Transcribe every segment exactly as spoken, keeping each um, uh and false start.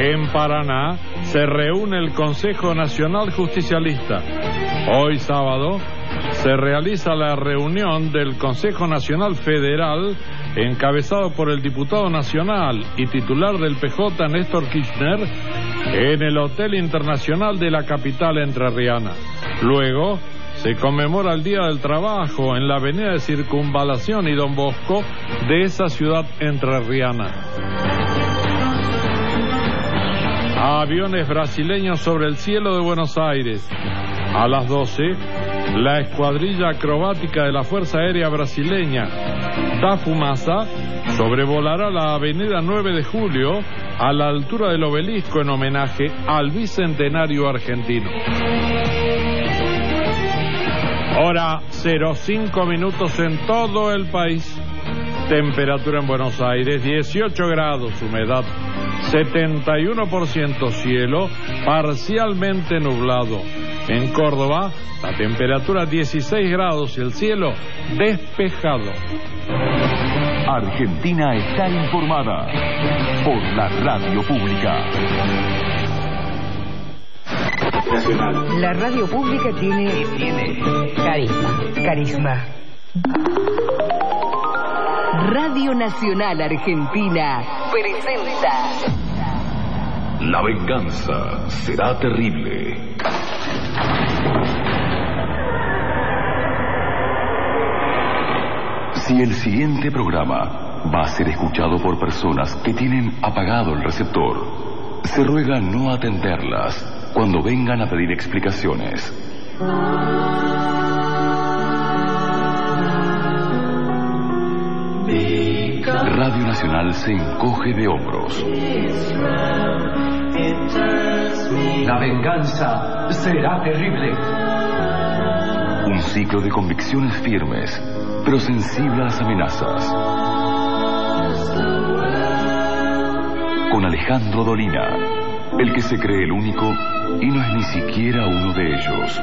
En Paraná se reúne el Consejo Nacional Justicialista. Hoy sábado se realiza la reunión del Consejo Nacional Federal, encabezado por el diputado nacional y titular del P J, Néstor Kirchner, en el Hotel Internacional de la capital entrerriana. Luego se conmemora el Día del Trabajo en la avenida de Circunvalación y Don Bosco de esa ciudad entrerriana. Aviones brasileños sobre el cielo de Buenos Aires. A las doce, la escuadrilla acrobática de la Fuerza Aérea Brasileña, Da Fumaça, sobrevolará la avenida nueve de julio a la altura del obelisco en homenaje al bicentenario argentino. Hora cero cinco minutos en todo el país. Temperatura en Buenos Aires dieciocho grados, humedad setenta y uno por ciento, cielo parcialmente nublado. En Córdoba, la temperatura dieciséis grados y el cielo despejado. Argentina está informada por la radio pública. La radio pública tiene, tiene carisma. Carisma. Radio Nacional Argentina presenta La venganza será terrible. Si el siguiente programa va a ser escuchado por personas que tienen apagado el receptor, se ruega no atenderlas cuando vengan a pedir explicaciones. Radio Nacional se encoge de hombros. La venganza será terrible. Un ciclo de convicciones firmes, pero sensible a las amenazas. Con Alejandro Dolina, el que se cree el único y no es ni siquiera uno de ellos.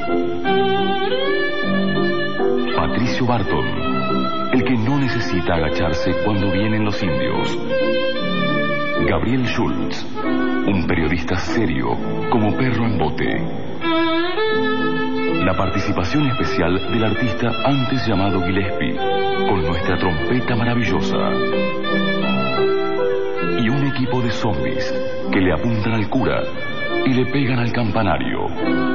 Patricio Barton, el que no necesita agacharse cuando vienen los indios. Gabriel Schultz, un periodista serio como perro en bote. La participación especial del artista antes llamado Gillespie, con nuestra trompeta maravillosa. Y un equipo de zombies que le apuntan al cura y le pegan al campanario.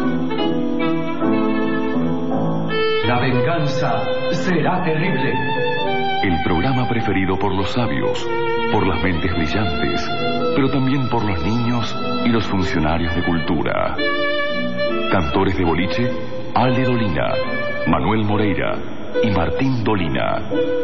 La venganza será terrible. El programa preferido por los sabios, por las mentes brillantes, pero también por los niños y los funcionarios de cultura. Cantores de boliche, Ale Dolina, Manuel Moreira y Martín Dolina.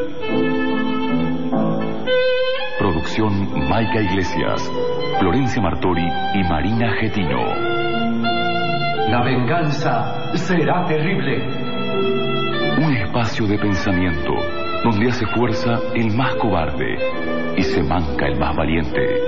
Producción Maica Iglesias, Florencia Martori y Marina Getino. La venganza será terrible. Un espacio de pensamiento donde hace fuerza el más cobarde y se manca el más valiente.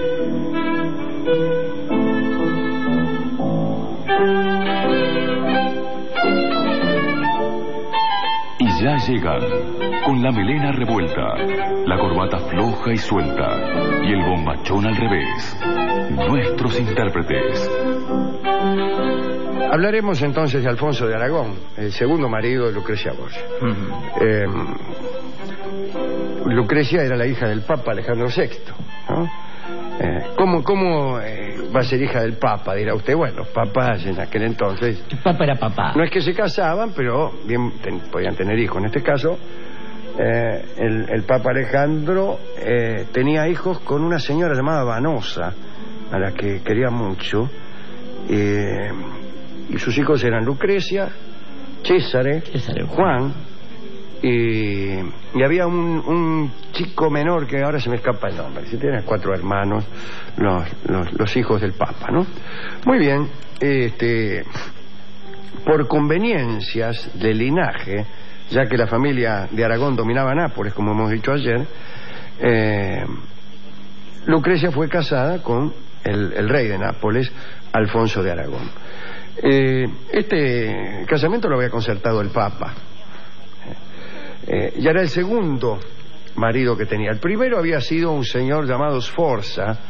Y ya llegan, con la melena revuelta, la corbata floja y suelta y el bombachón al revés, nuestros intérpretes. Hablaremos entonces de Alfonso de Aragón, el segundo marido de Lucrecia Borgia. Uh-huh. eh, Lucrecia era la hija del Papa Alejandro sexto, ¿no? Eh, ¿Cómo, cómo eh, va a ser hija del Papa? Dirá usted. Bueno, los papas en aquel entonces... El Papa era papá. No es que se casaban, pero bien ten, podían tener hijos. En este caso, eh, el, el Papa Alejandro eh, tenía hijos con una señora llamada Vanosa, a la que quería mucho. Eh, y sus hijos eran Lucrecia, Césare, Césare Juan... Y, y había un, un chico menor que ahora se me escapa el nombre. Si tienen cuatro hermanos, los, los, los hijos del Papa, ¿no? Muy bien, este, por conveniencias de linaje, ya que la familia de Aragón dominaba Nápoles, como hemos dicho ayer, eh, Lucrecia fue casada con el, el rey de Nápoles, Alfonso de Aragón. Eh, este casamiento lo había concertado el Papa. Eh, ya era el segundo marido que tenía. El primero había sido un señor llamado Sforza,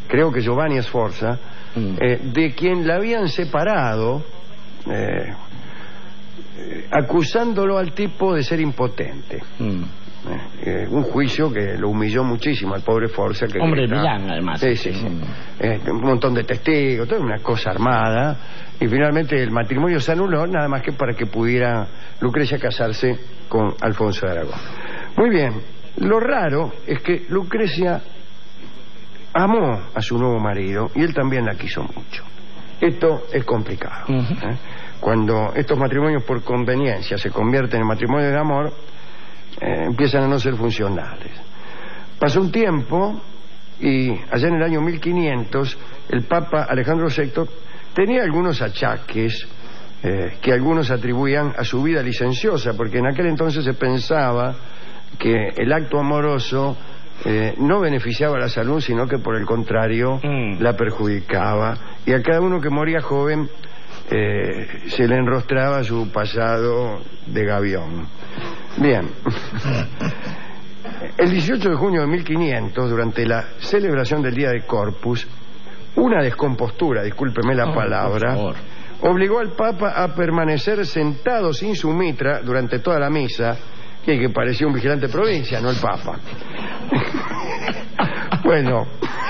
creo que Giovanni Sforza, mm. eh, de quien la habían separado, eh, eh, acusándolo al tipo de ser impotente. Mm. Eh, un juicio que lo humilló muchísimo al pobre Forza, que hombre de Milán, además. Sí, sí, sí. Mm. Eh, un montón de testigos, toda una cosa armada, y finalmente el matrimonio se anuló, nada más que para que pudiera Lucrecia casarse con Alfonso de Aragón. Muy bien, lo raro es que Lucrecia amó a su nuevo marido y él también la quiso mucho. Esto es complicado. Uh-huh. ¿eh? Cuando estos matrimonios por conveniencia se convierten en matrimonios de amor, Eh, empiezan a no ser funcionales. Pasó un tiempo y allá en el año mil quinientos el Papa Alejandro sexto tenía algunos achaques eh, que algunos atribuían a su vida licenciosa, porque en aquel entonces se pensaba que el acto amoroso eh, no beneficiaba a la salud, sino que por el contrario mm. la perjudicaba, y a cada uno que moría joven eh, se le enrostraba su pasado de gavión. Bien. El dieciocho de junio de mil quinientos, durante la celebración del Día de Corpus, una descompostura, discúlpeme la oh, palabra, obligó al Papa a permanecer sentado sin su mitra durante toda la misa, que, que parecía un vigilante de provincia, no el Papa. Bueno,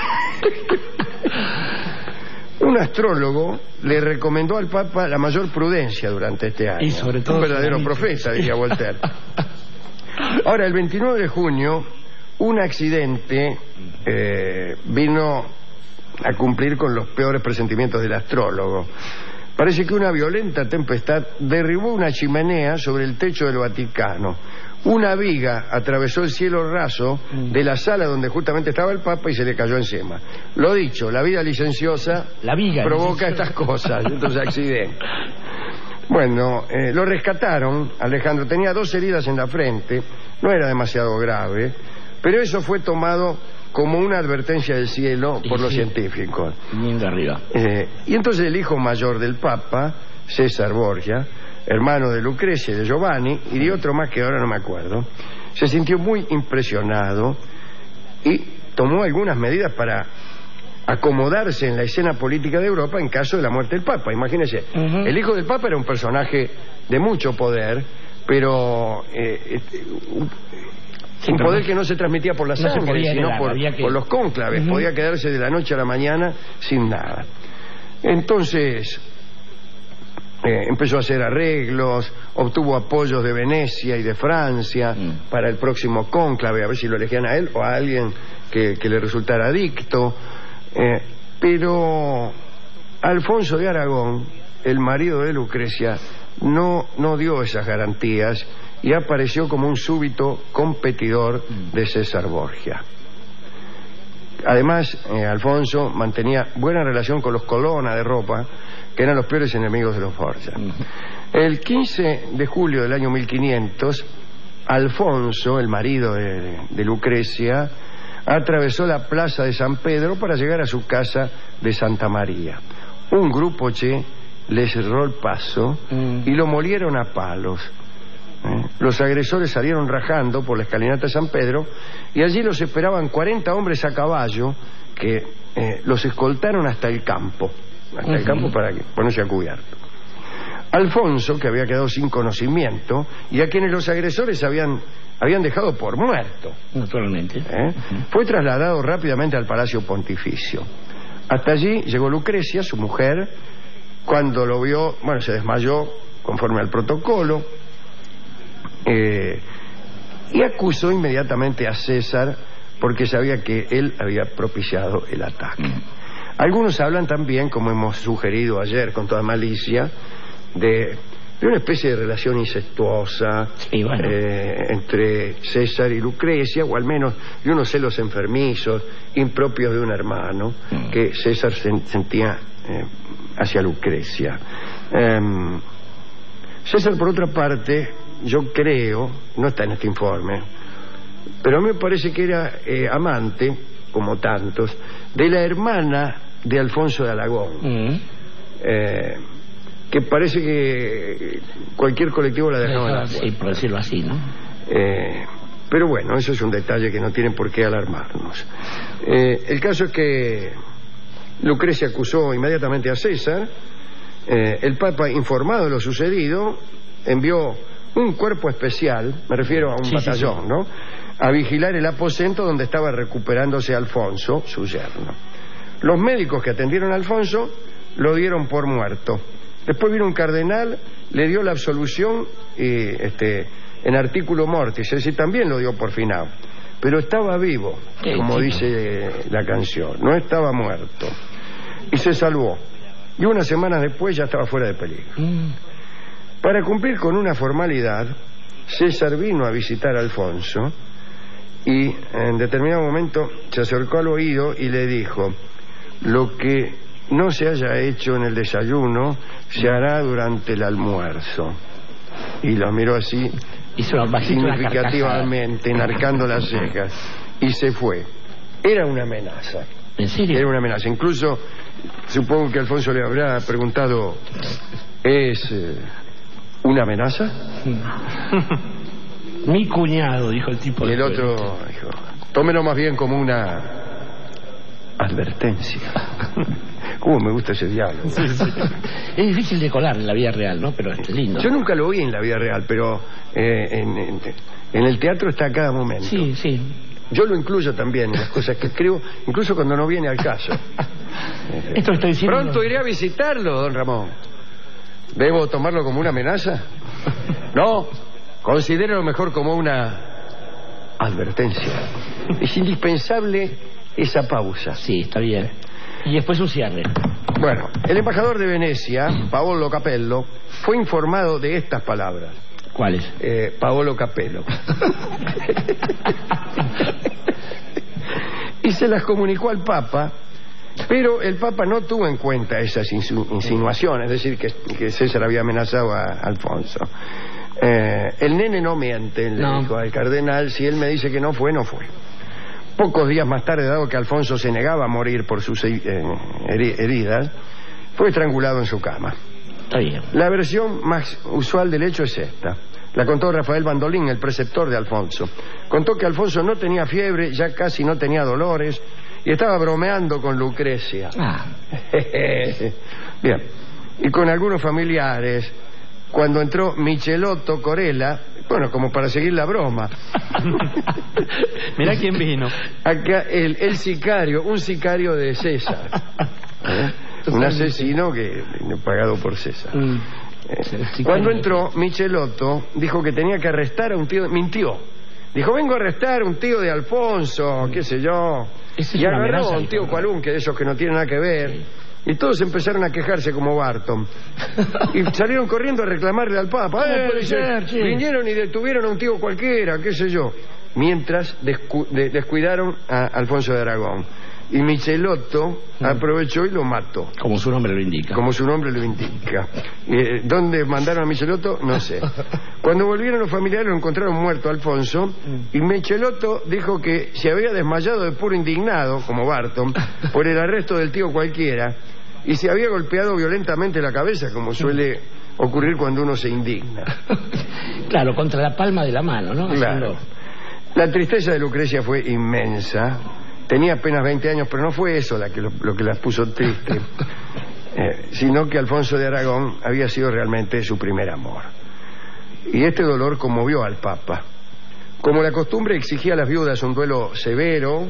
un astrólogo le recomendó al Papa la mayor prudencia durante este año. Y sobre todo un verdadero profeta, diría Voltaire. Ahora, el veintinueve de junio, un accidente eh, vino a cumplir con los peores presentimientos del astrólogo. Parece que una violenta tempestad derribó una chimenea sobre el techo del Vaticano. Una viga atravesó el cielo raso de la sala donde justamente estaba el Papa y se le cayó encima. Lo dicho, la vida licenciosa la viga, provoca estas cosas, estos accidentes. Bueno, eh, lo rescataron. Alejandro tenía dos heridas en la frente, no era demasiado grave, pero eso fue tomado como una advertencia del cielo por sí, los científicos. Bien arriba. Eh, y entonces el hijo mayor del Papa, César Borgia, hermano de Lucrecia y de Giovanni, y de otro más que ahora no me acuerdo, se sintió muy impresionado y tomó algunas medidas para acomodarse en la escena política de Europa en caso de la muerte del Papa. Imagínense, uh-huh. el hijo del Papa era un personaje de mucho poder, pero eh, este, un, sí, un poder no, que no se transmitía por la no sangre, sino heredar, por, que... por los cónclaves. Uh-huh. Podía quedarse de la noche a la mañana sin nada. Entonces Eh, empezó a hacer arreglos, obtuvo apoyos de Venecia y de Francia mm. para el próximo cónclave, a ver si lo elegían a él o a alguien que, que le resultara adicto. Eh, pero Alfonso de Aragón, el marido de Lucrecia, no, no dio esas garantías y apareció como un súbito competidor mm. de César Borgia. Además, eh, Alfonso mantenía buena relación con los Colonna de Roma, que eran los peores enemigos de los Borgia. El quince de julio del año mil quinientos, Alfonso, el marido de, de Lucrecia, atravesó la plaza de San Pedro para llegar a su casa de Santa María. Un grupo che le cerró el paso mm. y lo molieron a palos. ¿Eh? Los agresores salieron rajando por la escalinata de San Pedro y allí los esperaban cuarenta hombres a caballo que eh, los escoltaron hasta el campo, hasta uh-huh. el campo para que ponerse a cubierto. Alfonso, que había quedado sin conocimiento y a quienes los agresores habían habían dejado por muerto, naturalmente, ¿Eh? uh-huh. fue trasladado rápidamente al Palacio Pontificio. Hasta allí llegó Lucrecia, su mujer. Cuando lo vio, bueno, se desmayó conforme al protocolo. Eh, y acusó inmediatamente a César porque sabía que él había propiciado el ataque. Mm. Algunos hablan también, como hemos sugerido ayer con toda malicia, de, de una especie de relación incestuosa sí, bueno. eh, entre César y Lucrecia, o al menos de unos celos enfermizos impropios de un hermano mm. que César sen, sentía eh, hacia Lucrecia. eh, César, por otra parte, yo creo, no está en este informe, pero a mí me parece que era eh, amante, como tantos, de la hermana de Alfonso de Aragón, mm. eh, que parece que cualquier colectivo la dejaba en la puerta. Sí, por decirlo así, ¿no? Eh, pero bueno, eso es un detalle que no tiene por qué alarmarnos. Eh, el caso es que Lucrecia acusó inmediatamente a César. Eh, el Papa, informado de lo sucedido, envió un cuerpo especial, me refiero a un sí, batallón, sí, sí. ¿no?, a vigilar el aposento donde estaba recuperándose Alfonso, su yerno. Los médicos que atendieron a Alfonso lo dieron por muerto. Después vino un cardenal, le dio la absolución y, este, en artículo mortis, es decir, también lo dio por finado. Pero estaba vivo, como dice la canción, no estaba muerto. Y se salvó. Y unas semanas después ya estaba fuera de peligro. Mm. Para cumplir con una formalidad, César vino a visitar a Alfonso y en determinado momento se acercó al oído y le dijo: lo que no se haya hecho en el desayuno se hará durante el almuerzo. Y lo miró así significativamente, enarcando las cejas, y se fue. Era una amenaza. ¿En serio? Era una amenaza. Incluso supongo que Alfonso le habrá preguntado: ¿es eh, una amenaza? Mi cuñado, dijo el tipo. Y el otro dijo: tómelo más bien como una advertencia. ¿Cómo me gusta ese diálogo? Sí, sí. Es difícil de colar en la vida real, ¿no? Pero es lindo. Yo nunca lo vi en la vida real, pero eh, en, en, en el teatro está a cada momento. Sí, sí. Yo lo incluyo también en las cosas que escribo, incluso cuando no viene al caso. Esto lo estoy diciendo. Pronto iré a visitarlo, don Ramón. ¿Debo tomarlo como una amenaza? No, considéralo mejor como una advertencia. Es indispensable esa pausa. Sí, está bien. Y después un cierre. Bueno, el embajador de Venecia, Paolo Capello, fue informado de estas palabras. ¿Cuáles? Eh, Paolo Capello. Y se las comunicó al Papa, pero el Papa no tuvo en cuenta esas insu insinuaciones, es decir, que, que César había amenazado a Alfonso. Eh, el nene no miente, le no. dijo al cardenal: si él me dice que no fue, no fue. Pocos días más tarde, dado que Alfonso se negaba a morir por sus eh, heridas, fue estrangulado en su cama. Está bien. La versión más usual del hecho es esta. La contó Rafael Bandolín, el preceptor de Alfonso. Contó que Alfonso no tenía fiebre, ya casi no tenía dolores, y estaba bromeando con Lucrecia. Ah. Bien. Y con algunos familiares. Cuando entró Michelotto Corella, bueno, como para seguir la broma. Mirá quién vino. Acá el, el sicario, un sicario de César. ¿Eh? Un asesino que pagado por César. Mm. Eh, cuando entró, Michelotto dijo que tenía que arrestar a un tío. Mintió. Dijo: vengo a arrestar a un tío de Alfonso, qué sé yo. Es y agarró a un tío cualún, que de esos que no tienen nada que ver. Sí. Y todos empezaron a quejarse como Barton. Y salieron corriendo a reclamarle al Papa. Eh, puede ser, sí. Vinieron y detuvieron a un tío cualquiera, qué sé yo. Mientras descu de descuidaron a Alfonso de Aragón. Y Michelotto mm. aprovechó y lo mató. Como su nombre lo indica. Como su nombre lo indica. Eh, ¿Dónde mandaron a Michelotto? No sé. Cuando volvieron los familiares lo encontraron muerto a Alfonso. Mm. Y Michelotto dijo que se había desmayado de puro indignado, como Barton, por el arresto del tío cualquiera. Y se había golpeado violentamente la cabeza, como suele ocurrir cuando uno se indigna. Claro, contra la palma de la mano, ¿no? Claro. La tristeza de Lucrecia fue inmensa. Tenía apenas veinte años, pero no fue eso la que lo, lo que las puso triste, eh, sino que Alfonso de Aragón había sido realmente su primer amor. Y este dolor conmovió al Papa. Como la costumbre exigía a las viudas un duelo severo,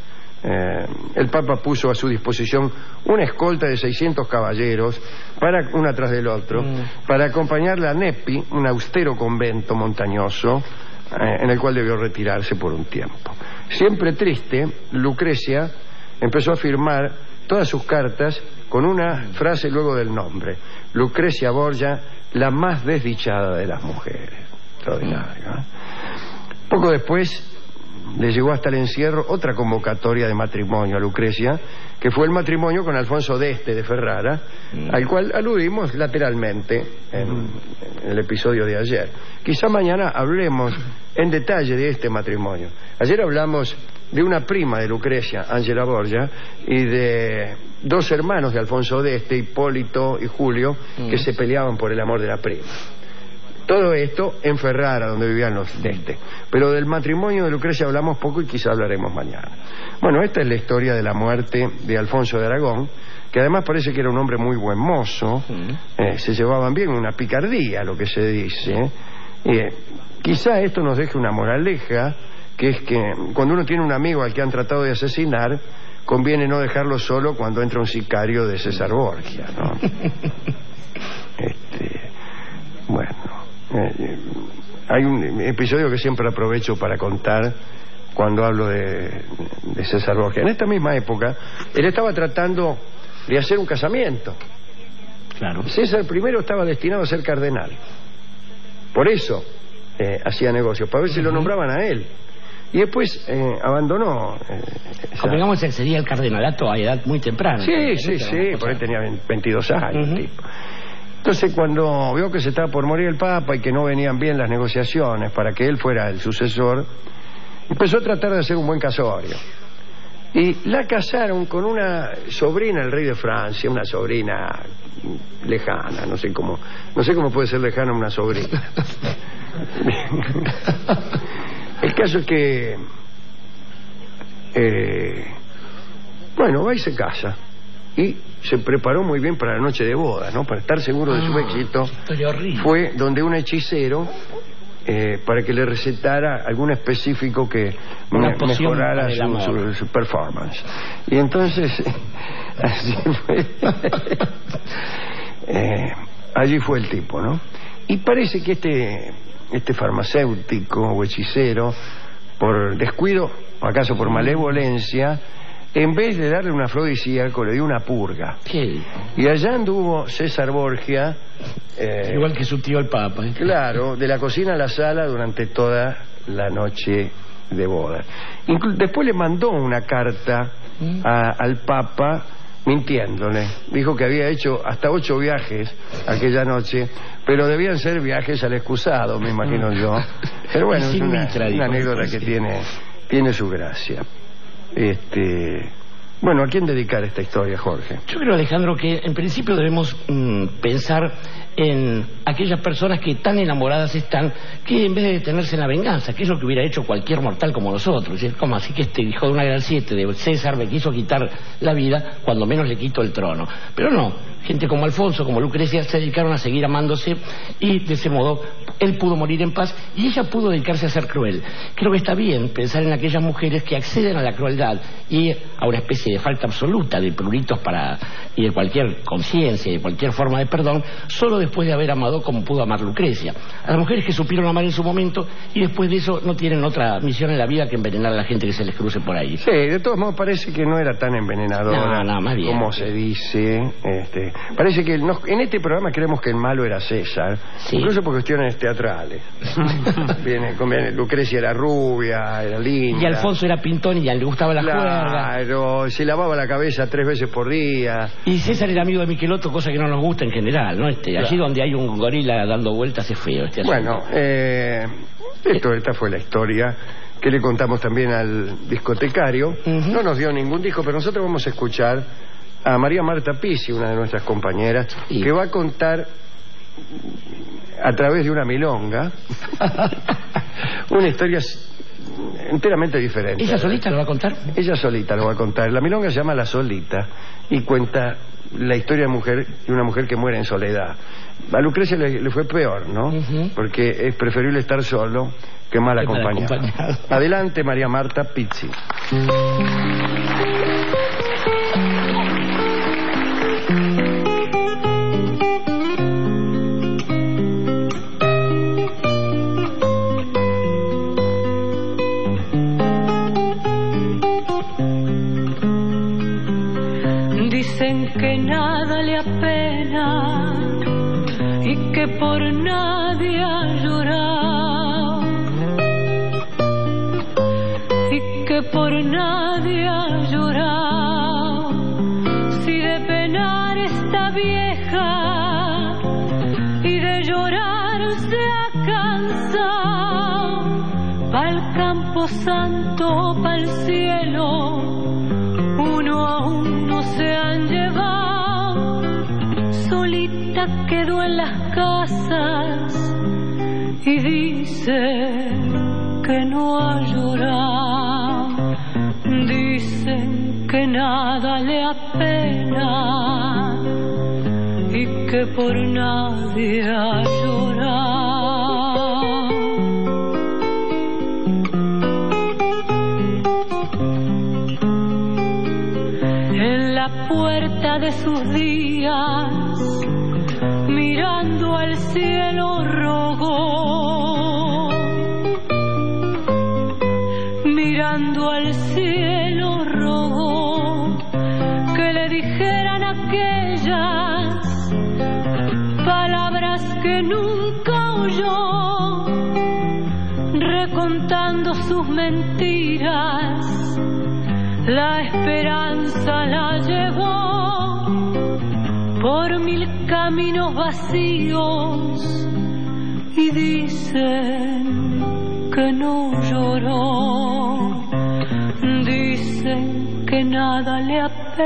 eh, el Papa puso a su disposición una escolta de seiscientos caballeros, para uno tras del otro, mm. para acompañarla a Nepi, un austero convento montañoso, eh, en el cual debió retirarse por un tiempo. Siempre triste, Lucrecia empezó a firmar todas sus cartas con una frase luego del nombre: Lucrecia Borgia, la más desdichada de las mujeres. Extraordinario, ¿eh? Poco después le llegó hasta el encierro otra convocatoria de matrimonio a Lucrecia, que fue el matrimonio con Alfonso d'Este de Ferrara, mm. al cual aludimos lateralmente en, mm. en el episodio de ayer. Quizá mañana hablemos en detalle de este matrimonio. Ayer hablamos de una prima de Lucrecia, Ángela Borgia, y de dos hermanos de Alfonso d'Este, Hipólito y Julio, mm. que se peleaban por el amor de la prima. Todo esto en Ferrara, donde vivían los d'Este. Pero del matrimonio de Lucrecia hablamos poco y quizá hablaremos mañana. Bueno, esta es la historia de la muerte de Alfonso de Aragón, que además parece que era un hombre muy buen mozo, eh, se llevaban bien, una picardía, lo que se dice. Eh, quizá esto nos deje una moraleja, que es que cuando uno tiene un amigo al que han tratado de asesinar, conviene no dejarlo solo cuando entra un sicario de César Borgia, ¿no? este, bueno, eh, hay un episodio que siempre aprovecho para contar cuando hablo de, de César Borgia. En esta misma época, él estaba tratando de hacer un casamiento. Claro. César primero estaba destinado a ser cardenal. Por eso eh, hacía negocios, para ver si uh-huh. lo nombraban a él. Y después eh, abandonó. Eh, esa... Digamos que accedía al cardenalato a edad muy temprana. Sí, sí, sí, por ahí tenía veintidós años. Uh-huh. Tipo. Entonces, cuando vio que se estaba por morir el Papa y que no venían bien las negociaciones para que él fuera el sucesor, empezó a tratar de hacer un buen casorio. Y la casaron con una sobrina del rey de Francia, una sobrina lejana, no sé cómo, no sé cómo puede ser lejana una sobrina. El caso es que eh, bueno, va y se casa y se preparó muy bien para la noche de boda, ¿no? Para estar seguro de su ah, éxito, fue donde un hechicero Eh, para que le recetara algún específico que me, mejorara su, su, su performance. Y entonces así fue. eh, allí fue el tipo, ¿no? Y parece que este este farmacéutico o hechicero, por descuido o acaso por malevolencia, en vez de darle un afrodisíaco, le dio una purga. ¿Qué? Y allá anduvo César Borgia. Eh, Igual que su tío el Papa. ¿eh? Claro, de la cocina a la sala durante toda la noche de boda. Inclu- después le mandó una carta a, al Papa mintiéndole. Dijo que había hecho hasta ocho viajes aquella noche, pero debían ser viajes al excusado, me imagino yo. Pero bueno, es una, una anécdota que tiene, tiene su gracia. Este, bueno, ¿a quién dedicar esta historia, Jorge? Yo creo, Alejandro, que en principio debemos mmm, pensar en aquellas personas que tan enamoradas están que en vez de detenerse en la venganza, que es lo que hubiera hecho cualquier mortal como nosotros, es como así que este hijo de una gran siete de César me quiso quitar la vida, cuando menos le quito el trono. Pero no, gente como Alfonso, como Lucrecia, se dedicaron a seguir amándose y de ese modo él pudo morir en paz y ella pudo dedicarse a ser cruel. Creo que está bien pensar en aquellas mujeres que acceden a la crueldad y a una especie de falta absoluta de pruritos para y de cualquier conciencia y de cualquier forma de perdón, solo después de haber amado como pudo amar Lucrecia. A las mujeres que supieron amar en su momento y después de eso no tienen otra misión en la vida que envenenar a la gente que se les cruce por ahí. Sí, de todos modos parece que no era tan envenenadora no, no, más bien, como se dice. Este, parece que no, en este programa creemos que el malo era César, sí. Incluso por cuestiones teatrales. viene, conviene, Lucrecia era rubia, era linda. Y Alfonso era pintón y ya le gustaba la claro, juerga. Claro, se lavaba la cabeza tres veces por día. Y César era amigo de Michelotto, cosa que no nos gusta en general, ¿no? Este, claro. Allí donde hay un gorila dando vueltas es feo. Este bueno, eh, esto, esta fue la historia que le contamos también al discotecario. Uh-huh. No nos dio ningún disco, pero nosotros vamos a escuchar a María Marta Pizzi, una de nuestras compañeras, sí. Que va a contar a través de una milonga una historia enteramente diferente. ¿Ella solita lo va a contar? Ella solita lo va a contar. La milonga se llama La Solita y cuenta la historia de mujer de una mujer que muere en soledad. A Lucrecia le, le fue peor, ¿no? Uh-huh. Porque es preferible estar solo que mal acompañado. mal acompañado. Adelante, María Marta Pizzi. Dicen que nada le apena y que por nadie ha llorado y que por nadie ha llorado. Si de penar está vieja y de llorar se ha cansado, pa'l campo santo, pa'l cielo, uno a uno se han llevado. Solita quedó en las casas y dice que no ha llorado. Dicen que que nada le apena y que por nadie ha llorado. En la puerta de sus días, mirando al cielo rogó, mirando al cielo rogó que le dijeran aquellas palabras que nunca oyó, recontando sus mentiras, la esperanza la llevó por mil caminos vacíos y dicen que no lloró, dicen que nada le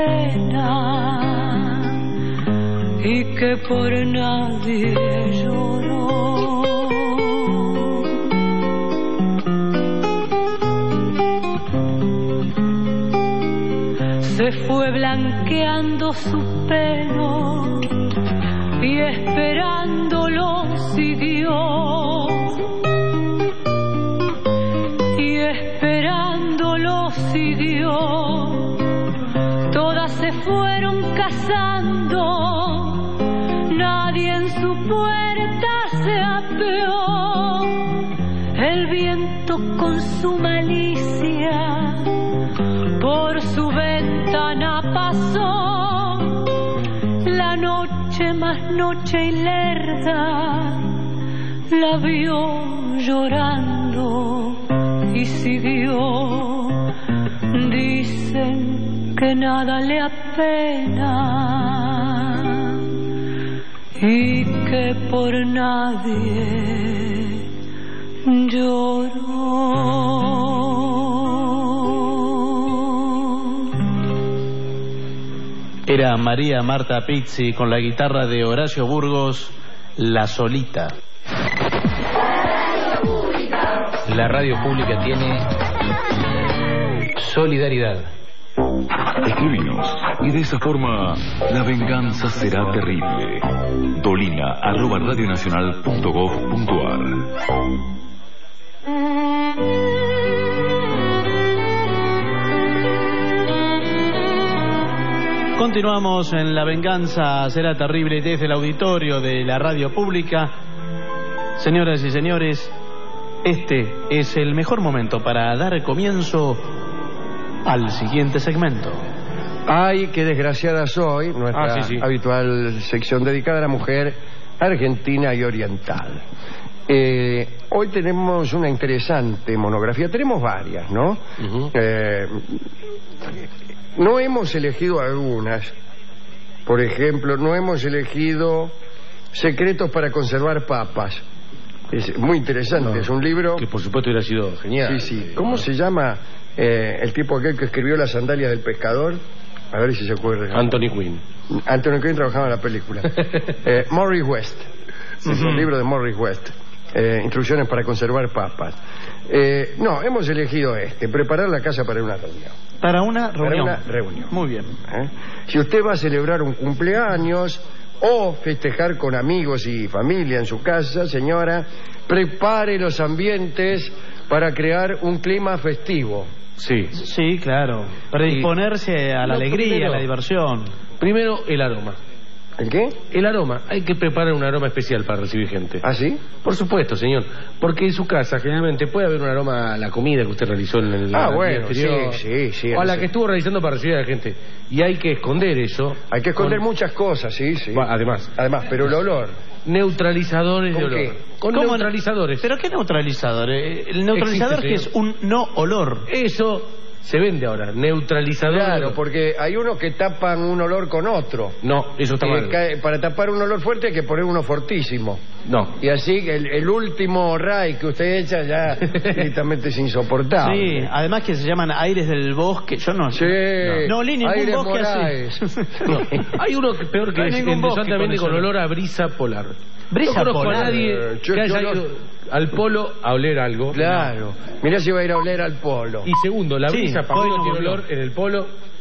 apena y que por nadie lloró. Se fue blanqueando su pelo y esperándolo siguió, y esperándolo siguió. Todas se fueron casando, nadie en su puerta se apeó. El viento con su malicia por su ventana pasó, la noche más noche y lerda la vio llorando y siguió. Dicen que nada le apena y que por nadie lloró. Era María Marta Pizzi con la guitarra de Horacio Burgos, La Solita. La radio pública tiene solidaridad. Escribinos y de esa forma la venganza será terrible. Dolina arroba radionacional punto gov punto ar. Continuamos en La Venganza Será Terrible desde el auditorio de la radio pública. Señoras y señores, este es el mejor momento para dar comienzo al siguiente segmento. Ay, qué desgraciada soy, nuestra Ah, sí, sí. habitual sección dedicada a la mujer argentina y oriental. Eh, hoy tenemos una interesante monografía, tenemos varias, ¿no? Uh-huh. Eh, no hemos elegido algunas, por ejemplo, no hemos elegido Secretos para conservar papas. Es muy interesante, No, es un libro... que por supuesto hubiera sido genial. Sí, sí. ¿Cómo se llama eh, el tipo aquel que escribió Las sandalias del pescador? A ver si se acuerda. Anthony Quinn. Anthony Quinn trabajaba en la película. eh, Morris West. Es un libro de Morris West. Eh, instrucciones para conservar papas. Eh, no, hemos elegido este. Preparar la casa para una reunión. Para una reunión. Para una reunión. Muy bien. ¿Eh? Si usted va a celebrar un cumpleaños o festejar con amigos y familia en su casa, señora, prepare los ambientes para crear un clima festivo. Sí. Sí, claro. Predisponerse a la No, alegría, primero- a la diversión. Primero, el aroma. ¿El qué? El aroma. Hay que preparar un aroma especial para recibir gente. ¿Ah, sí? Por supuesto, señor. Porque en su casa generalmente puede haber un aroma a la comida que usted realizó en el Ah, día bueno, anterior, sí, sí, sí, o a la sí. que estuvo realizando para recibir a la gente. Y hay que esconder eso. Hay que esconder con- muchas cosas, sí, sí. Va, además. Además, pero el olor. Neutralizadores de ¿Con olor. qué? Con ¿Cómo neutralizadores. ¿Pero qué neutralizador? Eh, El neutralizador Existe, que es señor. un no olor. Eso se vende ahora. Neutralizador. de Claro, olor. porque hay unos que tapan un olor con otro. No, eso está Eh, mal. cae- para tapar un olor fuerte hay que poner uno fortísimo. No. Y así el, el último ray que usted echa ya directamente es insoportable. Sí, además que se llaman aires del bosque. Yo no Sí. No, no olí ningún Aires bosque Moraes. así. No. Hay uno que peor que No hay es ningún bosque interesantemente con con, eso. olor a brisa polar. ¿Brisa no conozco polar? a nadie Eh, yo- que haya yo no- ido al polo a oler algo. Claro. Mirá si va a ir a oler al polo. Y segundo, la Sí, brisa para hoy mí no no tiene volvió. olor en el polo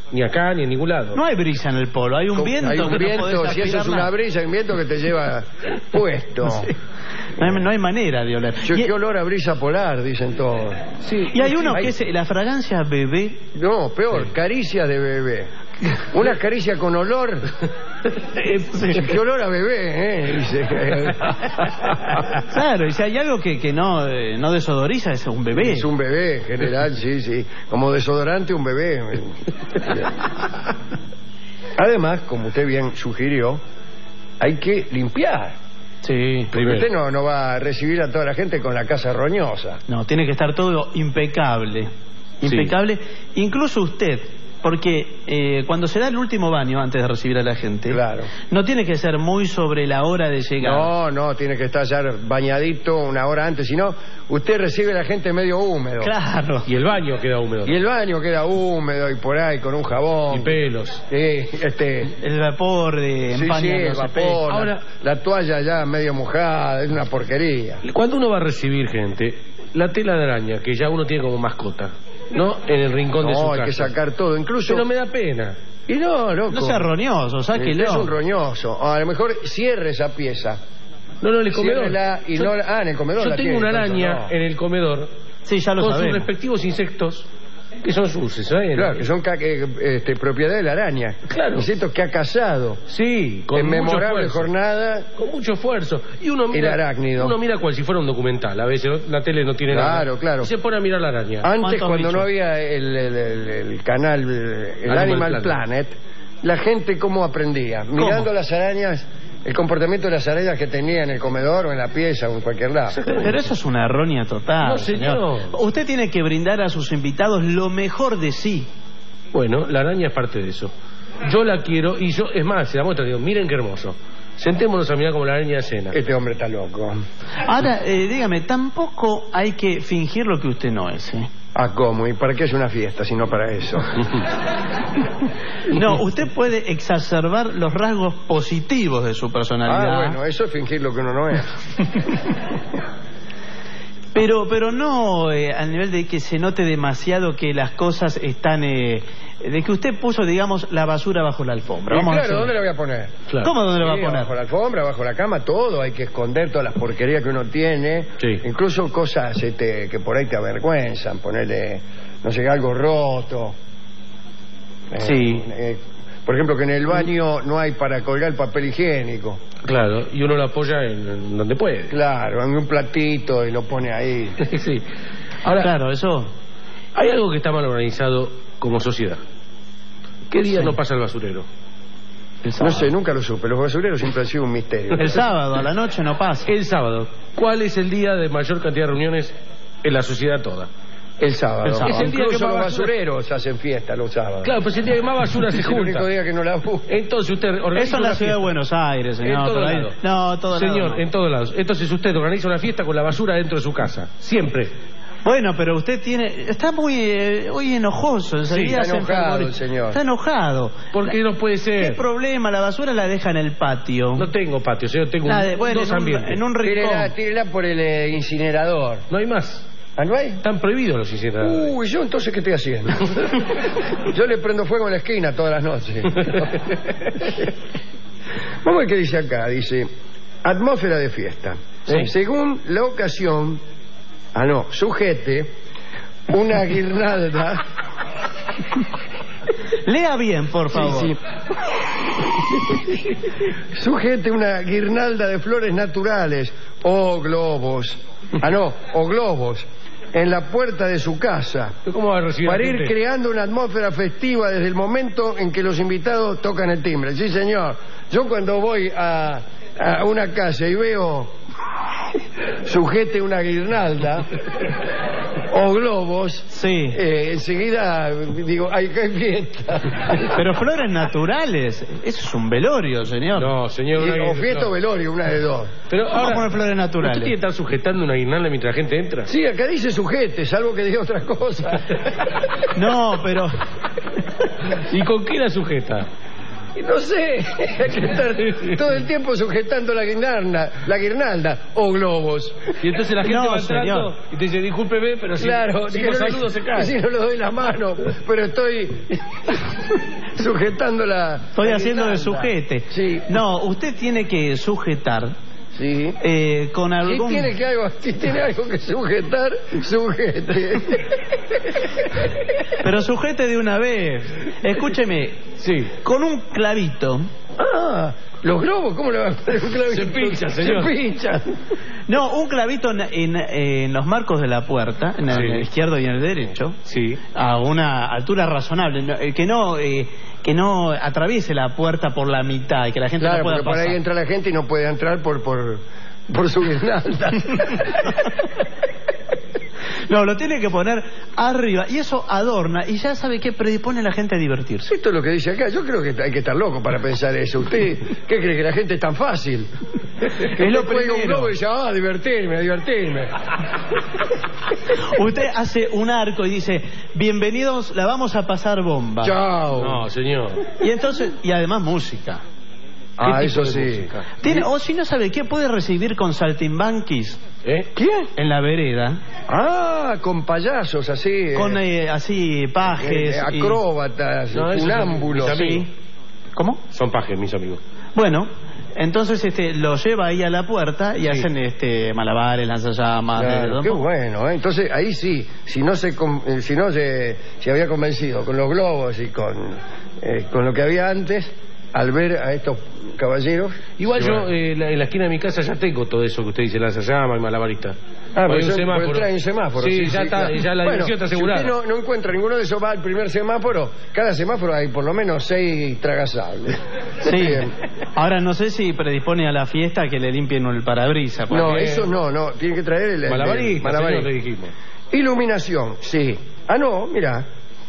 Ni acá, ni en ningún lado. No hay brisa en el polo, hay un Con- viento. hay un que no viento, podés si eso aspirar es una nada. brisa, hay un viento que te lleva puesto. Sí. No, hay, no hay manera de oler. Che, Y, qué olor a brisa polar, dicen todos. Sí, y hay uno hay- que es la fragancia bebé. No, peor, caricia de bebé. Una caricia con olor. Che, qué olor a bebé, ¿eh? Dice. Claro, y si hay algo que, que no, eh, no desodoriza, es un bebé. Es un bebé, en general, sí, sí. Como desodorante, un bebé. Además, como usted bien sugirió, hay que limpiar. Sí, Porque Primero. usted no, no va a recibir a toda la gente con la casa roñosa. no, tiene que estar todo impecable. Impecable, incluso usted, porque eh, cuando se da el último baño antes de recibir a la gente, Claro. no tiene que ser muy sobre la hora de llegar. No, no, tiene que estar ya bañadito una hora antes, si no, usted recibe a la gente medio húmedo. Claro. Y el baño queda húmedo. Y el baño queda húmedo y por ahí con un jabón. Y pelos. Sí, este... El vapor de Sí, empaña sí, el los vapor, espejos. la- Ahora- la toalla ya medio mojada, es una porquería. Cuando uno va a recibir gente, la tela de araña, que ya uno tiene como mascota, ¿no? En el rincón de su No, casa. hay que sacar todo, incluso... Pero me da pena. Y no, loco. No sea roñoso, sáquelo. Es un roñoso. A lo mejor cierre esa pieza. No, no, en el comedor. Ciérrela y Yo- no la- ah, en el comedor Yo la tengo tiene, una entonces araña no. en el comedor Sí, ya lo con sus sabemos. respectivos insectos, que son sus, ¿sabes? Claro, que son ca- eh, este, propiedad de la araña. Claro. Insectos que ha cazado. Sí, con en mucho memorable esfuerzo. jornada. Con mucho esfuerzo. Y uno mira, El arácnido. uno mira cual si fuera un documental. A veces la tele no tiene nada. Claro, claro. Y se pone a mirar la araña. Antes, ¿Cuántos cuando bichos? no había el, el- el- el canal, el Animal, Animal Planet, la gente cómo aprendía. Mirando las arañas, el comportamiento de las arañas que tenía en el comedor o en la pieza o en cualquier lado. Pero eso es una errónea total. No, señor. Usted tiene que brindar a sus invitados lo mejor de sí. Bueno, la araña es parte de eso. Yo la quiero y yo, es más, se la muestro, digo, miren qué hermoso. Sentémonos a mirar como la araña de cena. Este hombre está loco. Ahora, eh, dígame, tampoco hay que fingir lo que usted no es, ¿eh? Ah, ¿cómo? ¿Y para qué es una fiesta si no para eso? No, usted puede exacerbar los rasgos positivos de su personalidad. Ah, bueno, eso es fingir lo que uno no es. Pero, pero no eh, al nivel de que se note demasiado que las cosas están... eh, de que usted puso, digamos, la basura bajo la alfombra. Y Vamos a claro, decir. ¿dónde la voy a poner? Claro. ¿Cómo dónde lo va a Sí, poner? Bajo la alfombra, bajo la cama, todo. Hay que esconder todas las porquerías que uno tiene. Sí. Incluso cosas este, que por ahí te avergüenzan. Ponerle, no sé, algo roto. Eh, Sí. eh, por ejemplo, que en el baño no hay para colgar papel higiénico. Claro, y uno lo apoya en, en donde puede. Claro, en un platito y lo pone ahí. Sí. Ahora, Claro, eso... hay algo que está mal organizado como sociedad. ¿Qué día Sí. no pasa el basurero? El No sábado. sé, nunca lo supe. Los basureros siempre han sido un misterio. El sábado, a la noche no pasa. El sábado. ¿Cuál es el día de mayor cantidad de reuniones en la sociedad toda? El sábado. El sábado. Es el día Incluso que más los basura- basureros hacen fiesta los sábados. Claro, pues el día que más basura se Es el único junta. día que no la busco. Entonces usted organiza Eso en una la ciudad de fiesta. Buenos Aires, señor. En todo pero ahí- lado. No, todo lado Señor, no. en todos lados. Entonces usted organiza una fiesta con la basura dentro de su casa. Siempre. Bueno, pero usted tiene... Está muy, eh, muy enojoso. Enseguida está se enojado enfermó. el señor. Está enojado. ¿Por qué no puede ¿Qué ser? problema? La basura la deja en el patio. No tengo patio, señor. Tengo La de- un- bueno, dos en un, ambientes. en un rincón. Tírela, tírela por el eh, incinerador. No hay más. ¿Ah, no hay? Están prohibidos los incineradores. Uy, ¿yo entonces qué estoy haciendo? Yo le prendo fuego en la esquina todas las noches. Vamos a ver qué dice acá. Dice, atmósfera de fiesta. Sí. Según la ocasión... Ah, no, sujete una guirnalda... Lea bien, por favor. Sí, Sujete una guirnalda de flores naturales o globos. Ah, no, o globos. En la puerta de su casa. ¿Cómo va a recibir Para a ir gente? creando una atmósfera festiva desde el momento en que los invitados tocan el timbre. Sí, señor. Yo cuando voy a, a una casa y veo sujete una guirnalda o globos, Sí. eh, enseguida digo, ay, qué fiesta. Pero flores naturales. Eso es un velorio, señor. No, señor. Y- una o fiesta no. o velorio, una de dos. Pero Vamos a ahora, poner flores naturales. ¿usted tiene que estar sujetando una guirnalda mientras la gente entra? Sí, acá dice sujete, salvo que diga otra cosa. No, pero... ¿Y con qué la sujeta? Y no sé, hay que estar todo el tiempo sujetando la guirnalda, la guirnalda o globos. Y entonces la gente No, va entrando señor. y te dice, discúlpeme, pero si, Claro, si que los no le- saludos se caen. si no le doy la mano, pero estoy sujetando la. Estoy la haciendo de guirnalda. sujete. Sí, No, usted tiene que sujetar sí. eh, con Si algún... tiene, que algo, si tiene algo que sujetar, sujete. Pero sujete de una vez. Escúcheme, Sí. con un clavito. Ah, los globos, ¿cómo le van a poner un clavito? Se pinchan, señor. Se pinchan. No, un clavito en, en- en los marcos de la puerta, en el, Sí. en el izquierdo y en el derecho, Sí. a una altura razonable, no, eh, que no eh, que no atraviese la puerta por la mitad y que la gente Claro, no pueda porque por pasar. ahí entra la gente y no puede entrar por por, por su guirnalda. No, lo tiene que poner arriba y eso adorna y ya sabe que predispone a la gente a divertirse. Esto es lo que dice acá. Yo creo que hay que estar loco para pensar eso. ¿Usted qué cree que la gente es tan fácil? Es lo Usted cuelga un primero. globo y dice, ah, divertirme, divertirme. Usted hace un arco y dice, bienvenidos, la vamos a pasar bomba. Chao. No, señor. Y entonces, y además música. Ah, ¿Qué eso tipo de sí. música? Tiene, o si no sabe qué, puede recibir con saltimbanquis ¿Eh? ¿Quién? en la vereda, Ah, con payasos así. eh, con eh, así pajes. eh, y- acróbatas, No, esos son funámbulos. mis amigos. ¿Cómo? Son pajes, mis amigos. Bueno, entonces este lo lleva ahí a la puerta y hacen este malabares, lanzallamas. Claro, de- qué bueno, ¿eh? Entonces ahí sí, si no se con- eh, si no se, se había convencido con los globos y con eh, con lo que había antes, al ver a estos caballeros. Igual se yo va. eh, la- en la esquina de mi casa ya tengo todo eso que usted dice, lanzallamas y malabarista. Ah, Hay porque un son- semáforo. porque traen semáforo. Sí, ya está, claro. ya la Bueno, diversión está asegurada. Si usted no, no encuentra ninguno de esos, va al primer semáforo. Cada semáforo hay por lo menos seis tragasables. Sí. Bien. Ahora no sé si predispone a la fiesta que le limpien el parabrisas. No, porque- eso no, no. Tiene que traer el, el- el Malabarista, malabarista. señor, le dijimos. Iluminación, sí. Ah, no, mira.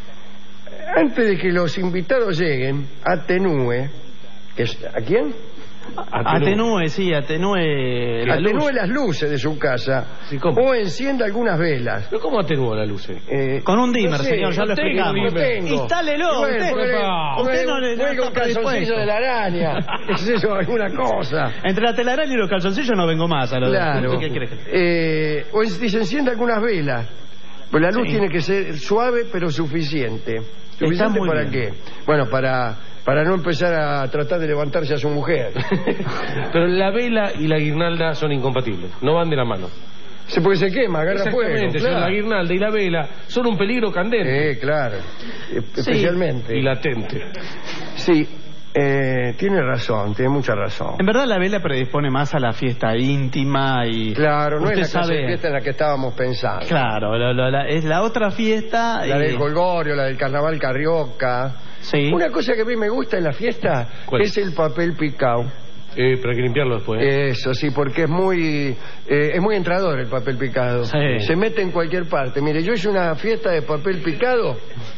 Antes de que los invitados lleguen, atenúe. que es- ¿A quién? Atenúe, sí, atenúe la Atenúe luz. las luces de su casa. Sí, ¿cómo? O encienda algunas velas. ¿Pero cómo atenúa la luz? eh? Eh, Con un dimmer, no sé, señor, ya no lo tengo, explicamos. no tengo. Instálelo, Bueno, usted. póngale- Papá. póngale Usted no un- le- no póngale un está calzoncillo predispuesto. de la araña. ¿Qué es eso? Alguna cosa. Entre la telaraña y los calzoncillos no vengo más a lo de- Claro. ¿Qué crees? Eh, o es- dice, encienda algunas velas. Pues la luz Sí. tiene que ser suave pero suficiente. ¿Suficiente muy para bien. qué? Bueno, para, para no empezar a tratar de levantarse a su mujer. Pero la vela y la guirnalda son incompatibles, no van de la mano. Se porque se quema, agarra fuego. Exactamente, señor, Claro. la guirnalda y la vela son un peligro candente Eh, claro. Eh, Especialmente. y latente. Sí, eh, tiene razón, tiene mucha razón. En verdad la vela predispone más a la fiesta íntima y... Claro, no usted es la clase sabe... de fiesta en la que estábamos pensando. Claro, lo- lo- la- es la otra fiesta... La y- del Golgorio, la del Carnaval Carioca. Sí. Una cosa que a mí me gusta en la fiesta ¿Cuál? es el papel picado. Eh, pero hay que limpiarlo después. ¿eh? Eso sí, porque es muy eh, es muy entrador el papel picado. Sí. Se mete en cualquier parte. Mire, yo hice una fiesta de papel picado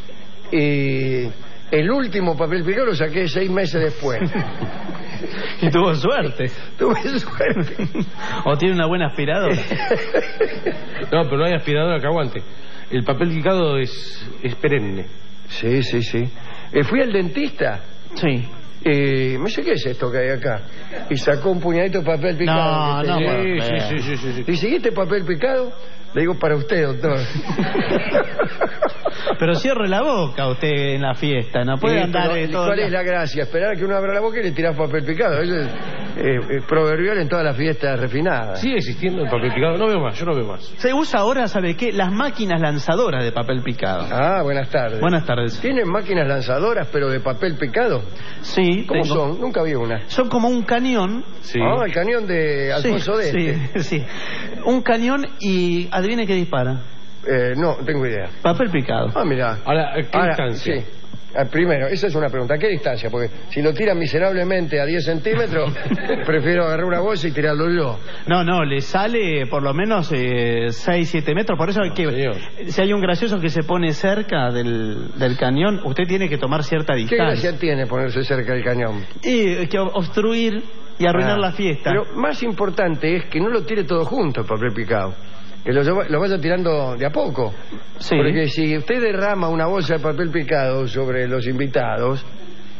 y el último papel picado lo saqué seis meses después. Y tuvo suerte. Tuve suerte. O tiene una buena aspiradora. No, pero no hay aspiradora que aguante. El papel picado es, es perenne. Sí, sí, sí. Eh, fui al dentista. Sí. Eh, me sé qué es esto que hay acá. Y sacó un puñadito de papel picado. No, que no, tenía. bueno. Sí, sí, sí, sí, sí. Dice, ¿y este papel picado? Le digo, para usted, doctor. Pero cierre la boca usted en la fiesta, no puede Sí, andar pero, eh, todo ¿cuál el- es la gracia? Esperar a que uno abra la boca y le tiras papel picado. Eso es eh, eh, proverbial en todas las fiestas refinadas. ¿Sigue existiendo el papel picado? No veo más, yo no veo más. Se usa ahora, ¿sabe qué? Las máquinas lanzadoras de papel picado. Ah, buenas tardes. Buenas tardes. ¿Tienen máquinas lanzadoras pero de papel picado? Sí, ¿Cómo tengo. son? Nunca vi una. Son como un cañón. Sí. Ah, el cañón de Alfonso sí, de este. sí, sí. Un cañón y adivine qué dispara. Eh, no, tengo idea. Papel picado. Ah, mira. Ahora, ¿a qué distancia? Sí. Ah, primero, esa es una pregunta. ¿A qué distancia? Porque si lo tiran miserablemente a diez centímetros, prefiero agarrar una bolsa y tirarlo yo. No, no, le sale por lo menos eh, seis, siete metros. Por eso hay que, señor. si hay un gracioso que se pone cerca del, del cañón, usted tiene que tomar cierta ¿Qué distancia. gracia tiene ponerse cerca del cañón? Y eh, que obstruir y arruinar Ah, la fiesta. Pero más importante es que no lo tire todo junto el papel picado. Que lo, lleva- lo vaya tirando de a poco. Sí. Porque si usted derrama una bolsa de papel picado sobre los invitados,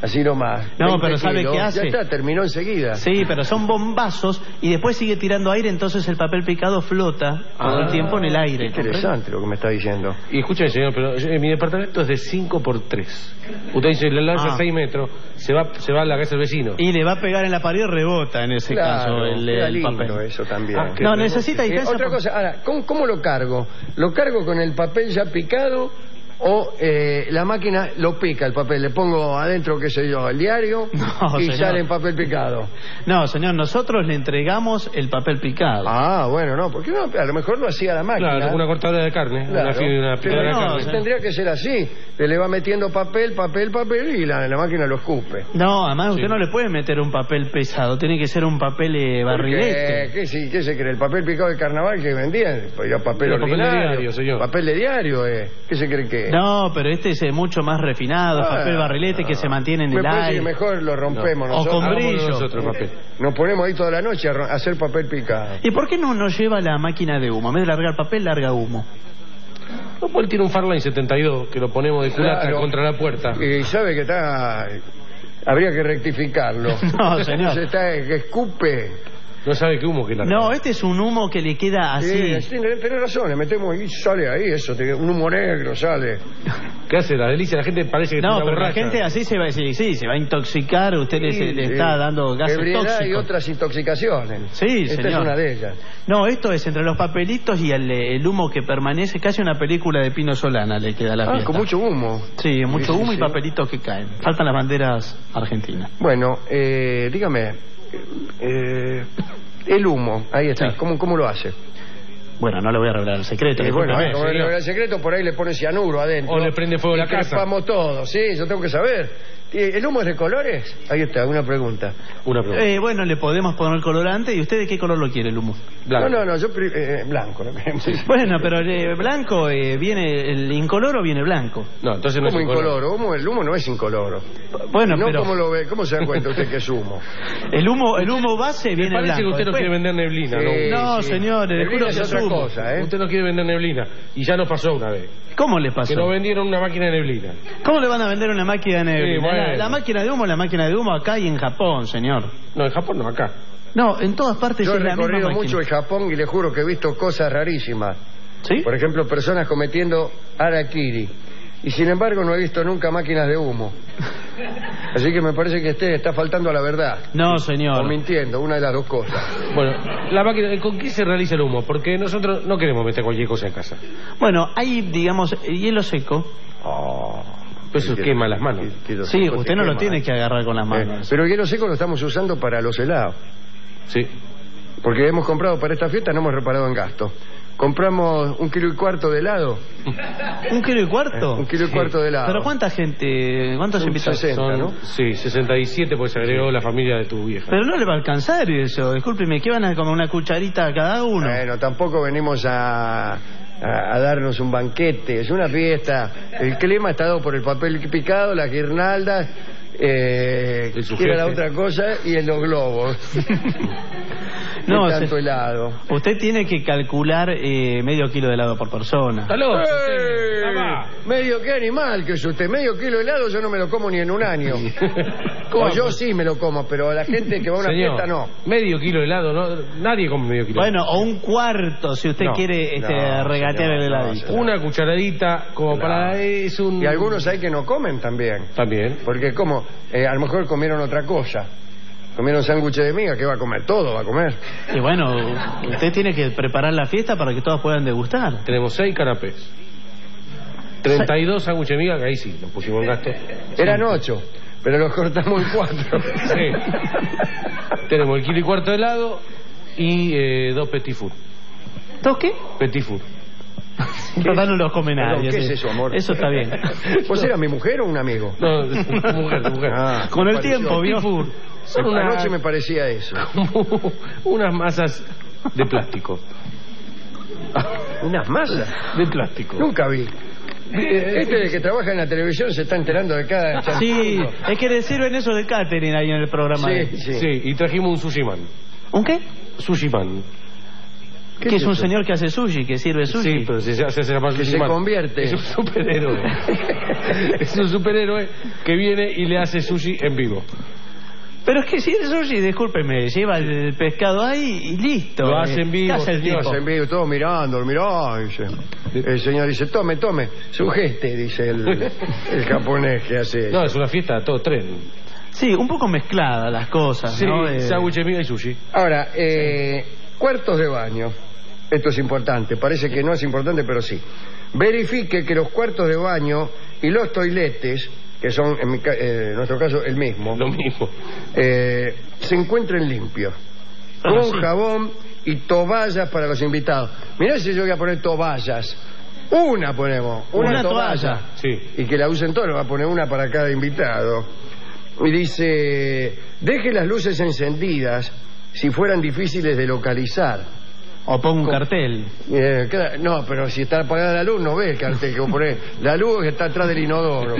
Así nomás. No, veinte pero ¿sabe kilos, qué hace? Ya está, terminó enseguida. Sí, pero son bombazos y después sigue tirando aire, entonces el papel picado flota todo el tiempo en el aire. Interesante lo que me está diciendo. Y escúcheme, señor, pero eh, mi departamento es de cinco por tres. Usted dice, le lanza Ah. seis metros, se va, se va a la casa del vecino. Y le va a pegar en la pared y rebota en ese Claro, caso el, queda el lindo papel. eso también. Ah, qué No, bueno. necesita Eh, distancia. otra por- cosa, ahora, ¿cómo, cómo lo cargo? ¿Lo cargo con el papel ya picado o eh, la máquina lo pica el papel? Le pongo adentro, qué sé yo, el diario No, y señor. sale en papel picado. No, señor, nosotros le entregamos el papel picado. Ah, bueno, no, porque no, a lo mejor lo hacía la máquina. Claro, una cortadora de carne, Claro. una, fi- una Pero picadora de no, carne. señor. tendría que ser así. Se le va metiendo papel, papel, papel y la, la máquina lo escupe. No, además usted Sí. no le puede meter un papel pesado, tiene que ser un papel eh, ¿Por barrilete. ¿Qué, ¿Qué, sí, ¿Qué se cree? ¿El papel picado de carnaval que vendían? Pues era papel Era papel de ordinario. diario, señor. Papel de diario, eh. ¿Qué se cree que es? No, pero este es eh, mucho más refinado, Ah, papel barrilete que se mantiene en Me el parece aire. que mejor lo rompemos No. O nosotros. con Hagámoslo brillo. nosotros, papel. Nos ponemos ahí toda la noche a ro- a hacer papel picado. ¿Y por qué no nos lleva la máquina de humo? En vez de largar papel, larga humo. No, pues él tiene un Farline setenta y dos que lo ponemos de culata Claro. contra la puerta. Y sabe que está... Habría que rectificarlo. No, señor. Se está, que escupe. No sabe qué humo que la. No, este es un humo que le queda así. Sí, tiene- tenés razón, le metemos y sale ahí eso, te- un humo negro sale. ¿Qué hace? La delicia, la gente parece que No, está pero la borracha. gente así se va, sí, sí, se va a intoxicar, usted le, Sí, le sí. está dando gases Ebriedad tóxicos. y otras intoxicaciones. Sí, Esta señor. es una de ellas. No, esto es entre los papelitos y el, el humo que permanece, casi una película de Pino Solana le queda a la Ah, fiesta. con mucho humo. Sí, mucho Sí, sí, humo y sí. papelitos que caen. Faltan las banderas argentinas. Bueno, eh, dígame, eh, el humo, ahí está, Sí. ¿Cómo, ¿cómo lo hace? Bueno, no le voy a revelar el secreto. Eh, bueno, discúlpeme. como señor. el secreto, por ahí le pone cianuro adentro. O le prende fuego y la casa. crepamos todo, sí, yo tengo que saber. Eh, ¿El humo es de colores? Ahí está, una pregunta. Una pregunta. Eh, bueno, le podemos poner colorante. ¿Y usted de qué color lo quiere el humo? Blanco. No, no, no, yo pri- eh, blanco. ¿no? Bueno, pero eh, blanco eh, viene, el incoloro viene blanco. No, entonces no es ¿Cómo incoloro. incoloro? Humo, el humo no es incoloro. Bueno, no, pero ¿cómo lo ve? ¿Cómo se da cuenta usted que es humo? el humo, el humo base Me viene parece blanco. que usted no Después- quiere vender neblina, Sí, ¿no? No, sí. señor, le Neblina juro es que otra asumo. cosa, ¿eh? Usted no quiere vender neblina. Y ya nos pasó una vez. ¿Cómo le pasó? Que nos vendieron una máquina de neblina. ¿Cómo le van a vender una máquina de neblina? Sí, bueno. la, la máquina de humo, la máquina de humo acá y en Japón, señor. No, en Japón no, acá. No, en todas partes Yo he es la misma recorrido máquina. mucho el Japón y le juro que he visto cosas rarísimas. ¿Sí? Por ejemplo, personas cometiendo harakiri. Y sin embargo no he visto nunca máquinas de humo. Así que me parece que usted está faltando a la verdad. No, O señor. mintiendo, una de las dos cosas. Bueno, la máquina, ¿con qué se realiza el humo? Porque nosotros no queremos meter cualquier cosa en casa. Bueno, hay, digamos, hielo seco. Oh, Pero eso qué- quema las manos. qué- qué- Sí, qué- usted no qué lo mal. tiene que agarrar con las Eh, manos. pero el hielo seco lo estamos usando para los helados. Sí. Porque hemos comprado para esta fiesta, no hemos reparado en gasto. Compramos un kilo y cuarto de helado. ¿Un kilo y cuarto? Eh, un kilo y cuarto de helado. ¿Pero cuánta gente, cuántos Un invitados? sesenta. Son, ¿no? Sí, sesenta y siete porque se agregó la familia de tu vieja. Pero no le va a alcanzar eso. Discúlpeme, ¿qué van a comer una cucharita cada uno? Bueno, tampoco venimos a, a, a darnos un banquete, es una fiesta. El clima está dado por el papel picado, las guirnaldas, eh, El que era la sujete. otra cosa, y en los globos. No, De se- tanto helado. Usted tiene que calcular eh, medio kilo de helado por persona. ¡Está loco! ¡Eh! usted! ¡Papá! Medio qué animal que es usted, medio kilo de helado yo no me lo como ni en un año. ¿Cómo? O yo sí me lo como, pero la gente que va a una Señor, fiesta no. medio kilo de helado, ¿no? Nadie come medio kilo. Bueno, o un cuarto si usted No, quiere este, no, regatear señor, el no, heladito. señor. Una cucharadita como Claro. para... Es un... Y algunos hay que no comen también. También. Porque como, eh, a lo mejor comieron otra cosa. Comieron sándwiches de miga, ¿qué va a comer? Todo va a comer. Y bueno, usted tiene que preparar la fiesta para que todos puedan degustar. Tenemos seis canapés. treinta y dos sándwiches de miga, que ahí sí, nos pusimos en gasto. Eran ocho, pero los cortamos en cuatro. Sí. Tenemos el kilo y cuarto de helado y eh, dos petit four. ¿Dos qué? Petit four. Total no los come Perdón, nadie. ¿qué sí. es eso, amor? Eso está bien. ¿Vos eras mi mujer o un amigo? No, mujer, mujer. Ah, Con el me pareció. tiempo, ¿vio? Petit four. Son Una unas, noche me parecía eso. unas masas de plástico. ¿Unas masas? De plástico. Nunca vi. Este de que trabaja en la televisión se está enterando de cada Sí, chanchullo. es que le sirven eso de catering ahí en el programa. Sí, sí. Sí, y trajimos un sushi man. ¿Un qué? Sushi man. Que es, es un señor que hace sushi, que sirve sushi. Sí, pero se, se hace la más que se convierte. Es un superhéroe. Es un superhéroe que viene y le hace sushi en vivo. Pero es que si el sushi, discúlpeme, lleva el pescado ahí y listo. Lo hace en vivo, el Lo hace en vivo, todo mirando, mirá, dice. El señor dice, tome, tome, sujete, dice el, el japonés que hace eso. No, es una fiesta a todo tren. Sí, un poco mezclada las cosas, sí, ¿no? Eh... sándwich y sushi. Ahora, eh, cuartos de baño. Esto es importante, parece que no es importante, pero sí. Verifique que los cuartos de baño y los toiletes, que son en, mi, eh, en nuestro caso el mismo, lo mismo, eh, se encuentren limpios, con ah, sí. jabón y toallas para los invitados. Mirá si yo voy a poner toallas. Una ponemos, una, una toalla. toalla. Sí. Y que la usen todos, va a poner una para cada invitado. Y dice, deje las luces encendidas si fueran difíciles de localizar. O pongo un cartel. Eh, queda, no, pero si está apagada la luz no ve el cartel que vos ponés. La luz está atrás del inodoro.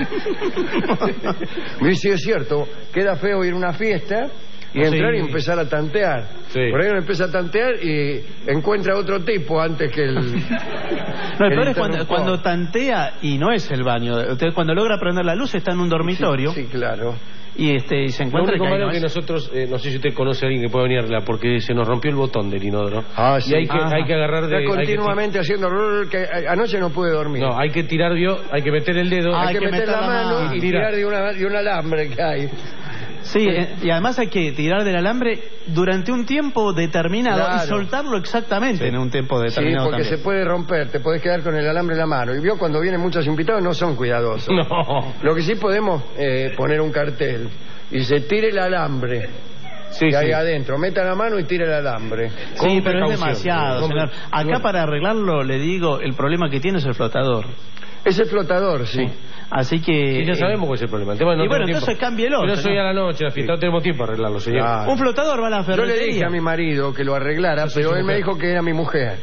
Y si es cierto, queda feo ir a una fiesta y entrar sí. y empezar a tantear. Sí. Por ahí uno empieza a tantear y encuentra otro tipo antes que el... No, el peor es cuando, cuando tantea y no es el baño. Usted cuando logra prender la luz está en un dormitorio. Sí, sí claro. Y este y se encuentra lo único malo que, que nosotros eh, no sé si usted conoce a alguien que pueda venir a arreglar, porque se nos rompió el botón del inodoro. Ah, sí. Y hay que, ah, hay que agarrar de... Está continuamente que, haciendo... que anoche no pude dormir. No, hay que tirar, vio, hay que meter el dedo. Ah, hay, hay que, que meter, meter la, la mano, mano y tirar, tirar de, una, de un alambre que hay. Sí, y además hay que tirar del alambre durante un tiempo determinado, claro. Y soltarlo exactamente, sí. En un tiempo determinado. Sí, porque también. Se puede romper, te podés quedar con el alambre en la mano. Y vio, cuando vienen muchos invitados no son cuidadosos. No. Lo que sí podemos eh, poner un cartel y se tire el alambre. Sí, que sí. Hay adentro, meta la mano y tira el alambre. Sí, pero es demasiado, señor. Acá para arreglarlo, le digo, el problema que tiene es el flotador. Es el flotador, sí. sí. Así que... Sí, ya sabemos cuál es el problema. El tema no y bueno, entonces cámbielo. Pero eso ya a la noche, la fiesta, sí. No tenemos tiempo para arreglarlo, señor. Claro. Un flotador va a la ferretería. Yo le dije a mi marido que lo arreglara, pero él mujer. me dijo que era mi mujer.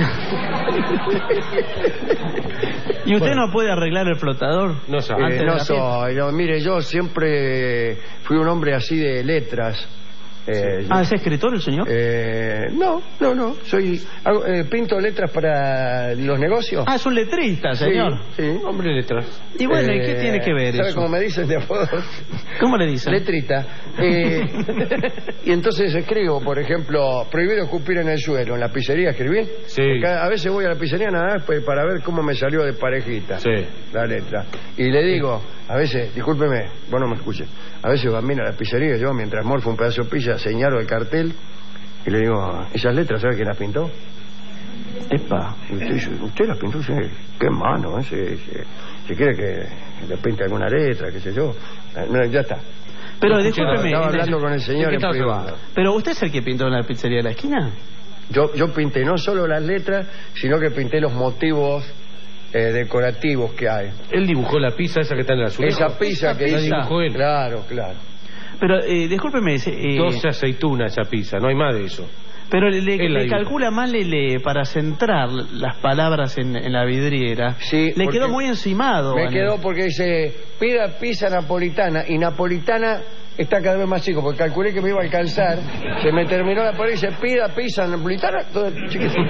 ¿Y usted bueno. no puede arreglar el flotador? No sabe. Eh, no soy. No, mire, yo siempre fui un hombre así de letras. Eh, ah, ¿es escritor el señor? Eh, no, no, no. Soy hago, eh, pinto letras para los negocios. Ah, es un letrista, señor. Sí, sí. Hombre de letras. Y bueno, eh, ¿y qué tiene que ver ¿sabe eso? cómo me dicen de apodo? ¿Cómo le dicen? Letrita. Eh, y entonces escribo, por ejemplo, prohibido escupir en el suelo. En la pizzería escribí. Sí. Porque a veces voy a la pizzería nada más pues, para ver cómo me salió de parejita. Sí. La letra. Y le digo, a veces, discúlpeme, vos no me escuches. A veces va a la pizzería, yo mientras morfo un pedazo de pizza, señalo el cartel y le digo, esas letras, ¿sabe quién las pintó? Epa. Y usted dice, ¿usted las pintó? Sí. Qué mano, ¿eh? Si, si, si quiere que le pinte alguna letra, qué sé yo. No, ya está. Pero discúlpeme. Estaba hablando con el señor en privado. Pero usted es el que pintó en la pizzería de la esquina. Yo, yo pinté no solo las letras, sino que pinté los motivos Eh, decorativos que hay. Él dibujó la pizza esa que está en el azulejo. Esa pizza que la dibujó él. Claro, claro. Pero eh, discúlpeme, eh, doce aceitunas esa pizza, no hay más de eso. Pero le, le, le calcula mal le, le, para centrar las palabras en, en la vidriera. Sí, le quedó muy encimado. Me Ana. quedó porque dice pida pizza napolitana y napolitana está cada vez más chico, porque calculé que me iba a alcanzar. Se me terminó la pared y dice, pida pizza napolitana, todo chiquitito.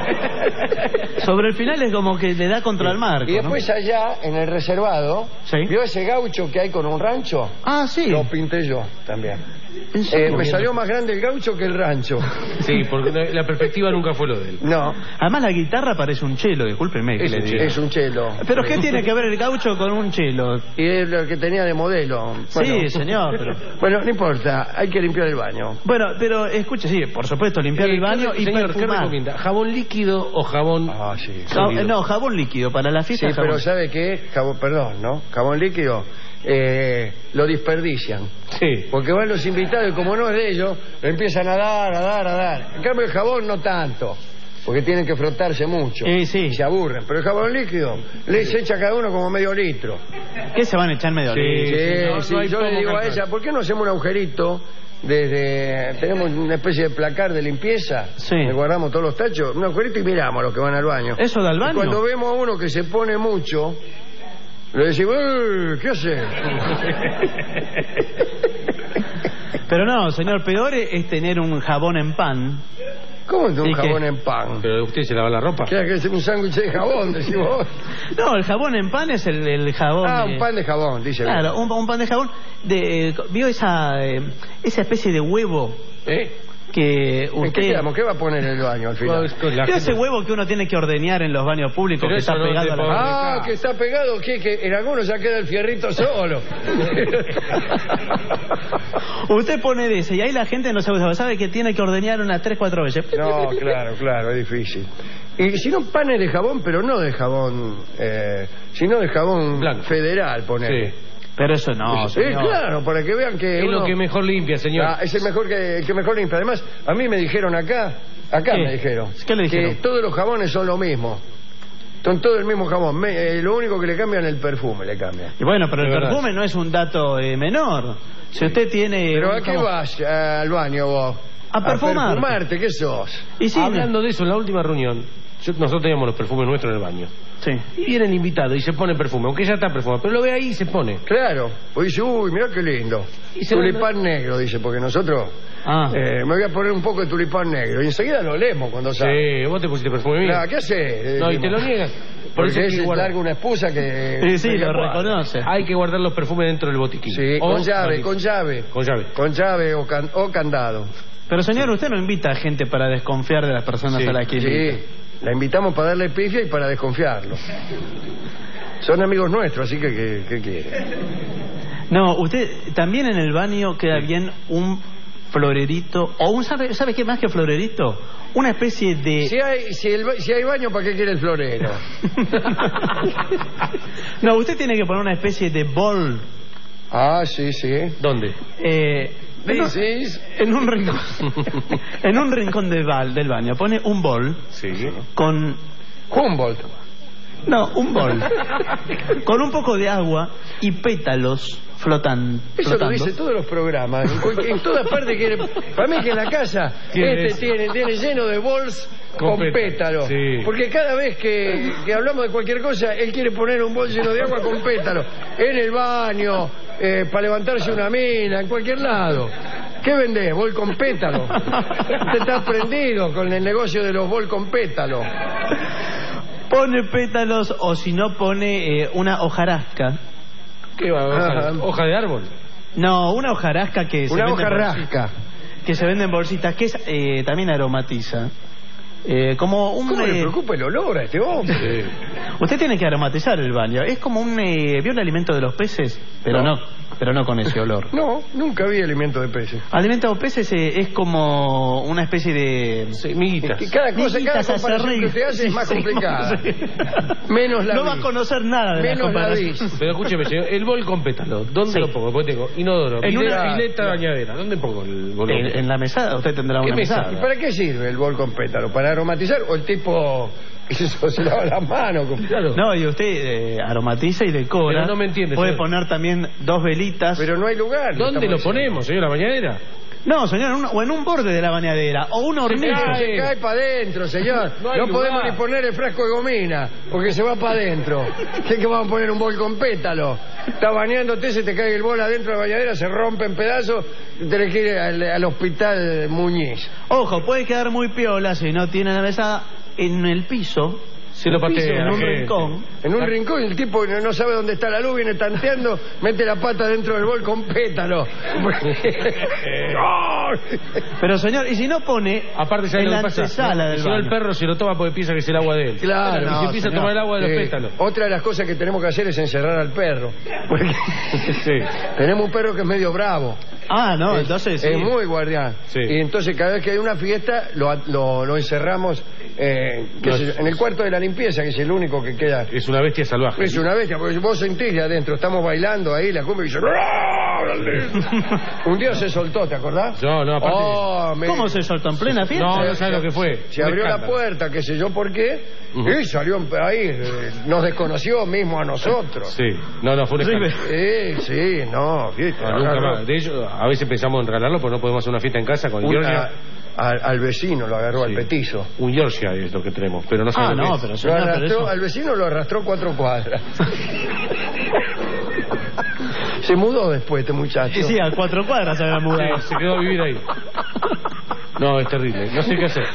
Sobre el final es como que le da contra el marco. Y después, ¿no? Allá, en el reservado, ¿sí? ¿Vio ese gaucho que hay con un rancho? Ah, sí. Lo pinté yo también. Eh, me salió más grande el gaucho que el rancho. Sí, porque la perspectiva nunca fue lo de él. No. Además la guitarra parece un chelo, discúlpeme. Es, que un, le chelo. es un chelo. ¿Pero qué tiene que ver el gaucho con un chelo? Y es lo que tenía de modelo. Bueno, sí, señor. Pero... Bueno, no importa, hay que limpiar el baño. Bueno, pero escuche, sí, por supuesto, limpiar eh, el baño y señor, perfumar. ¿qué recomienda? ¿Jabón líquido o jabón...? Ah, sí. Jabón, no, jabón líquido, para la fiesta. Sí, jabón. pero ¿sabe qué? Jabón, perdón, ¿no? Jabón líquido... Eh, lo desperdician. Sí. Porque van los invitados y como no es de ellos, lo empiezan a dar, a dar, a dar. En cambio el jabón no tanto, porque tienen que frotarse mucho. Eh, sí. Y se aburren. Pero el jabón líquido les echa cada uno como medio litro. ¿Qué se van a echar medio sí, litro? Sí, no, sí, no hay yo le digo cantar. a ella, ¿por qué no hacemos un agujerito? Desde tenemos una especie de placar de limpieza, sí. Le guardamos todos los tachos, un agujerito y miramos a los que van al baño. ¿Eso da al baño? Y cuando vemos a uno que se pone mucho, le decimos, ¿qué hace? Pero no, señor, peor es tener un jabón en pan ¿Cómo es un Sí, jabón ¿qué? en pan? Pero usted se lava la ropa. ¿Qué que es un sándwich de jabón, decís vos? No, el jabón en pan es el, el jabón. Ah, de- un pan de jabón, dice. Claro, un, un pan de jabón. De, eh, ¿Vio esa, eh, esa especie de huevo ¿Eh? que ¿En usted... qué quedamos? ¿Qué va a poner en el baño al final? La ¿Vio ese gente- huevo que uno tiene que ordeñar en los baños públicos Pero que eso está no pegado te a la... puedo- Ah, que está pegado, ¿qué? Que en algunos ya queda el fierrito solo. Usted pone de ese y ahí la gente no sabe, sabe que tiene que ordeñar unas tres, cuatro veces. No, claro, claro, es difícil. Y si no, panes de jabón, pero no de jabón, eh, sino de jabón Blanco. federal, poner. Sí. Pero eso no, Sí, señor. claro, para que vean que Es uno- lo que mejor limpia, señor. Ah, es el mejor que, el que mejor limpia. Además, a mí me dijeron acá, acá ¿Qué? me dijeron, ¿Qué le dijeron? que todos los jabones son lo mismo. Son todo el mismo jabón. Me- eh, lo único que le cambian es el perfume, le cambian. Y bueno, pero el Es verdad. perfume no es un dato eh, menor. Si usted tiene... Pero un ¿a qué jabón- vas eh, al baño vos? A perfumar. perfumarte, ¿qué sos? Y sí, Hablando de eso, en la última reunión, yo- nosotros teníamos los perfumes nuestros en el baño. Sí. Y viene el invitado y se pone perfume, aunque ya está perfumado, pero lo ve ahí y se pone. Claro. Pues dice, uy, mirá qué lindo. Y se Tulipán negro, dice, porque nosotros... Ah. eh, me voy a poner un poco de tulipán negro. Y enseguida lo olemos cuando sale. Sí, vos te pusiste perfume mío. Claro, ¿qué haces? No, y te lo niegan. Por Porque eso hay ese que, es guardar, larga una espusa que... Sí, sí, media lo cuadra. reconoce. hay que guardar los perfumes dentro del botiquín. Sí, O- con llave, maldito. con llave. Con llave. Con llave o, can- o candado. Pero señor, usted no invita a gente para desconfiar de las personas Sí, a las que invita. Sí, la invitamos para darle pifia y para desconfiarlo. Son amigos nuestros, así que ¿qué, qué quiere? No, usted también en el baño queda bien un florerito, o un, ¿sabe, ¿sabe qué más que florerito? Una especie de... Si hay, si, el ba- si hay baño, ¿para qué quiere el florero? No, usted tiene que poner una especie de bol Ah, sí, sí. ¿Dónde? eh, en, un, This is- en un rincón en un rincón del, ba- del baño. Pone un bol Sí. con... Humboldt. No, un bol con un poco de agua y pétalos flotan, Eso flotando. lo dice todos los programas. En, cualquier- en todas partes quiere. Para mí que en la casa Tiene este eso. tiene, tiene lleno de bols Con con, pétalos, pétalos. sí. Porque cada vez que, que hablamos de cualquier cosa, él quiere poner un bol lleno de agua con pétalos. En el baño, eh, para levantarse una mina, en cualquier lado. ¿Qué vendés? Bol con pétalos. Usted está prendido con el negocio de los bol con pétalos. Pone pétalos o si no pone eh, una hojarasca. ¿Qué va? ¿Hoja, Ajá. hoja de árbol? No, una hojarasca que se Una vende en hoja bolsitas, rasca. que se vende en bolsitas, que es, eh, también aromatiza. Eh, como un... ¿Cómo le eh, preocupa el olor a este hombre? usted tiene que aromatizar el baño. Es como un... Eh, ¿vio el alimento de los peces? Pero no, pero no con ese olor. No, nunca vi alimento de peces. Alimento de peces eh, es como una especie de... Sí, miguitas. Que cada cosa, cada Miguitas comparación que acerrín. usted hace es más Sí, complicada. sí. Menos la No va a vi. conocer nada de la Menos la comparación. vi. Pero escúcheme, señor, el bol con pétalo, ¿dónde Sí. lo pongo? Porque tengo inodoro, En pileta, una- pileta, bañadera. ¿Dónde pongo el bol? En, en la mesada, usted tendrá ¿Qué una mesada? ¿Y mesada. para qué sirve el bol con pétalo? ¿Para aromatizar o el tipo eso, se lava las manos? Con... Claro. No, y usted eh, aromatiza y decora. Pero no me entiende, Puede señor. poner también dos velitas. Pero no hay lugar. ¿Dónde lo estamos ponemos, señor, la bañadera? No, señor, en un- o en un borde de la bañadera, o un hornillo. diciendo. Se cae para adentro, señor. No No, hay podemos lugar. ni poner el frasco de gomina, porque se va para adentro. ¿Qué que vamos a poner un bol con pétalo? Está bañándote, se te cae el bol adentro de la bañadera, se rompe en pedazos, tenés que ir al, al hospital Muñiz. Ojo, puede quedar muy piola si no tiene la mesada en el piso, Se lo piso, patea en la un gente. rincón. En un rincón, el tipo no no sabe dónde está la luz, viene tanteando, mete la pata dentro del bol con pétalo. Pero señor, y si no pone Aparte, ¿sabe en lo la que pasa? antesala del Si no, el baño? perro se lo toma porque piensa que es el agua de él. Claro, Y no, se empieza señor. a tomar el agua de los Eh, pétalos. Otra de las cosas que tenemos que hacer es encerrar al perro. Porque Sí. tenemos un perro que es medio bravo. Ah, no, es, entonces sí. es muy guardián. Sí. Y entonces cada vez que hay una fiesta lo, lo, lo encerramos eh, qué No, sé yo, es- en el cuarto de la limpieza, que es el único que queda. Es una bestia salvaje. Es una bestia, porque vos sentís de adentro, estamos bailando ahí, la cumbia y dice... Un día se soltó, ¿te acordás? No, no, aparte- Oh, me- ¿Cómo se soltó en plena fiesta? No, no sabe lo que fue. Se Un abrió la escándalo. puerta, qué sé yo por qué, Ujú. y salió ahí, eh, nos desconoció mismo a nosotros. Sí. No, no, fue un Sí, escándalo. Sí, sí, no, fíjate, No, nunca agarró más. De hecho, a veces pensamos en regalarlo, pero no podemos hacer una fiesta en casa con una- Georgia. al, al vecino, lo agarró al Sí. petizo. Un Georgia es lo que tenemos, pero no Ah, sabemos no, qué es. pero Lo señor, pero arrastró, eso... al vecino lo arrastró cuatro cuadras. Se mudó después este muchacho. Sí, sí, a cuatro cuadras se había mudado. Sí, se quedó a vivir ahí. No, es terrible. No sé qué hacer.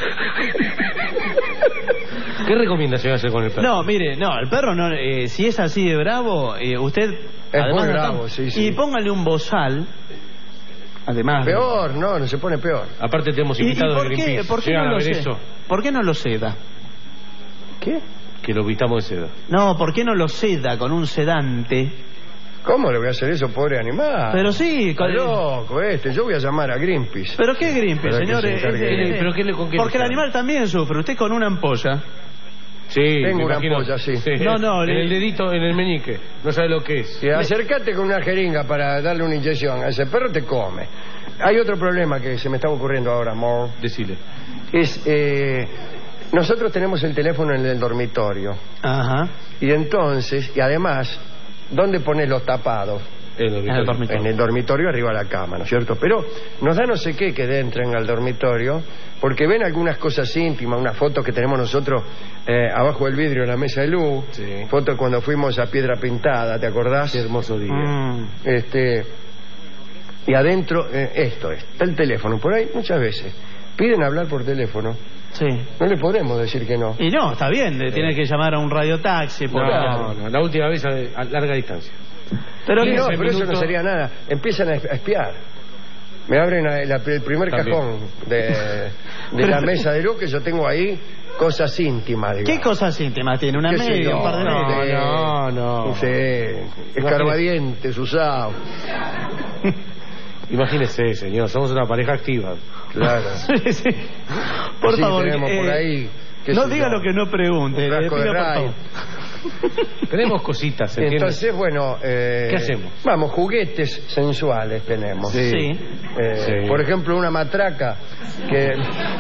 ¿Qué recomendación hace con el perro? No, mire, no, el perro no, eh, si es así de bravo, eh, usted... Es además muy de bravo, tan- sí, sí. Y póngale un bozal, además... de- Peor, no, no se pone peor. Aparte tenemos ¿Y, y invitados por de qué, Greenpeace. por qué Llegan no a lo ver seda? eso, ¿Por qué no lo seda? ¿Qué? que lo vitamos de seda. No, ¿por qué no lo seda con un sedante? ¿Cómo le voy a hacer eso, pobre animal? Pero sí, Está con- loco este. Yo voy a llamar a Greenpeace. ¿Pero qué Greenpeace, Para que se señores? encargue. Eh, eh, ¿Pero qué le- con qué Porque le el animal también sufre. Usted con una ampolla. Sí, Tengo me una imagino. ampolla, sí. No, no, en le- el dedito, en el meñique. No sabe lo que es. Y acércate con una jeringa para darle una inyección. A ese perro te come. Hay otro problema que se me está ocurriendo ahora, amor. Decile. Es, eh, nosotros tenemos el teléfono en el dormitorio. Ajá. Y entonces, y además, ¿dónde pones los tapados? En el En el dormitorio. En el dormitorio arriba de la cama, ¿no es cierto? Pero nos da no sé qué que entren al dormitorio, porque ven algunas cosas íntimas, unas fotos que tenemos nosotros eh, abajo del vidrio en la mesa de luz, Sí. fotos cuando fuimos a Piedra Pintada, ¿te acordás? Qué hermoso día. Mm. Este, y adentro, eh, esto es, está el teléfono, por ahí muchas veces piden hablar por teléfono, Sí. no le podemos decir que no. Y no, está bien, le tiene que llamar a un radiotaxi. Porque... No, no, la última vez a, a larga distancia. Pero Y no, quince pero eso no minutos. sería nada. Empiezan a a espiar. Me abren a- la- el primer También. cajón de, de la mesa de luz que yo tengo ahí, cosas íntimas, digamos. ¿qué cosas íntimas tiene? ¿Una ¿Qué sé media, yo? un par de No, medias? no, no. No sé, escarbadientes, usados. Imagínese, señor, somos una pareja activa. Claro. Sí, sí. Por Sí, favor, tenemos por eh, ahí, qué no sé diga yo, lo que no pregunte. un Le frasco de pido por ray. favor. Tenemos cositas, ¿entiendes? Entonces, bueno... eh, ¿Qué hacemos? Vamos, juguetes sensuales tenemos. Sí. Eh, Sí. Por ejemplo, una matraca que...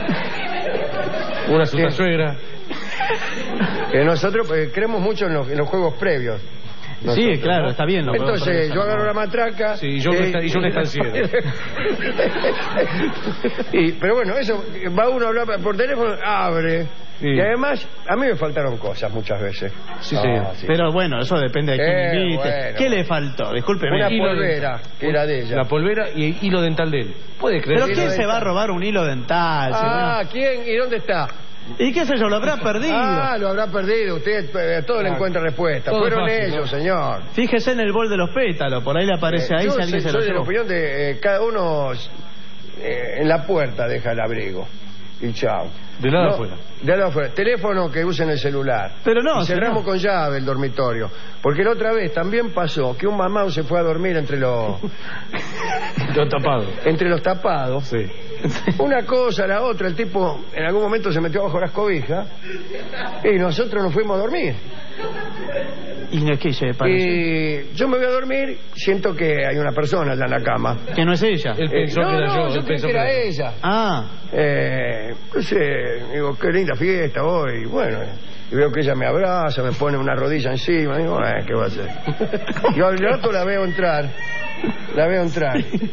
Una super ¿Qué? suegra. que nosotros eh, creemos mucho en los, en los juegos previos. Sí, Nosotros, claro, ¿no? está bien. lo podemos Entonces, progresar, yo agarro ¿no? la matraca... Sí, y yo un eh, esta- y yo un estanciero. y, pero bueno, eso, va uno a hablar por teléfono, abre... Sí. Y además, a mí me faltaron cosas muchas veces. Sí, Ah, señor. sí. Pero bueno, eso depende de quién Eh, invite. bueno. ¿Qué le faltó? Discúlpeme. Una hilo de- polvera, que era de ella. La polvera y el hilo dental de él. ¿Puede creer? ¿Pero hilo quién se dental. va a robar un hilo dental, Ah, señor? ¿quién? ¿Y dónde está? ¿Y qué sé yo? Lo habrá perdido. Ah, lo habrá perdido. Usted eh, a todo le encuentra respuesta. Todo Fueron fácil, ellos, ¿no? señor. Fíjese en el bol de los pétalos. Por ahí le aparece Eh, ahí yo si alguien soy, se lo soy de la llevó. opinión de eh, cada uno eh, en la puerta deja el abrigo. Y chao. De lado No, afuera. De lado afuera. Teléfono que usen el celular. Pero no, Y cerramos señor. con llave el dormitorio. Porque la otra vez también pasó que un mamá se fue a dormir entre los Todo tapado. entre los tapados. Sí. Una cosa, la otra, el tipo en algún momento se metió bajo las cobijas y nosotros nos fuimos a dormir. ¿Y no, qué se parece? Y yo me voy a dormir, siento que hay una persona allá en la cama. Que no es ella. Él pensó Eh, no, que era no, yo. yo él creí pensó que era yo. ella. Ah, Eh, no sé, digo, qué linda fiesta hoy. Bueno, y veo que ella me abraza, me pone una rodilla encima. Digo, eh, ¿qué va a hacer? Y al rato la veo entrar. La veo entrar.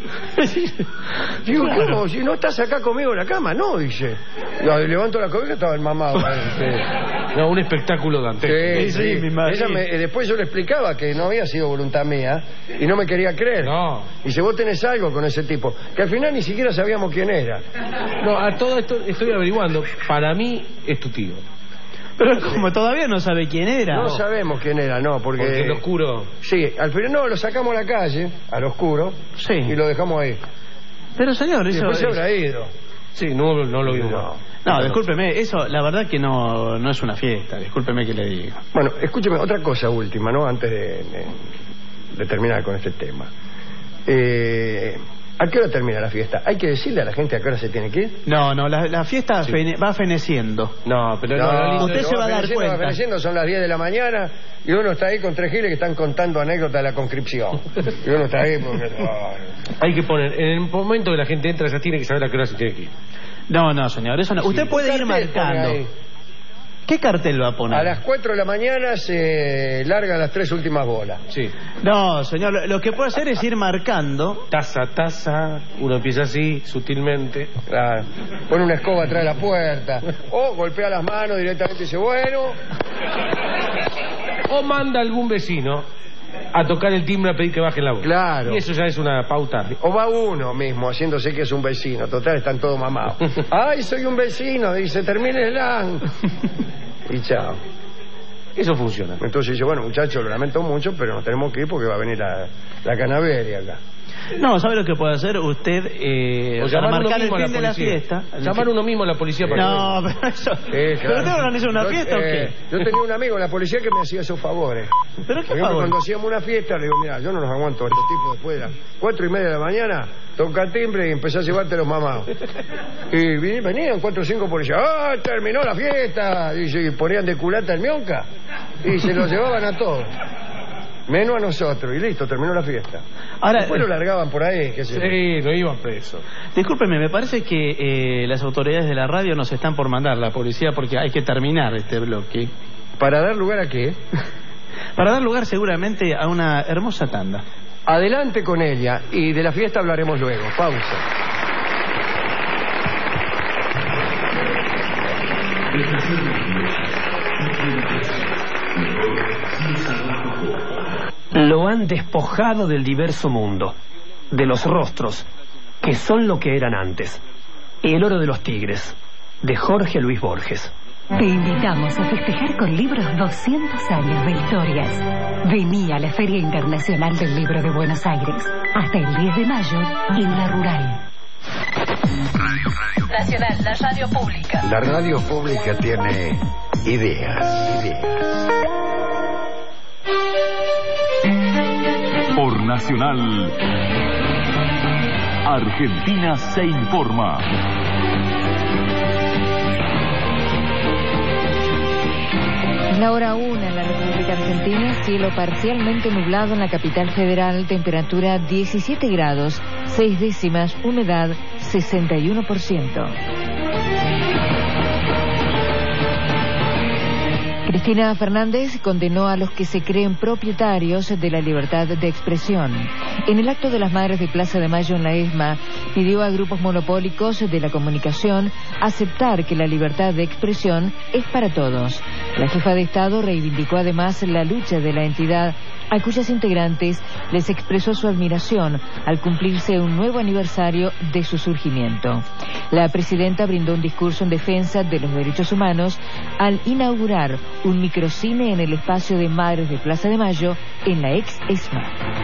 Digo, ¿cómo? Si no estás acá conmigo en la cama, no, dice. Yo levanto la cobija, estaba el mamado. No, un espectáculo dantesco. Sí, Sí, sí. me imagino. Ella me- eh, después yo le explicaba que no había sido voluntad mía y no me quería creer. No. Y si vos tenés algo con ese tipo, que al final ni siquiera sabíamos quién era. No, a todo esto estoy averiguando. Para mí es tu tío. pero como todavía no sabe quién era. No sabemos quién era, no, porque... Porque en lo oscuro. Sí, al final no, lo sacamos a la calle, al oscuro, Sí. y lo dejamos ahí. Pero señor, Y eso... después se es- habrá ido. Sí, no, no lo vimos. No. No, discúlpeme, eso la verdad que no, no es una fiesta, discúlpeme que le diga. Bueno, escúcheme, otra cosa última, ¿no? Antes de, de- de terminar con este tema. Eh, ¿A qué hora termina la fiesta? ¿Hay que decirle a la gente a qué hora se tiene que ir? No, no, la, la fiesta fene- va feneciendo. No, pero no, lo lindo usted es- se va a dar feneciendo, cuenta. feneciendo, son las diez de la mañana y uno está ahí con tres giles que están contando anécdotas de la conscripción. Y uno está ahí porque... ay. hay que poner, en el momento que la gente entra ya tiene que saber a qué hora se tiene que ir. No, no, señor, eso no. Usted Sí. puede ¿Qué ir cartel pone marcando. ahí? ¿Qué cartel va a poner? A las cuatro de la mañana se largan las tres últimas bolas. Sí. No, señor, lo, lo que puede hacer es ir marcando. Taza a taza, uno empieza así, sutilmente. Claro. Pone una escoba atrás de la puerta. O golpea las manos directamente y dice, bueno... O manda a algún vecino a tocar el timbre a pedir que baje la voz. Claro. Y eso ya es una pauta. O va uno mismo haciéndose que es un vecino. Total, están todos mamados. Ay, soy un vecino. Dice, termine el an. Y chao. Eso funciona. Entonces dice, bueno, muchachos, lo lamento mucho, pero nos tenemos que ir porque va a venir la, la Canaveria acá. No, ¿sabe lo que puede hacer usted? Eh, O para llamar uno marcar el mismo a la fin de la policía. fiesta. Llamar uno mismo a la policía para No, pero eso... Eh, ¿Pero usted organiza una Yo, fiesta o eh, qué? Yo tenía un amigo en la policía que me hacía esos favores. ¿Pero qué Por ejemplo, favor? cuando hacíamos una fiesta, le digo, mira, yo no los aguanto a estos tipos después de las cuatro y media de la mañana, toca timbre y empezá a llevarte los mamados. Y vi- venían cuatro o cinco policías, ¡ah, terminó la fiesta! Y, se- y ponían de culata el mionca y se los llevaban a todos. Menos a nosotros, y listo, terminó la fiesta. Ahora, Después lo largaban por ahí, qué sé yo. Sí, no iban preso. discúlpeme, me parece que eh, las autoridades de la radio nos están por mandar, la policía, porque hay que terminar este bloque. ¿Para dar lugar a qué? Para dar lugar seguramente a una hermosa tanda. Adelante con ella, y de la fiesta hablaremos luego. Pausa. Lo han despojado del diverso mundo, de los rostros, que son lo que eran antes. El oro de los tigres, de Jorge Luis Borges. Te invitamos a festejar con libros doscientos años de historias. Vení a la Feria Internacional del Libro de Buenos Aires hasta el diez de mayo en La Rural. Nacional, la radio pública. La radio pública tiene ideas, ideas. Por Nacional, Argentina se informa. Es la hora una en la República Argentina, cielo parcialmente nublado en la capital federal, temperatura diecisiete grados, seis décimas, humedad sesenta y uno por ciento. Cristina Fernández condenó a los que se creen propietarios de la libertad de expresión. En el acto de las Madres de Plaza de Mayo en la ESMA, pidió a grupos monopólicos de la comunicación aceptar que la libertad de expresión es para todos. La jefa de Estado reivindicó además la lucha de la entidad, a cuyas integrantes les expresó su admiración al cumplirse un nuevo aniversario de su surgimiento. La presidenta brindó un discurso en defensa de los derechos humanos al inaugurar un microcine en el espacio de Madres de Plaza de Mayo en la ex ESMA.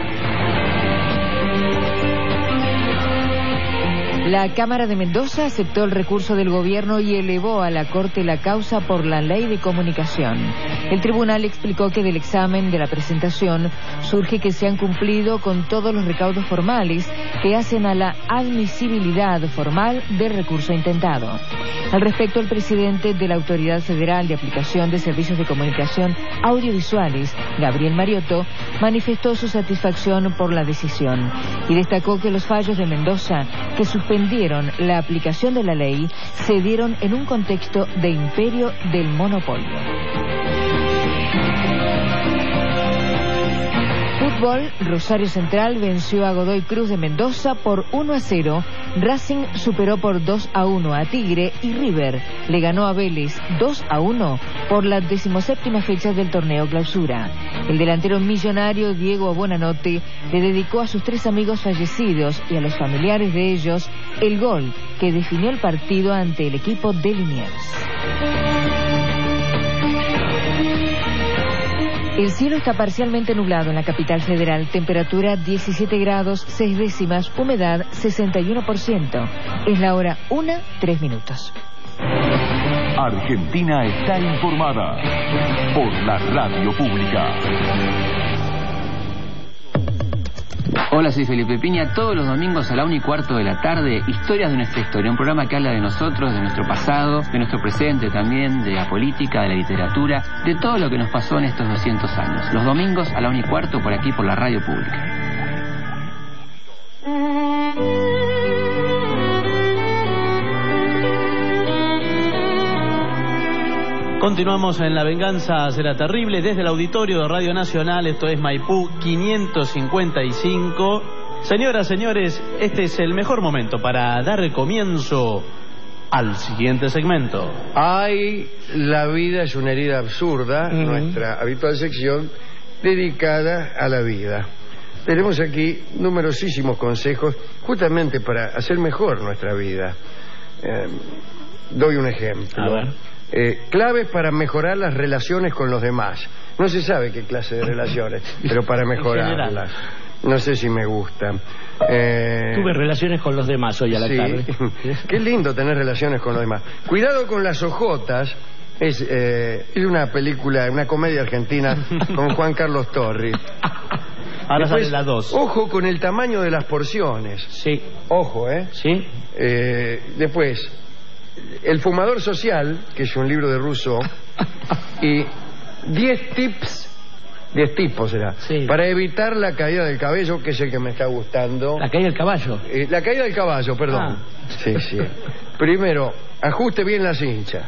La Cámara de Mendoza aceptó el recurso del gobierno y elevó a la Corte la causa por la ley de comunicación. El tribunal explicó que del examen de la presentación surge que se han cumplido con todos los recaudos formales que hacen a la admisibilidad formal del recurso intentado. Al respecto, el presidente de la Autoridad Federal de Aplicación de Servicios de Comunicación Audiovisuales, Gabriel Mariotto, manifestó su satisfacción por la decisión y destacó que los fallos de Mendoza, que suspendieron la aplicación de la ley, se dieron en un contexto de imperio del monopolio. Fútbol, Rosario Central venció a Godoy Cruz de Mendoza por uno a cero, Racing superó por dos a uno a Tigre y River le ganó a Vélez dos a uno por la decimoséptima fecha del torneo clausura. El delantero millonario Diego Buonanotte le dedicó a sus tres amigos fallecidos y a los familiares de ellos el gol que definió el partido ante el equipo de Liniers. El cielo está parcialmente nublado en la capital federal, temperatura diecisiete grados, seis décimas, humedad sesenta y uno por ciento. Es la hora una, tres minutos. Argentina está informada por la radio pública. Hola, soy Felipe Piña. Todos los domingos a la una y cuarto de la tarde, Historias de nuestra historia. Un programa que habla de nosotros, de nuestro pasado, de nuestro presente también, de la política, de la literatura, de todo lo que nos pasó en estos doscientos años. Los domingos a la una y cuarto por aquí, por la radio pública. Continuamos en La Venganza Será Terrible desde el auditorio de Radio Nacional. Esto es Maipú quinientos cincuenta y cinco. Señoras, señores, este es el mejor momento para dar comienzo al siguiente segmento. Ay, la vida es una herida absurda, Uh-huh. nuestra habitual sección dedicada a la vida. Tenemos aquí numerosísimos consejos justamente para hacer mejor nuestra vida. Eh, doy un ejemplo. A ver. Eh, claves para mejorar las relaciones con los demás. No se sabe qué clase de relaciones, pero para mejorarlas. No sé si me gusta. Eh... Tuve relaciones con los demás hoy a la sí. tarde. Qué lindo tener relaciones con los demás. Cuidado con las ojotas. Es, eh, es una película, una comedia argentina con Juan Carlos Torri. Ahora Después, sale la dos. Ojo con el tamaño de las porciones. Sí. Ojo, ¿eh? Sí. Eh, después, El fumador social, que es un libro de Rousseau, y diez tips, diez tipos será, sí. para evitar la caída del cabello, que es el que me está gustando. ¿La caída del caballo? Eh, la caída del caballo, perdón. Ah. Sí, sí. Primero, ajuste bien la cincha.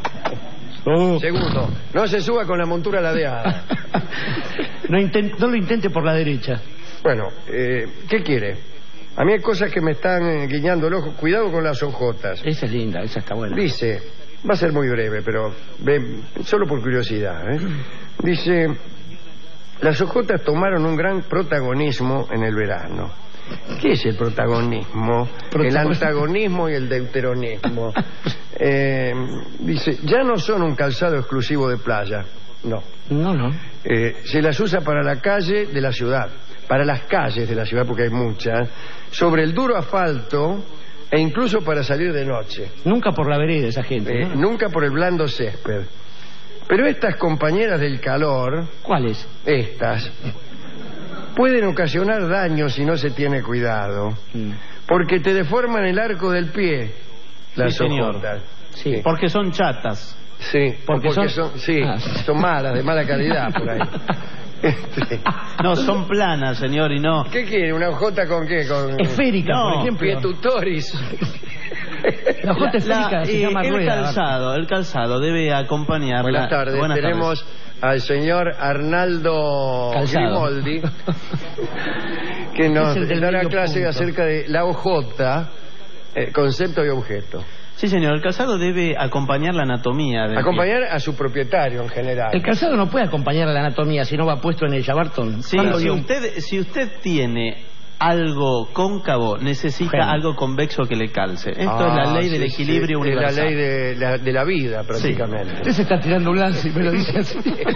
Oh. Segundo, no se suba con la montura ladeada. No, intent, no lo intente por la derecha. Bueno, eh, ¿qué quiere? A mí hay cosas que me están eh, guiñando el ojo. Cuidado con las ojotas. Esa es linda, esa está buena. Dice, va a ser muy breve, pero ve, solo por curiosidad, ¿eh? Dice, las ojotas tomaron un gran protagonismo en el verano. ¿Qué es el protagonismo? El antagonismo y el deuteronismo. Eh, dice, ya no son un calzado exclusivo de playa. No. No, no. Eh, se las usa para la calle de la ciudad, para las calles de la ciudad, porque hay muchas, sobre el duro asfalto e incluso para salir de noche. Nunca por la vereda esa gente, Eh, ¿no? Nunca por el blando césped. Pero estas compañeras del calor... ¿Cuáles? Estas... pueden ocasionar daño si no se tiene cuidado, mm. porque te deforman el arco del pie, las sí, señor. ojotas. Sí. Porque son chatas. Sí, porque, porque son... son sí, ah. son malas, de mala calidad por ahí. Este. No, son planas, señor, y no... ¿Qué quiere? ¿Una hojota con qué? Con... esférica, no, por ejemplo. Pietutoris. La hojota esférica la, se eh, llama el rueda. calzado, el calzado debe acompañar. Buenas tardes, Buenas tenemos... tardes. al señor Arnaldo Calzado. Grimoldi, que nos dará clase punto. acerca de la ojota, eh, concepto y objeto. Sí, señor, el calzado debe acompañar la anatomía. Del acompañar pie. a su propietario en general. El calzado no puede acompañar a la anatomía si no va puesto en el Barton. Sí, si usted, si usted tiene algo cóncavo, necesita Genio. algo convexo que le calce. Esto ah, es la ley sí, del equilibrio sí, universal. Es la ley de la, de la vida, prácticamente. Sí. Usted se está tirando un lance y me lo dice así.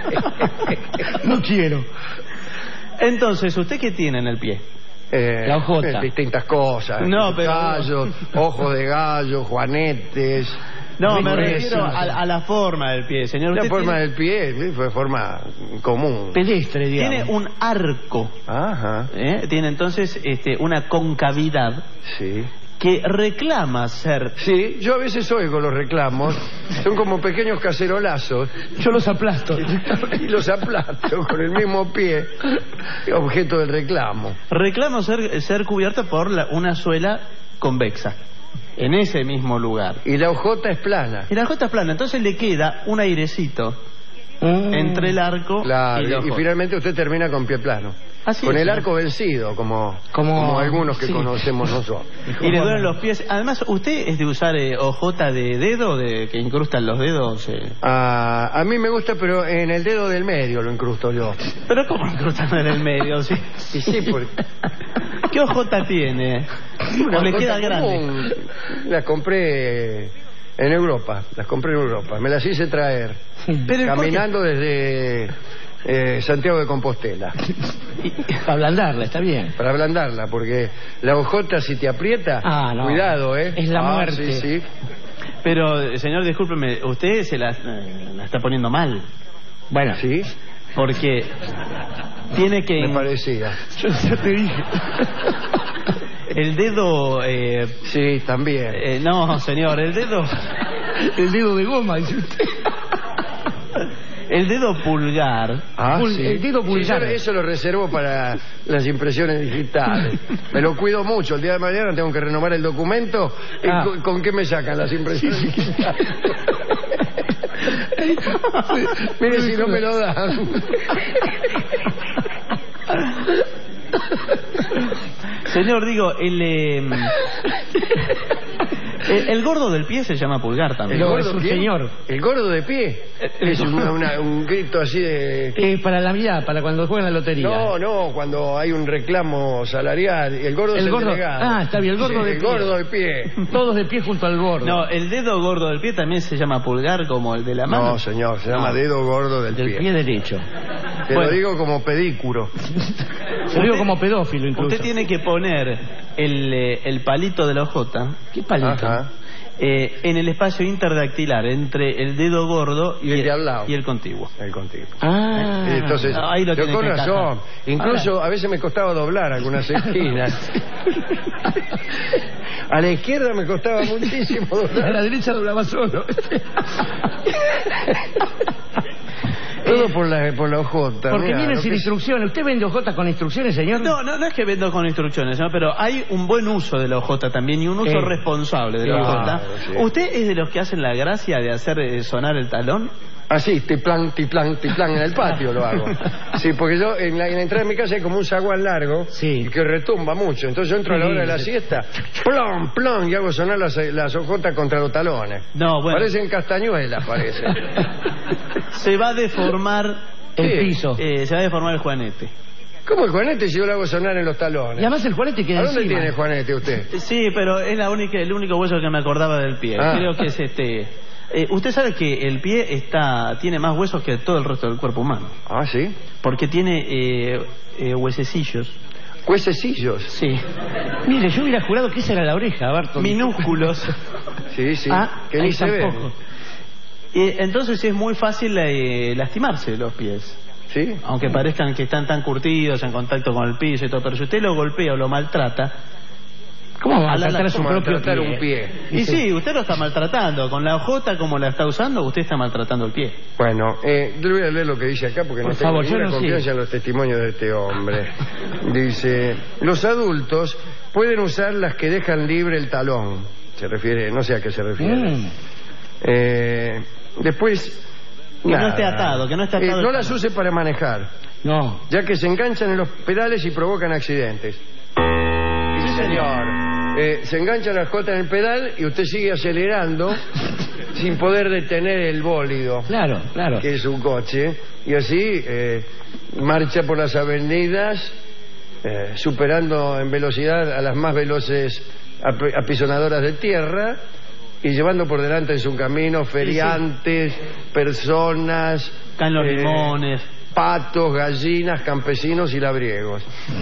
No quiero. Entonces, ¿usted qué tiene en el pie? Eh, la ojota. Distintas cosas. No, pero... gallos, ojos de gallo, juanetes. No, me refiero a, a la forma del pie, señor. La Usted forma tiene... del pie fue forma común. Pedestre, digamos. Tiene un arco. Ajá. ¿Eh? Tiene entonces este, una concavidad. Sí. Que reclama ser... Sí, yo a veces oigo los reclamos. Son como pequeños cacerolazos. Yo los aplasto. Y los aplasto con el mismo pie, objeto del reclamo. Reclamo ser, ser cubierto por la, una suela convexa. En ese mismo lugar. Y la hojota es plana. Y la hojota es plana, entonces le queda un airecito mm. entre el arco claro, y la y, y finalmente usted termina con pie plano. Así con es, el ¿no? arco vencido, como, como, como algunos que sí. conocemos nosotros. Y le duelen los pies. Además, ¿usted es de usar eh, hojota de dedo, de que incrustan los dedos? Eh? Ah, a mí me gusta, pero en el dedo del medio lo incrusto yo. ¿Pero cómo incrustan en el medio? Sí, sí, sí porque... ¿Qué hojota tiene? ¿O le queda grande? Común. Las compré en Europa, las compré en Europa. Me las hice traer, pero caminando desde eh, Santiago de Compostela. Para ablandarla, está bien. Para ablandarla, porque la hojota si te aprieta, ah, no. cuidado, ¿eh? Es la ah, muerte. Sí, sí. Pero, señor, discúlpeme, usted se la, la está poniendo mal. Bueno, sí. Porque tiene que... Me parecía. Yo ya te dije. El dedo... Eh, sí, también. Eh, no, señor, el dedo... El dedo de goma, dice usted. El dedo pulgar. Ah, Pul sí. El dedo pulgar. Sí, eso lo reservo para las impresiones digitales. Me lo cuido mucho. El día de mañana tengo que renovar el documento. ¿Y ah. con, con qué me sacan las impresiones sí, digitales? Mire si no me lo dan. Señor, digo, el... Eh... El, el gordo del pie se llama pulgar también. El gordo es un pie, señor. El gordo de pie. Es una- una- un grito así de... Eh, para la Navidad, para cuando juegan la lotería. No, no, cuando hay un reclamo salarial. El gordo El es el gordo- delegado. ah, está bien, el gordo de el pie. gordo de pie. Todos de pie junto al gordo. No, el dedo gordo del pie también se llama pulgar como el de la mano. No, señor, se llama dedo gordo del, Del pie. pie derecho. Te Bueno. lo digo como pedícuro. Se lo digo como pedófilo incluso. Usted tiene que poner el, eh, el palito de la ojota. ¿Qué palito? Ajá. Eh, en el espacio interdactilar entre el dedo gordo Y el de al lado. y el contiguo. El contigo. Ah. Y entonces, ahí lo yo tiene con que razón. encajar. Incluso a veces me costaba doblar algunas esquinas. A la izquierda me costaba muchísimo A doblar. la derecha doblaba solo. Todo por la, por la ojota. Porque mirá, vienen lo sin que- instrucciones. ¿Usted vende ojota con instrucciones, señor? No, no, no es que vendo con instrucciones, ¿no? Pero hay un buen uso de la ojota también y un uso Sí. responsable de la Claro, ojota. sí. ¿Usted es de los que hacen la gracia de hacer eh, sonar el talón? Así, tiplán, tiplán, tiplán, en el patio lo hago. Sí, porque yo en la, en la entrada de mi casa hay como un zaguán largo Sí. y que retumba mucho. Entonces yo entro a la Sí, hora de la sí. siesta, plom, plom, y hago sonar las, las ojotas contra los talones. No, bueno. Parecen castañuelas, parece. Se va a deformar El Sí. piso. eh, se va a deformar el juanete. ¿Cómo el Juanete si yo lo hago sonar en los talones? Y además el juanete queda ¿A dónde encima. tiene Juanete usted? Sí, pero es la única, el único hueso que me acordaba del pie. Ah. Creo que es este. Eh, usted sabe que el pie está tiene más huesos que todo el resto del cuerpo humano, Ah, ¿sí? porque tiene eh, eh, huesecillos. Huesecillos. Sí. Mire, yo hubiera jurado que esa era la oreja, Barton. Minúsculos. Sí, sí. Ah, que ni ahí se tampoco. ven. Y entonces es muy fácil eh, lastimarse los pies. ¿Sí? Aunque parezcan que están tan curtidos en contacto con el piso y todo, pero si usted lo golpea o lo maltrata. ¿Cómo va a a la- maltratar a su ¿Cómo propio maltratar pie? un pie? Y sí, usted lo está maltratando. Con la ojota como la está usando, usted está maltratando el pie. Bueno, eh, yo le voy a leer lo que dice acá porque Por no tengo favor, yo ninguna no sé. confianza en los testimonios de este hombre. Dice, los adultos pueden usar las que dejan libre el talón. Se refiere, no sé a qué se refiere. Mm. Eh, después... Que no nada. esté atado, que no esté atado Eh, el no las talón. use para manejar, No. ya que se enganchan en los pedales y provocan accidentes. Sí, señor. Eh, se engancha la jota en el pedal y usted sigue acelerando sin poder detener el bólido, Claro, claro. que es un coche, y así eh, marcha por las avenidas eh, superando en velocidad a las más veloces ap- apisonadoras de tierra y llevando por delante en su camino feriantes, personas, Caen los eh, limones. patos, gallinas, campesinos y labriegos.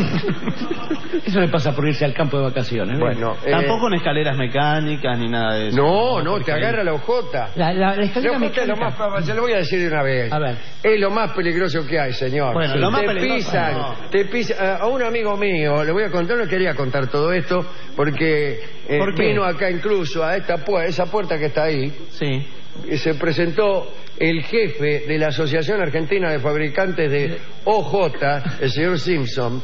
Eso le pasa por irse al campo de vacaciones. ¿no? Bueno, eh, Tampoco en escaleras mecánicas ni nada de eso. no, no, porque te ahí- agarra la ojota. La, la, la La escalera ojota es lo mecánica. más, se lo voy a decir de una vez. A ver. Es lo más peligroso que hay, señor. Bueno, lo más te peligroso, pisan, no. te pisan. A a un amigo mío, le voy a contar, no quería contar todo esto, porque eh, ¿Por qué? vino acá incluso a esta puerta, esa puerta que está ahí, Sí. y se presentó el jefe de la Asociación Argentina de Fabricantes de O J, el señor Simpson,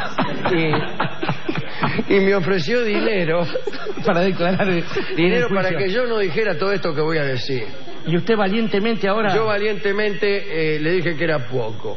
y, y me ofreció dinero, Para declarar. el- dinero el para juicio. que yo no dijera todo esto que voy a decir. Y usted valientemente ahora. Yo valientemente eh, le dije que era poco.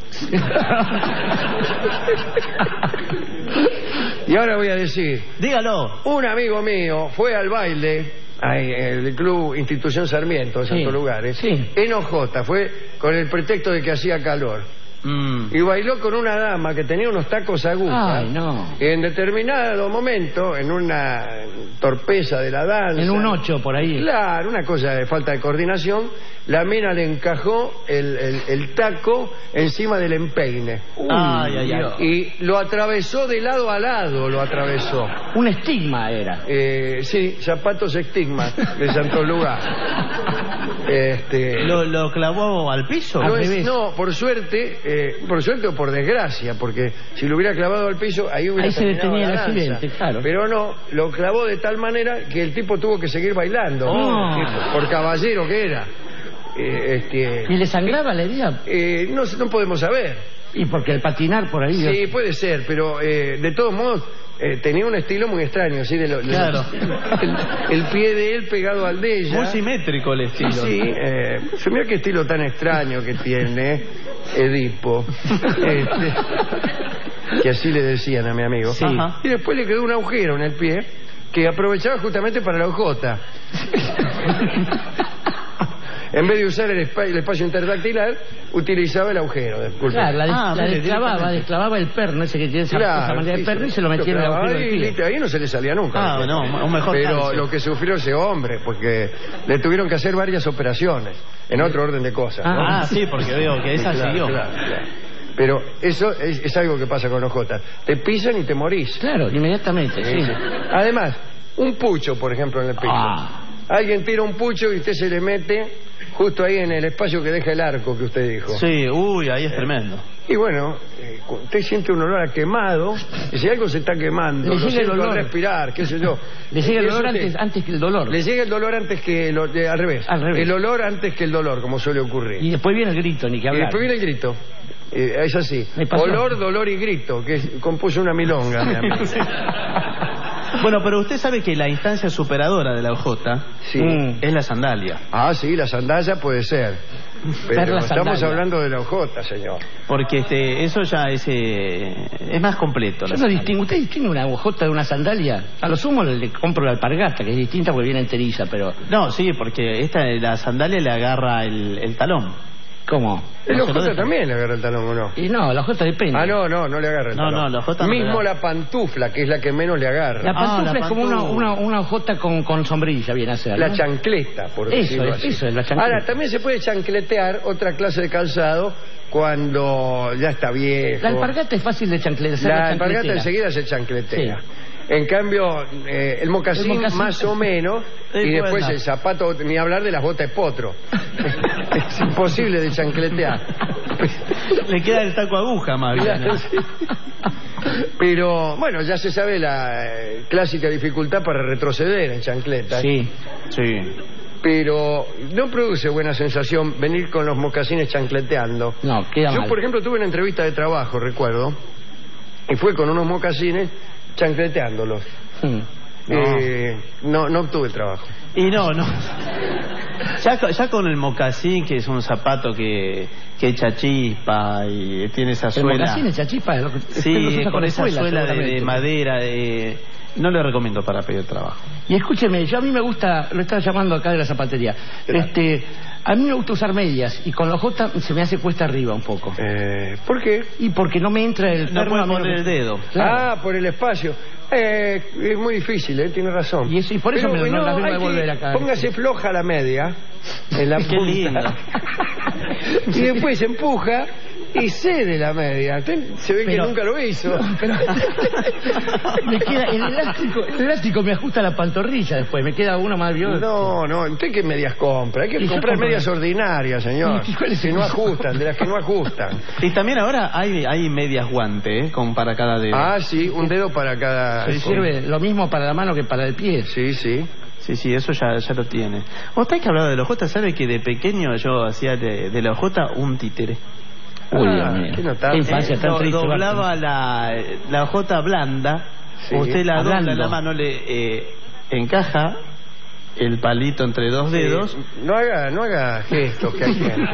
Y ahora voy a decir, Dígalo. un amigo mío fue al baile ahí, en el club Institución Sarmiento de Sí, Santos Lugares, sí. en O J, fue con el pretexto de que hacía calor. Mm. Y bailó con una dama que tenía unos tacos agujas. Ay, no. Y en determinado momento, en una torpeza de la danza. En un ocho por ahí. Claro, una cosa de falta de coordinación. La mina le encajó el, el- el taco encima del empeine. Ay, ay, ay. Y lo atravesó de lado a lado, lo atravesó. Un estigma era. Eh, sí, zapatos estigma de Santos Lugar. Este, ¿Lo, lo clavó al piso? no, Al es- revés. no, por suerte, eh, por suerte o por desgracia, porque si lo hubiera clavado al piso, ahí hubiera Ahí se terminado detenía la el danza. accidente, claro. Pero no, lo clavó de tal manera que el tipo tuvo que seguir bailando, Oh. por, por caballero que era. Eh, este, ¿Y le sangraba la herida? eh, no, no podemos saber. Y porque el patinar por ahí. Sí, puede ser, pero eh, de todos modos eh, tenía un estilo muy extraño, ¿sí? De lo- de- Claro. el, el pie de él pegado al de ella. Muy simétrico el estilo. Sí, eh, se mira qué estilo tan extraño que tiene Edipo. Este, que así le decían a mi amigo. Sí. Ajá. Y después le quedó un agujero en el pie que aprovechaba justamente para la ojota. En vez de usar el, espa el espacio interdactilar, utilizaba el agujero. Disculpe. Claro, la, des ah, la desclavaba, desclavaba el perno, ese que tiene esa, claro, esa manera de sí, perno, y se lo metía en el agujero ahí, del pie. ahí no se le salía nunca. Ah, no, un mejor Pero cáncer. lo que sufrió ese hombre, porque le tuvieron que hacer varias operaciones, en otro orden de cosas. ¿no? Ah, sí, porque veo que esa claro, siguió. Claro, claro. Pero eso es, es algo que pasa con los Jotas. Te pisan y te morís. Claro, inmediatamente, sí. sí. Además, un pucho, por ejemplo, en el piso. Ah. Alguien tira un pucho y usted se le mete justo ahí en el espacio que deja el arco que usted dijo. Sí, uy, ahí es eh. tremendo. Y bueno, eh, usted siente un olor a quemado, y si algo se está quemando, le lo llega el siento olor. al respirar, qué sé yo. Le llega el Eso olor te- antes, antes que el dolor. Le llega el dolor antes que el, eh, al revés. Al revés. El olor antes que el dolor, como suele ocurrir. Y después viene el grito, ni que Y hablar. después viene el grito. Eh, es así. Me pasó. Olor, dolor y grito, que es- compuso una milonga. mi amigo. Bueno, pero usted sabe que la instancia superadora de la O J Sí. es la sandalia. Ah, sí, la sandalia puede ser. Pero Perla estamos sandalia. hablando de la ojota, señor. Porque este, eso ya es, eh, es más completo. Yo la no sandalia. distingo. ¿Usted distingue una hojota de una sandalia? A lo sumo le compro la alpargata, que es distinta porque viene enteriza, pero... No, sí, porque esta la sandalia le agarra el, el talón. ¿Cómo? El No se lo ojota deja. también le agarra el talón, ¿o no? Y no, la hojota depende. Ah, no, no, no le agarra el No, talón. no, la ojota no le Mismo agarra. la pantufla, que es la que menos le agarra. La Ah, pantufla la es como una, pantufla. una, una hojota con, con sombrilla, viene a ser. La ¿no? chancleta, por Eso decirlo es, así. eso es, la chancleta. Ahora, también se puede chancletear otra clase de calzado cuando ya está viejo. La alpargata es fácil de chancletear. La alpargata enseguida se chancletea. En cambio, eh, el, mocasín, El mocasín- más o menos, Sí, y puede después andar. el zapato, ni hablar de las botas de potro. Es imposible de chancletear. Le queda el taco aguja más bien. ¿eh? Pero, bueno, ya se sabe la eh, clásica dificultad para retroceder en chancletas. Sí. Sí. Pero no produce buena sensación venir con los mocasines chancleteando. No, queda Yo, mal. por ejemplo, tuve una entrevista de trabajo, recuerdo, y fue con unos mocasines chancleteándolos. Mm. Eh, no, no obtuve trabajo. Y no, no. Ya, co- ya con el mocasín, que es un zapato que, que echa chispa y tiene esa El suela. mocasín echa chispa. Lo que, Sí, usted los usa con esa espuela, suela de, de seguramente. madera. eh, no le recomiendo para pedir trabajo. Y escúcheme, yo a mí me gusta, lo estaba llamando acá de la zapatería. Este, a mí me gusta usar medias y con la J se me hace cuesta arriba un poco. Eh, ¿Por qué? Y porque no me entra el No perno puede a menos poner que- el dedo. Claro. Ah, por el espacio. Eh, es muy difícil, ¿eh? Tiene razón. Y eso- y por eso me- no las vengo a hay que- devolver acá. Póngase floja la media en la Qué punta. lindo. Y después empuja y cede la media. Usted se ve Pero- que nunca lo hizo. Pero me queda el elástico, el elástico me ajusta la pantorrilla después, me queda una más viola. No, no, ¿usted qué medias compra? Hay que Y yo comprar compro- medias ordinarias, señor. ¿Y cuál es Que el no uso? ajustan, de las que no ajustan. Y también ahora hay, hay medias guante, ¿eh? Con para cada dedo. Ah, sí, un dedo para cada... Se sirve lo mismo para la mano que para el pie. Sí, sí. Sí, sí, eso ya, ya lo tiene. Usted que hablaba de la ojota, ¿sabe que de pequeño yo hacía de, de la ojota un títere? Uy, Ah, Dios mío. qué notable. Qué infancia Eh, tan do- triste. doblaba la, la ojota blanda, Sí. usted la dobla Hablando. en la mano, le eh, encaja el palito entre dos dedos Eh, no haga, no haga gestos que hay gente.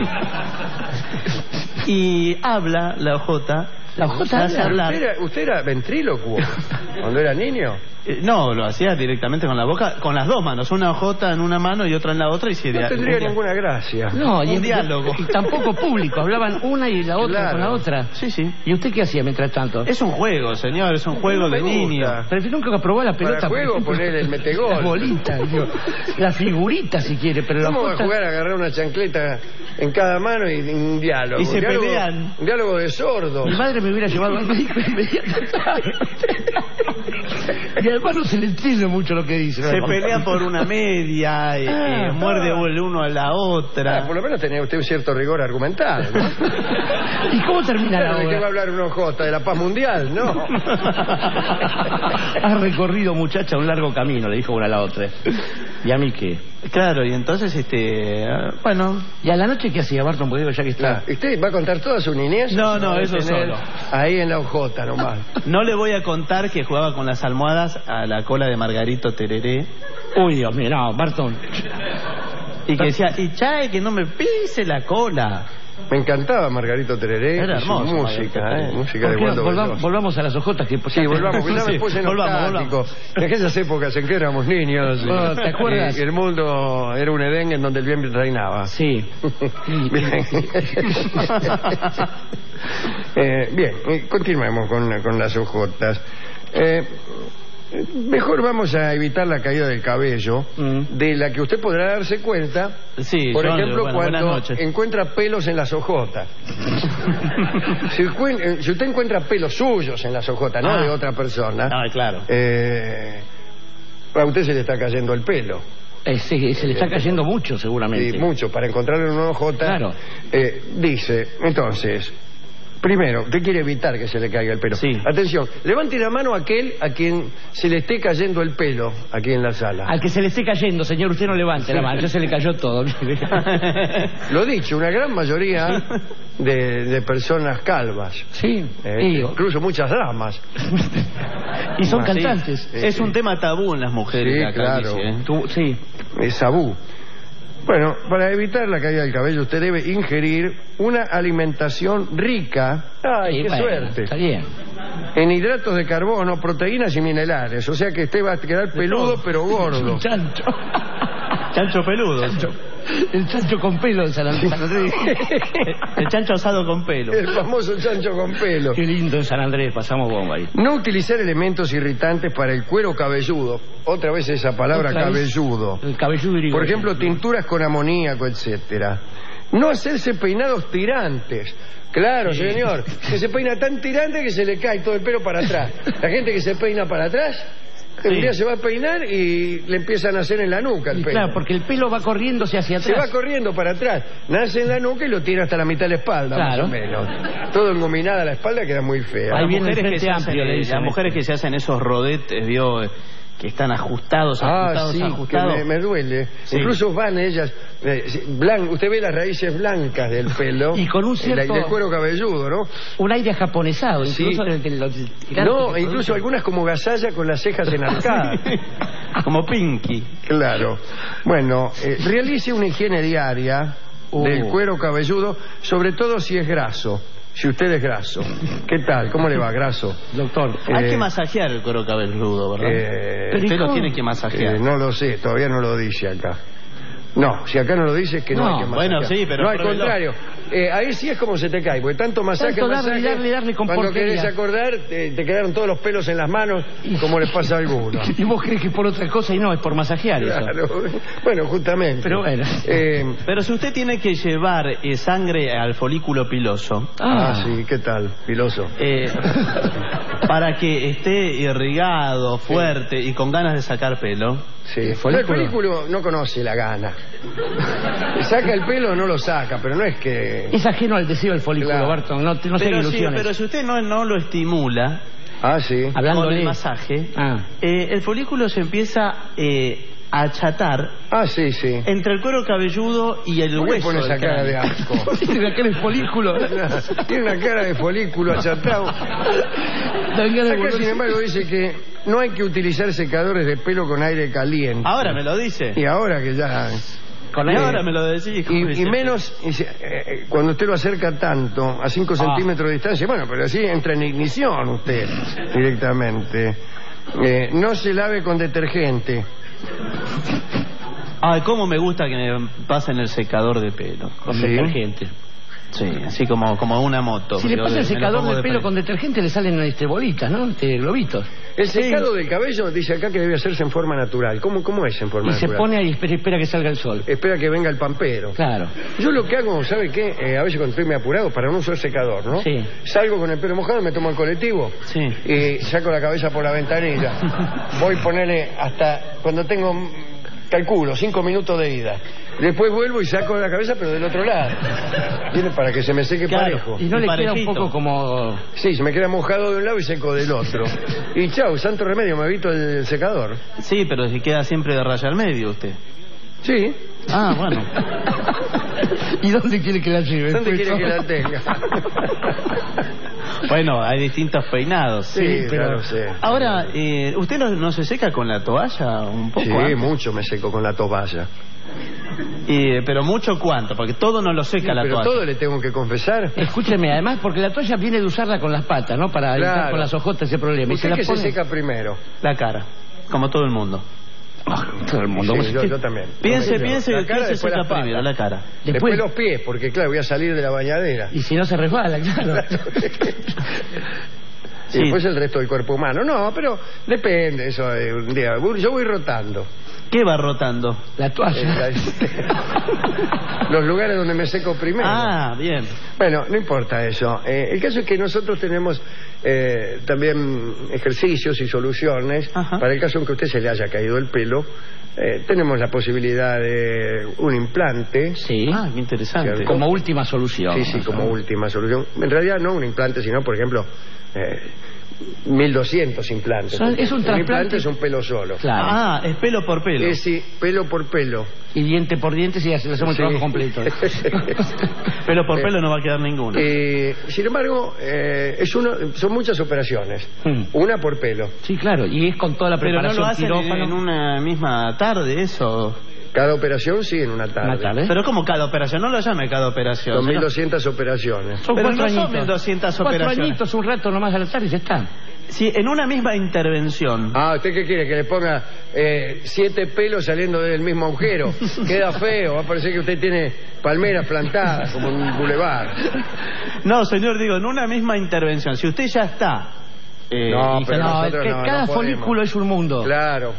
y habla la ojota. La ojota se hace habla. hablar. ¿Usted era, usted era ventrílocuo cuando era niño? Eh, no, lo hacía directamente con la boca, con las dos manos, una ojota en una mano y otra en la otra y se No dia- tendría un dia- ninguna gracia. No, y, Un diálogo. y tampoco público, hablaban una y la otra Claro. con la otra. Sí, sí. ¿Y usted qué hacía mientras tanto? Es un juego, señor, es un juego No me de niño. gusta. Pero nunca probó la pelota. Para por juego, ejemplo. poner el metegol. Las bolitas, digo, la figurita si quiere, pero la ¿Cómo va a ojota- jugar a agarrar una chancleta en cada mano y un diálogo? Y se Un diálogo- pelean. Un diálogo de sordos. Mi madre me hubiera llevado al médico inmediatamente. Y además no se le entiende mucho lo que dice. Se pelean por una media, eh, Ah, eh, muerde el uno a la Ah, otra. por lo menos tenía usted un cierto rigor argumental, ¿no? ¿Y cómo termina la Claro, ¿de qué va a obra? hablar un ojota? ¿De la paz mundial? No. Has recorrido, muchacha, un largo camino, le dijo una a la otra. ¿Y a mí qué? Claro, y entonces, este, ah, bueno, ¿Y a la noche qué hacía Barton? Porque digo, ya que está... Claro. ¿Usted va a contar toda su niñez? No, no, Va a eso tener solo. Ahí en la ojota nomás. no le voy a contar que jugaba con las almohadas a la cola de Margarito Tereré Uy, Dios mío, no, Barton. y que decía, y chae, que no me pise la cola. Me encantaba Margarito Tereré. Era y su hermoso, música, Margarito ¿eh? Música de ¿Por qué no? Waldo Volvamos, Veloz. volvamos a las ojotas que Sí, volvamos, porque ya me Sí, puse volvamos, nostálgico. En aquellas épocas en que éramos niños. Bueno, ¿te acuerdas? Y el mundo era un Edén en donde el bien reinaba. Sí. Bien. eh, bien, eh, continuemos con, con las ojotas. Eh, mejor vamos a evitar la caída del cabello, mm. de la que usted podrá darse cuenta, sí, por yo, ejemplo, bueno, cuando encuentra pelos en las ojotas. si, si usted encuentra pelos suyos en las ojotas, no ah. de otra persona, ah, claro. eh, a usted se le está cayendo el pelo. Eh, sí, se le está cayendo mucho, seguramente. Sí, mucho. Para encontrarlo en una ojota, claro. eh, dice, entonces... Primero, usted quiere evitar que se le caiga el pelo. Sí. Atención, levante la mano a aquel a quien se le esté cayendo el pelo aquí en la sala. Al que se le esté cayendo, señor, usted no levante la mano, ya se le cayó todo. Lo dicho, una gran mayoría de, de personas calvas. Sí. Eh, incluso muchas damas. Y son cantantes. Sí. Es un tema tabú en las mujeres. Sí, la claro. calvicie, ¿eh? Tú, sí. Es tabú. Bueno, para evitar la caída del cabello usted debe ingerir una alimentación rica, ¡ay, sí, qué bueno, suerte!, está bien, en hidratos de carbono, proteínas y minerales. O sea que usted va a quedar peludo pero gordo. Un chancho. Chancho peludo. Chancho. El chancho con pelo de San Andrés. El chancho asado con pelo. El famoso chancho con pelo. Qué lindo en San Andrés, pasamos bomba ahí. No utilizar elementos irritantes para el cuero cabelludo. Otra vez esa palabra, Otra cabelludo. El cabelludo irigoyen. Por ejemplo, tinturas con amoníaco, etcétera. No hacerse peinados tirantes. Claro, sí, señor. Que se peina tan tirante que se le cae todo el pelo para atrás. La gente que se peina para atrás, sí, un día se va a peinar y le empiezan a hacer en la nuca el y pelo. Claro, porque el pelo va corriéndose hacia atrás. Se va corriendo para atrás. Nace en la nuca y lo tira hasta la mitad de la espalda, claro, más o menos. Todo engominada la espalda, queda muy fea. Hay mujeres que se hacen, amplio, eh, las mujeres que se hacen esos rodetes, vio, que están ajustados, ajustados, ah, sí, ajustados. Que me, me duele. Sí. Incluso van ellas, eh, blan, usted ve las raíces blancas del pelo. Y con un cierto... del cuero cabelludo, ¿no? Un aire japonesado, sí, incluso de, de los no, incluso algunas como gasalla con las cejas enarcadas. Como Pinky. Claro. Bueno, eh, realice una higiene diaria uh. del cuero cabelludo, sobre todo si es graso. Si usted es graso. ¿Qué tal? ¿Cómo le va, graso? Doctor, eh, hay que masajear el cuero cabelludo, ¿verdad? Eh, Pero usted lo tiene que masajear. Eh, no lo sé, todavía no lo dice acá. No, si acá no lo dice es que no, no hay que masajear. Bueno, sí, pero... No, al contrario. Eh, ahí sí es como se te cae, porque tanto masaje, tanto darle, masaje, darle, darle con cuando porquería. querés acordar, te, te quedaron todos los pelos en las manos, como les pasa a algunos. Y vos crees que es por otra cosa y no, es por masajear, claro. Eso. Bueno, justamente. Pero bueno. Eh, pero si usted tiene que llevar eh, sangre al folículo piloso... Ah, ah sí, ¿qué tal, piloso? Eh, para que esté irrigado, fuerte, sí, y con ganas de sacar pelo... Sí. El folículo... el folículo no conoce la gana. Saca el pelo o no lo saca, pero no es que... Es ajeno al deseo del folículo, claro, Barton, no, no sé ilusiones. Sí, pero si usted no, no lo estimula... Ah, sí. Hablándole. Con el masaje, ah. eh, el folículo se empieza eh, a achatar. Ah, sí, sí. Entre el cuero cabelludo y el ¿Por qué hueso. Pone esa cara de asco. Tiene una cara de folículo. Tiene una cara de folículo achatado. Acá, sin embargo, dice que no hay que utilizar secadores de pelo con aire caliente. Ahora me lo dice. Y ahora que ya... Con eh, ahora me lo decís. Y, y menos y, eh, cuando usted lo acerca tanto, a cinco ah. centímetros de distancia. Bueno, pero así entra en ignición usted directamente. Eh, no se lave con detergente. Ay, cómo me gusta que me pasen el secador de pelo. Con ¿Sí? detergente. Sí, así como, como una moto. Si le pasa el secador del de pelo con detergente le salen este, bolitas, ¿no? Este, globitos. El secado sí. del cabello dice acá que debe hacerse en forma natural. ¿Cómo, cómo es en forma y natural? Y se pone ahí y espera, espera que salga el sol. Espera que venga el pampero. Claro. Yo lo que hago, ¿sabe qué? Eh, a veces cuando estoy muy apurado para no usar secador, ¿no? Sí. Salgo con el pelo mojado, me tomo el colectivo. Sí. Y saco la cabeza por la ventanilla. Voy a ponerle hasta cuando tengo... Calculo, cinco minutos de ida. Después vuelvo y saco la cabeza, pero del otro lado. ¿Tiene? Para que se me seque claro, parejo. Y no le queda un poco como... Sí, se me queda mojado de un lado y seco del otro. Y chau, santo remedio, me evito el secador. Sí, pero si queda siempre de raya al medio usted. Sí. Ah, bueno. ¿Y dónde quiere que la lleve? ¿Dónde quiere que la tenga? Bueno, hay distintos peinados. Sí, sí pero... claro, sí. Ahora, eh, ¿usted no, no se seca con la toalla un poco? Sí, antes? mucho me seco con la toalla. Y, pero mucho cuánto, porque todo no lo seca Sí, la pero toalla. todo le tengo que confesar. Escúcheme, además, porque la toalla viene de usarla con las patas, ¿no? Para evitar Claro. con las ojotas ese problema. Y ¿Usted la qué se pone- seca primero? La cara, como todo el mundo. Todo el mundo. Sí, yo, yo también. Piense, No me piense, creo. La cara, ¿quién se después seca las patas. primero? La cara. Después, Después- los pies, porque claro, voy a salir de la bañadera. Y si no se resbala, claro. Y después el resto del cuerpo humano. No, pero depende eso de un día. Yo voy rotando. ¿Qué va rotando? La Eh, toalla. la- Los lugares donde me seco primero. Ah, bien. Bueno, no importa eso. Eh, el caso es que nosotros tenemos eh, también ejercicios y soluciones Ajá. para el caso en que a usted se le haya caído el pelo. Eh, tenemos la posibilidad de un implante. Sí. Ah, qué interesante. Cierto. Como última solución. Sí, sí, como última solución. En realidad no un implante, sino, por ejemplo, eh, mil doscientos implantes. Son- es un trasplante- implante es un pelo solo. Claro. Ah, es pelo por pelo. Es sí, pelo por pelo. Y diente por diente, si hacemos el Sí. trabajo completo. Pelo por Eh, pelo no va a quedar ninguno. Eh, sin embargo, eh, es uno, son muchas operaciones. Hmm. Una por pelo. Sí, claro. Y es con toda la Pero no preparación lo hacen en, quirófano. en una misma tarde, eso. Cada operación sí en una tarde. Una tarde. Pero como cada operación, no lo llame cada operación. Son sino- mil doscientas operaciones. Son Pero cuatro no son añitos. mil doscientas Cuatro operaciones. añitos, un rato nomás a la tarde y ya está. Sí, en una misma intervención. Ah, ¿usted qué quiere? Que le ponga eh, siete pelos saliendo del mismo agujero. Queda feo, va a parecer que usted tiene palmeras plantadas como en un bulevar. No, señor, digo, en una misma intervención. Si usted ya está. eh, No, y pero ya- No, nosotros es que no, cada no podemos. folículo es un mundo. Claro.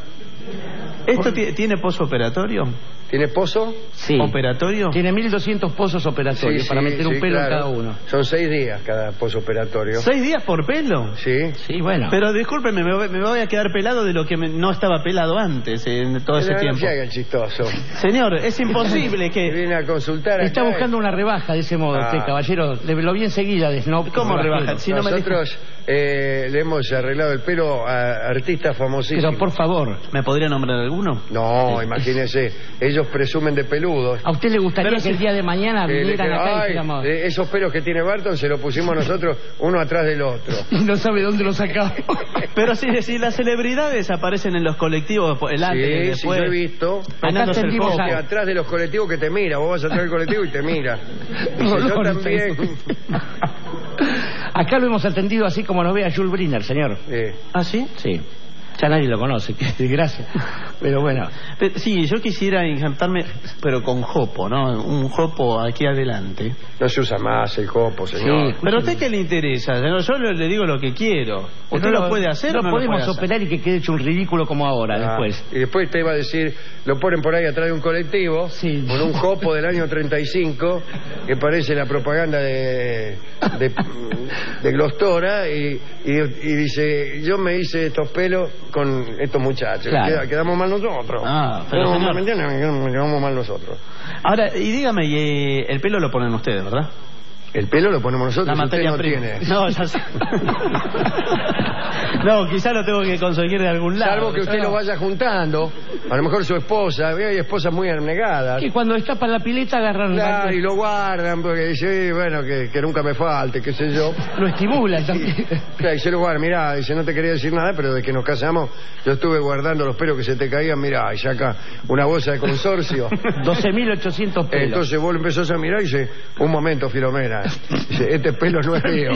¿Esto ti- tiene posoperatorio? ¿Tiene pozo? Sí. ¿Operatorio? Tiene mil doscientos pozos operatorios Sí, para sí, meter un sí, pelo en claro. cada uno. Son seis días cada posoperatorio. ¿Seis días por pelo? Sí. Sí, bueno. Pero discúlpeme, me voy, me voy a quedar pelado de lo que me- no estaba pelado antes, en todo ese Pero no tiempo. se haga el chistoso. Señor, es imposible Que que... viene a consultar acá. Está buscando una rebaja de ese modo, Ah. usted, caballero. Le lo vi enseguida de Snob. ¿Cómo rebaja? Si no me Nosotros eh, le hemos arreglado el pelo a artistas famosísimos. Pero por favor, ¿Me podría nombrar alguno? No, imagínese, ellos presumen de peludos. ¿a usted le gustaría Pero que si- el día de mañana Eh, le vinieran queda- acá y ay, dijéramos... eh, esos pelos que tiene Barton se los pusimos nosotros uno atrás del otro. Y no sabe dónde lo sacamos. Pero si, si las celebridades aparecen en los colectivos, el antes y el Sí, sí, después, yo he visto. peinándose el tendimos foco. a- Que atrás de los colectivos que te mira, vos vas atrás del colectivo y te mira. Dice, No, yo no, no también. Acá lo hemos atendido así como nos ve a Jules Briner, señor. Eh, ¿Ah, sí? Sí. Ya nadie lo conoce, qué desgracia. Pero bueno. Pe- Sí, yo quisiera injertarme, pero con jopo, ¿no? Un jopo aquí adelante. no se usa más el copo, señor. Sí. Pero a usted qué le interesa, señor? Yo le, le digo lo que quiero. ¿Usted Pero lo puede hacer no o no lo podemos puede hacer? operar y que quede hecho un ridículo como ahora, Ah, después. Y después te iba a decir, lo ponen por ahí atrás de un colectivo, Sí. con un jopo del año treinta y cinco, que parece la propaganda de, de, de Glostora, y, y, y dice, yo me hice estos pelos con estos muchachos. Claro. Queda- quedamos mal nosotros. Ah, pero Quedamos señor- mal, ¿me entiende? Quedamos- quedamos mal nosotros. Ahora, y dígame, y, eh, el pelo lo ponen ustedes, ¿verdad? El pelo lo ponemos nosotros, La usted materia no prima. tiene. No, ya sé. No, quizá lo tengo que conseguir de algún lado. Salvo que usted Yo no- lo vaya juntando, a lo mejor su esposa, ve, hay esposas muy abnegadas. Y cuando destapan la pileta agarran... Claro, y lo guardan porque dice, "Sí, bueno, que, que nunca me falte, qué sé yo. Lo estimulan también. Claro, y se lo guardan, mirá, dice, no te quería decir nada, pero desde que nos casamos yo estuve guardando los pelos que se te caían, mirá, y saca una bolsa de consorcio. doce mil ochocientos pelos. Entonces vos lo empezás a mirar y dice, un momento, Filomena, dice, este pelo no es mío.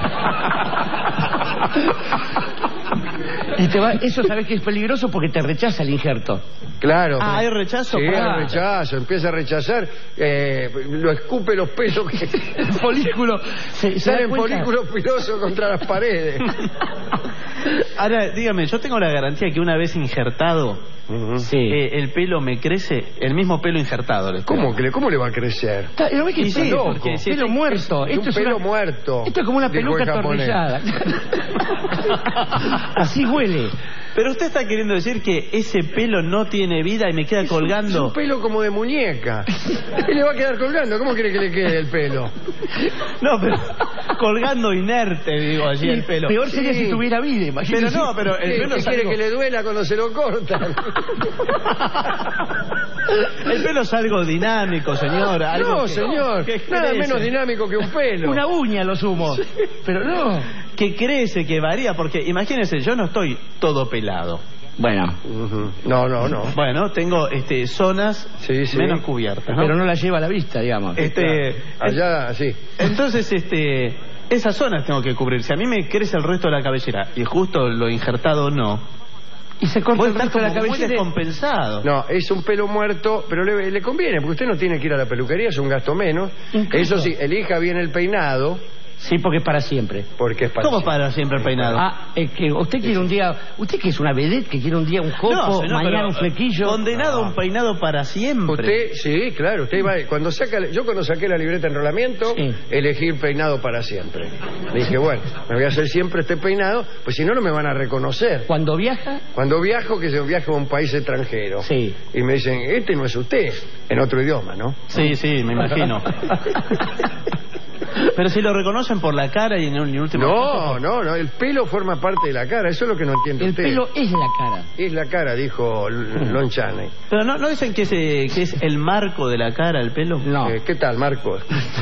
Y te va, eso sabes que es peligroso porque te rechaza el injerto. Claro. Ah, ¿hay rechazo? Sí, Claro. hay rechazo, empieza a rechazar, eh, lo escupe los pelos que... El folículo se, se da Salen cuenta. folículos pilosos contra las paredes. Ahora, dígame, yo tengo la garantía que una vez injertado, Sí. eh, el pelo me crece, el mismo pelo injertado. le estoy ¿Cómo, hablando. que le, ¿Cómo le va a crecer? Está- ¿no ves que Y está sí, loco? porque si Pelo este- muerto. Es un pelo una- muerto. Esto es como una dijo peluca el japonés. atornillada. Así huele. Pero usted está queriendo decir que ese pelo no tiene vida y me queda Es colgando. un pelo como de muñeca. Y le va a quedar colgando. ¿Cómo quiere que le quede el pelo? No, pero colgando inerte, digo, allí el pelo. Peor sería Sí. si tuviera vida, Pero imagínese. no, pero el ¿Qué, pelo qué es quiere algo, que le duela cuando se lo cortan? el pelo es algo dinámico, señor. Algo No, que- señor. que Nada crece. menos dinámico que un pelo. Una uña lo sumo. Pero no. Que crece, que varía, porque imagínense, yo no estoy todo pelado. Bueno. Uh-huh. No, no, no. Bueno, tengo este zonas sí, sí. menos cubiertas, ¿no? Pero no la lleva a la vista, digamos. Este, allá, sí. Entonces, este, esas zonas tengo que cubrir. Si a mí me crece el resto de la cabellera y justo lo injertado no, y se corta voy el a estar resto de la como muy cabellera. descompensado. No, es un pelo muerto, pero le, le conviene, porque usted no tiene que ir a la peluquería, es un gasto menos. Incluso. Eso sí, elija bien el peinado. Sí, porque es para siempre. Porque es para ¿Cómo siempre. para siempre el peinado? Ah, es que usted quiere un día... Usted que es una vedette, que quiere un día un copo, No, señor, mañana pero, un flequillo... Condenado a un peinado para siempre. Usted, sí, claro, usted va, cuando saca, yo cuando saqué la libreta de enrolamiento, Sí. elegí el peinado para siempre. Dije, bueno, me voy a hacer siempre este peinado, pues si no, no me van a reconocer. Cuando viaja... Cuando viajo, que yo viajo a un país extranjero. Sí. Y me dicen, este no es usted, en otro idioma, ¿no? Sí, sí, me imagino. Pero si lo reconocen por la cara y en un último... No, no, no, el pelo forma parte de la cara, eso es lo que no entiende El usted. pelo es la cara. Es la cara, dijo L- Lon Chaney. Pero no, ¿no dicen que es, eh, que es el marco de la cara, el pelo? No. Eh, ¿Qué tal, Marcos?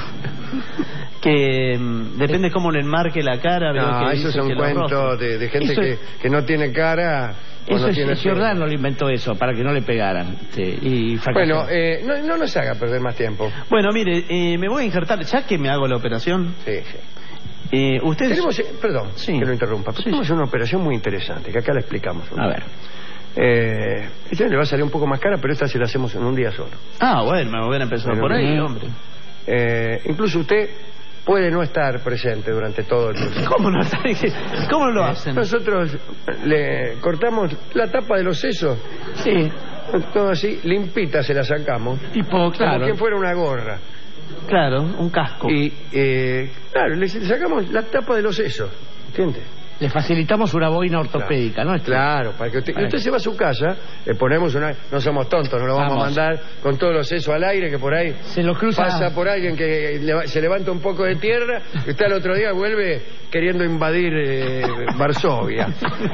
Que mm, depende cómo le enmarque la cara. veo No, que esos dice son que los cuentos rostros. de, de gente Eso que, es- que no tiene cara o Eso no es, tiene pelo. Giordano lo inventó eso, para que no le pegaran. Sí, y fracasó. Bueno, eh, no, no nos haga perder más tiempo. Bueno, mire, eh, me voy a injertar, ya que me hago la operación. Sí, sí. Eh, ustedes... Tenemos, eh, perdón, Sí. que lo interrumpa, pero Sí, tenemos sí. una operación muy interesante, que acá la explicamos. A ver. Eh, esta le va a salir un poco más cara, pero esta sí la hacemos en un día solo. Ah, bueno, me voy a empezar Bueno, por ahí, bien. hombre. Eh, incluso usted puede no estar presente durante todo el proceso. ¿Cómo no, ¿Cómo lo hacen? Nosotros le cortamos la tapa de los sesos. Sí. Todo así, limpita se la sacamos. Tipo, Como claro. que fuera una gorra. Claro, un casco. Y, eh, claro, le sacamos la tapa de los sesos. ¿Entiende? Le facilitamos una boina ortopédica, ¿no? Claro, para que usted, y Para usted que- se va a su casa, le ponemos una... No somos tontos, no lo vamos, Vamos. a mandar con todos los sesos al aire, que por ahí Se lo cruza... pasa por alguien que leva- se levanta un poco de tierra y usted al otro día vuelve queriendo invadir eh, Varsovia.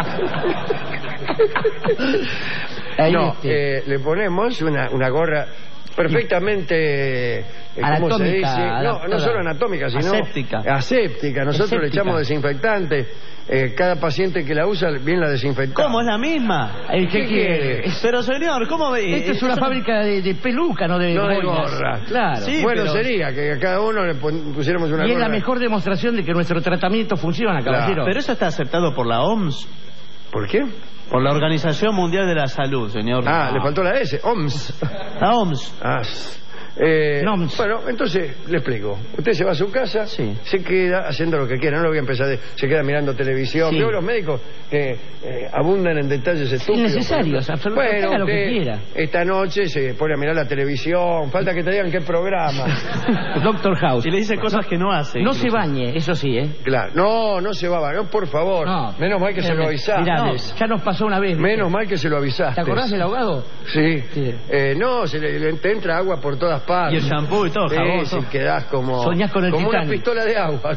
Ahí No, este. eh, le ponemos una, una gorra perfectamente eh, ¿cómo se Anatómica, dice? No, no adaptada. solo anatómica, sino Aséptica. aséptica. Nosotros le Aséptica. echamos desinfectante. Eh, cada paciente que la usa bien la desinfecta. ¿Cómo es la misma? ¿El ¿Qué que quiere? quiere? Pero señor, ¿cómo ve? Esta es una Eso- fábrica de, de peluca, no de No de boinas. gorra. Claro. Sí, bueno, pero- sería que a cada uno le pon- pusiéramos una Y es gorra. la mejor demostración de que nuestro tratamiento funciona, Claro. caballero. Pero eso está aceptado por la O M S, ¿Por qué? por la Organización Mundial de la Salud, señor. Ah, le faltó la S. O M S. La O M S. Ah, s- eh, No, ms. bueno, entonces le explico. Usted se va a su casa, Sí. se queda haciendo lo que quiera. No lo voy a empezar de... Se queda mirando televisión. Sí. Veo los médicos que eh, abundan en detalles estúpidos. Innecesarios, por ejemplo. absolutamente. Bueno, Haga lo que usted quiera. esta noche se pone a mirar la televisión. Falta que te digan qué programa. Doctor House. Y le dice cosas que no hace. No se incluso. bañe, eso sí, ¿eh? Claro. No, no se va a bañar, por favor. No. Menos mal que se lo avisaste. Mirá, No. ya nos pasó una vez. Menos mal que se lo avisaste. ¿Te acordás del ahogado? Sí. Sí. Eh, no, se le, le- te entra agua por todas Y partes. el shampoo y todo, Sí, jabón. sí, quedás como... Soñás con el como una Titanic. pistola de agua.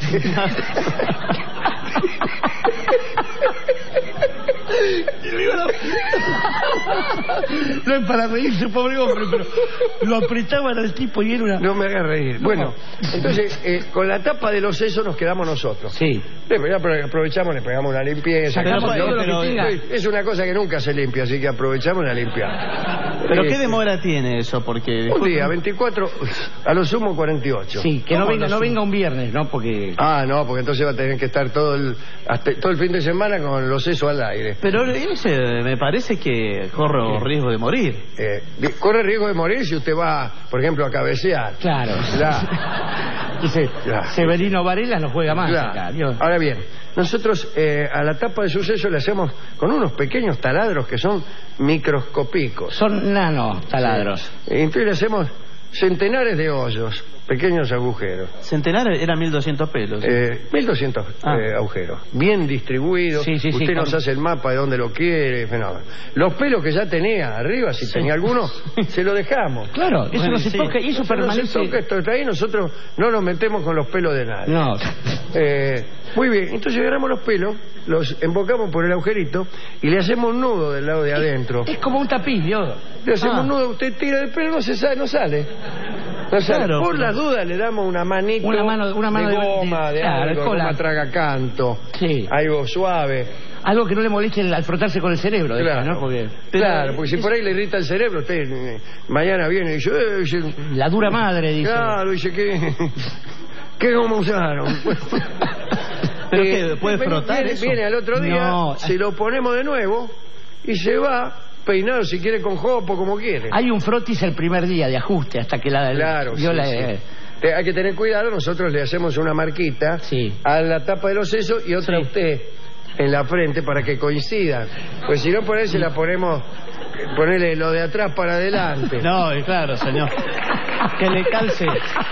No es para reírse, pobre hombre, pero lo apretaban al tipo y era una... No me hagas reír. Bueno, entonces, eh, con la tapa de los sesos nos quedamos nosotros. Sí. Después ya apro- aprovechamos, le pegamos una limpieza. Sacamos Pero- todo lo pero- que tenga. Es una cosa que nunca se limpia, así que aprovechamos la limpia. Pero ¿qué Este, demora tiene eso? Porque... Un día, veinticuatro, a lo sumo cuarenta y ocho. Sí, que no ¿Cómo venga, lo no sumo? venga un viernes, ¿no? Porque... Ah, no, porque entonces va a tener que estar todo el, hasta- todo el fin de semana con los sesos al aire. Pero ese me parece que corro riesgo de morir. Eh, di- corre riesgo de morir si usted va, por ejemplo, a cabecear. Claro. Claro. Dice, Claro. Severino Varela no juega más Claro. acá. Dios. Ahora bien, nosotros eh, a la tapa de suceso le hacemos con unos pequeños taladros que son microscópicos. Son nano taladros. Eh, Entonces le hacemos centenares de hoyos, pequeños agujeros. Centenar era mil doscientos pelos. Eh, mil doscientos Ah. eh, agujeros, bien distribuidos. Sí, sí, sí, Usted nos con- hace el mapa de dónde lo quiere. Fenómeno. Los pelos que ya tenía arriba, si Sí. tenía alguno, se lo dejamos. Claro, eso Bueno, no se sí. toca y eso No permanece... se toca, esto está ahí, nosotros no nos metemos con los pelos de nadie. No. Eh, muy bien, entonces agarramos los pelos, los embocamos por el agujerito y le hacemos un nudo del lado de adentro. Es como un tapiz, ¿vio? Le hacemos Ah. un nudo, usted tira el pelo, no se sale, no sale. No sale. Claro, por pero- las dudas le damos una manito Una mano- una mano de de- goma, de, claro, algo, cola. goma tragacanto, Sí. algo suave. algo que no le moleste al frotarse con el cerebro. Claro, después, ¿no? Porque, claro, porque si por ahí le irrita el cerebro, usted eh, mañana viene y dice, eh, dice... La dura madre, dice. Claro, dice que... ¿Qué goma usaron? ¿Pero eh, qué? ¿Puede viene, frotar viene, eso? viene al otro día, No. se lo ponemos de nuevo y se va peinado si quiere con jopo, como quiere. Hay un frotis el primer día de ajuste hasta que la... Claro, yo sí, la, sí. eh, Te- Hay que tener cuidado, nosotros le hacemos una marquita Sí. a la tapa de los sesos y otra a usted en la frente para que coincidan. Pues si no, por ahí se la ponemos, ponerle lo de atrás para adelante. No, eh, claro, señor. Que le calce.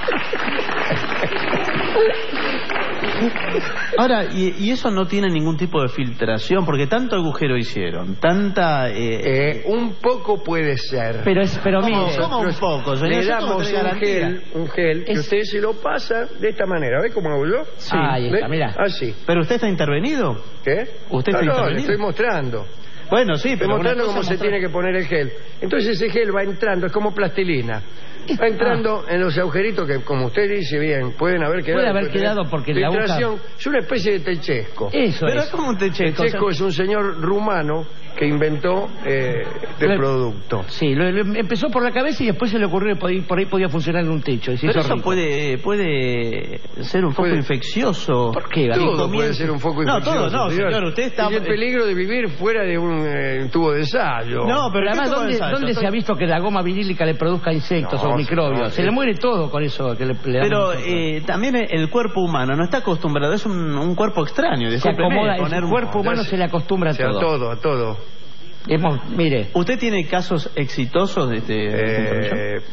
Ahora, y, y eso no tiene ningún tipo de filtración, porque tanto agujero hicieron, tanta... Eh, Eh, un poco puede ser. Pero es, pero ¿Cómo, mire, cómo un poco, señor? Le Yo tengo damos que tener un garantía. gel, un gel que Es- usted se lo pasa de esta manera. ¿Ve cómo hago yo? Sí. Ahí está, ¿Ve? mirá. Así. ¿Pero usted está intervenido? ¿Qué? ¿Usted no, está no, le intervenido? estoy mostrando. Bueno, sí, Estoy pero... una mostrando cosa cómo se mostrar- tiene que poner el gel. Entonces ese gel va entrando, es como plastilina. Va entrando en los agujeritos que, como usted dice bien, pueden haber quedado. Puede haber puede quedado tener porque la aguja- filtración. Es una especie de techesco. eso Pero es. es como un techesco. Techesco es un señor rumano que inventó eh, este Lo- producto. Sí, lo, lo- empezó por la cabeza y después se le ocurrió que podía- por ahí podía funcionar en un techo. Y se Pero hizo eso rico. puede, puede ser un foco Puede- infeccioso. ¿Por qué, Que David? Todo comience- puede ser un foco No, infeccioso. todo no, señor. Usted está... Y el peligro de vivir fuera de un eh, tubo de ensayo. No, pero Pero además, ¿qué ¿dónde, ensayo? dónde se ha visto que la goma vinílica le produzca insectos No, o microbios? no, se sí. le muere todo con eso que le, le dan Pero nosotros. eh, también el cuerpo humano no está acostumbrado, es un, un cuerpo extraño. se discúlpeme, acomoda, el poner un- cuerpo humano se le acostumbra O a sea, a todo. todo, a todo. Hemos, mire, ¿Usted tiene casos exitosos de este, de esta intervención? Eh,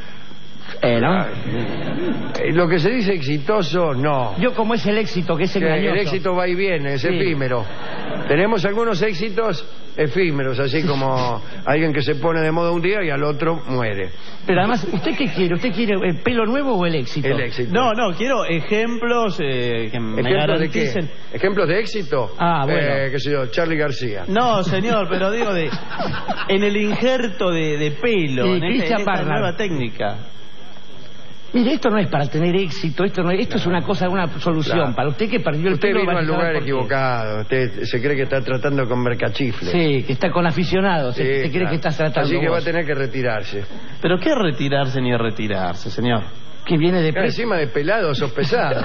eh, ¿no? eh, lo que se dice exitoso, no. Yo como es el éxito, que es Que engañoso. el éxito va y viene, es Sí. efímero. Tenemos algunos éxitos efímeros, así como alguien que se pone de moda un día y al otro muere. Pero además, ¿usted qué quiere? ¿Usted quiere el pelo nuevo o el éxito? El éxito. No, no, quiero ejemplos eh, que me ¿Ejemplos de qué? garanticen. ¿Ejemplos de éxito? Ah, bueno. Eh, qué sé yo, Charly García. No, señor, pero digo de en el injerto de, de pelo, Y en, este- en Christian esta Barnard. nueva técnica. Mire, esto no es para tener éxito, esto no es, esto es una cosa, una solución. Claro. Para usted que perdió el Usted pelo... vino vaya al a saber lugar por qué. equivocado. Usted se cree que está tratando con mercachifle. Sí, que está con aficionados, se, Sí, se cree claro. que estás tratando Así que va a vos. tener que retirarse. Pero qué retirarse ni retirarse, señor. Que viene de... Claro, encima de pelado, sos pesado.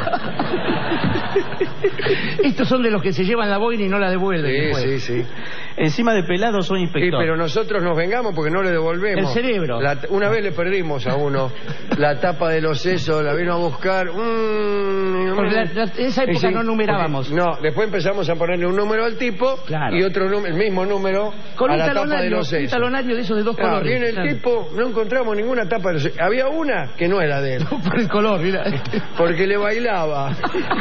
Estos son de los que se llevan la boina y no la devuelven. Sí, después. sí, sí. Encima de pelado soy Sí, inspector. pero nosotros nos vengamos porque no le devolvemos. El cerebro. La- una vez le perdimos a uno la tapa de los sesos, la vino a buscar. mm, Porque la- la- en esa época Sí, no numerábamos. porque- no, después empezamos a ponerle un número al tipo Claro. y otro número, el mismo número Con a un la tapa de talonario, los un sesos. talonario de esos de dos Claro, colores. viene el Claro. tipo, no encontramos ninguna tapa de los sesos. Había una que no era de él, Por el color, mira. porque le bailaba.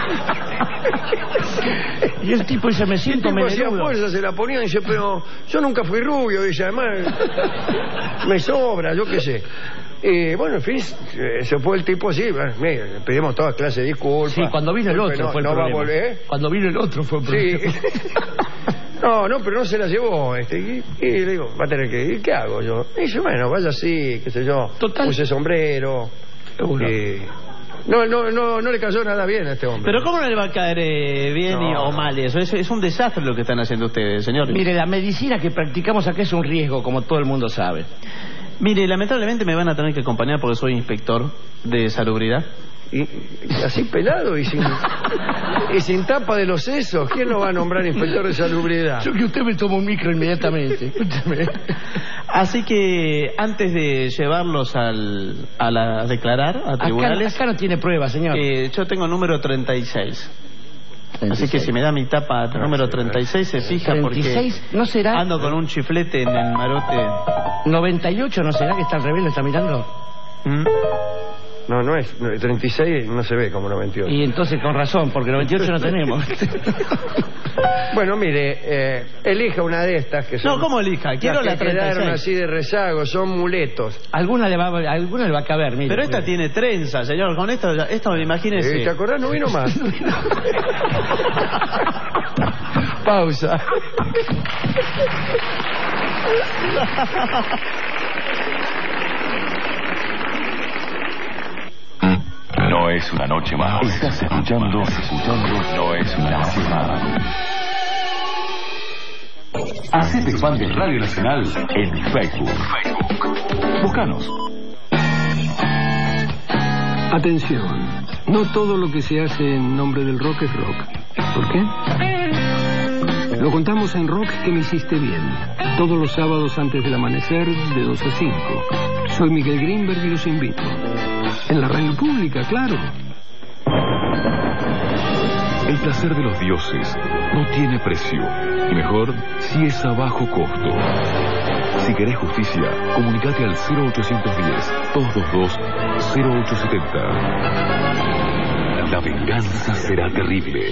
Y el tipo dice, me El siento tipo hacía melenudo. fuerza, se la ponía y dice, pero yo nunca fui rubio, dice, además me sobra, yo qué sé. Y bueno, en fin, eh, se fue el tipo así, bueno, mira, le pedimos todas clases de disculpas. Sí, cuando vino el Disculpe, otro no, fue el no va a problema. volver, ¿eh? Cuando vino el otro fue el Sí. problema. No, no, pero no se la llevó. Este, y, y le digo, va a tener que ir. ¿Y qué hago yo? Y dice, bueno, vaya así, qué sé yo. Total. Puse sombrero. Seguro. y- No, no, no, no le cayó nada bien a este hombre. Pero ¿cómo no le va a caer eh, bien y- No. o mal eso? Es, es un desastre lo que están haciendo ustedes, señor. Mire, la medicina que practicamos acá es un riesgo, como todo el mundo sabe. Mire, lamentablemente me van a tener que acompañar porque soy inspector de salubridad. Y, y así pelado y sin, y sin tapa de los sesos. ¿Quién lo va a nombrar inspector de salubridad? Yo que usted me toma un micro inmediatamente. Escúchame. Así que antes de llevarlos al, a, la, a declarar a Acá, tribunales, acá no tiene prueba, señor. eh, yo tengo número treinta y seis. Así que si me da mi tapa número treinta y seis se fija porque treinta y seis, ¿no será? ando con un chiflete en el marote. noventa y ocho, ¿no será que está al revés? ¿Lo está mirando? ¿Mm? No, no es. no, treinta y seis no se ve como noventa y ocho. Y entonces con razón, porque noventa y ocho no tenemos. Bueno, mire, eh, elija una de estas que son. No, ¿cómo elija? Quiero las la que quedaron treinta y seis. así de rezago, son muletos. alguna, le va, a- alguna le va a caber, mire. Pero esta Mire. tiene trenza, señor. Con esto, esto imagínese. Eh, ¿Te acordás? No vino más. Pausa. No es una noche más. Estás escuchando, escuchando, no es una noche más. Hacete fan de Radio Nacional en Facebook. Facebook. Búscanos. Atención, no todo lo que se hace en nombre del rock es rock. ¿Por qué? Lo contamos en Rock que me hiciste bien, todos los sábados antes del amanecer de dos a cinco. Soy Miguel Greenberg y los invito. En la radio pública, claro. El placer de los dioses no tiene precio, y mejor si es a bajo costo. Si querés justicia, comunicate al cero ochocientos diez, doscientos veintidós, cero ochocientos setenta. La venganza será terrible.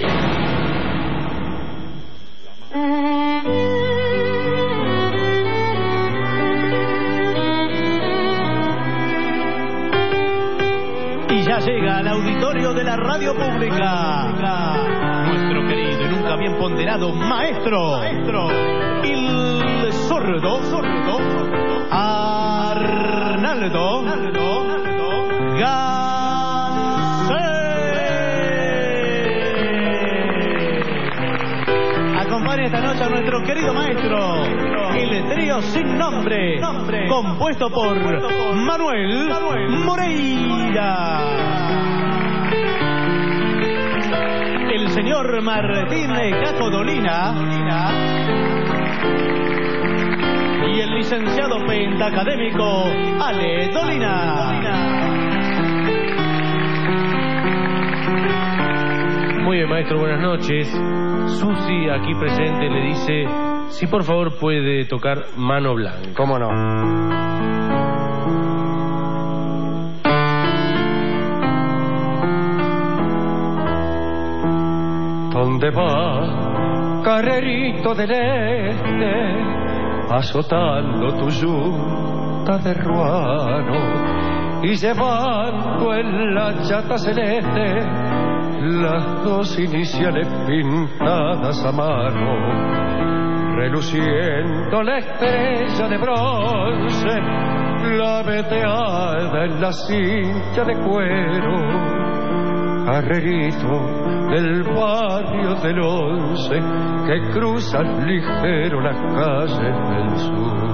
Y ya llega al auditorio de la radio pública nuestro querido y nunca bien ponderado maestro, maestro el sordo, sordo Arnaldo Gacé. Acompaña esta noche a nuestro querido maestro, el trío sin nombre, compuesto por Manuel Moreira, el señor Martín Caco Dolina y el licenciado pentacadémico Ale Dolina. Muy bien, maestro, buenas noches. Susi, aquí presente, le dice si por favor puede tocar Mano Blanca. ¿Cómo no? ¿Dónde va, carrerito del este, azotando tu yunta de ruano y llevando en la chata celeste las dos iniciales pintadas a mano, reluciendo la estrella de bronce, la veteada en la cincha de cuero? Carrerito del barrio del Once, que cruzas ligero las calles del sur.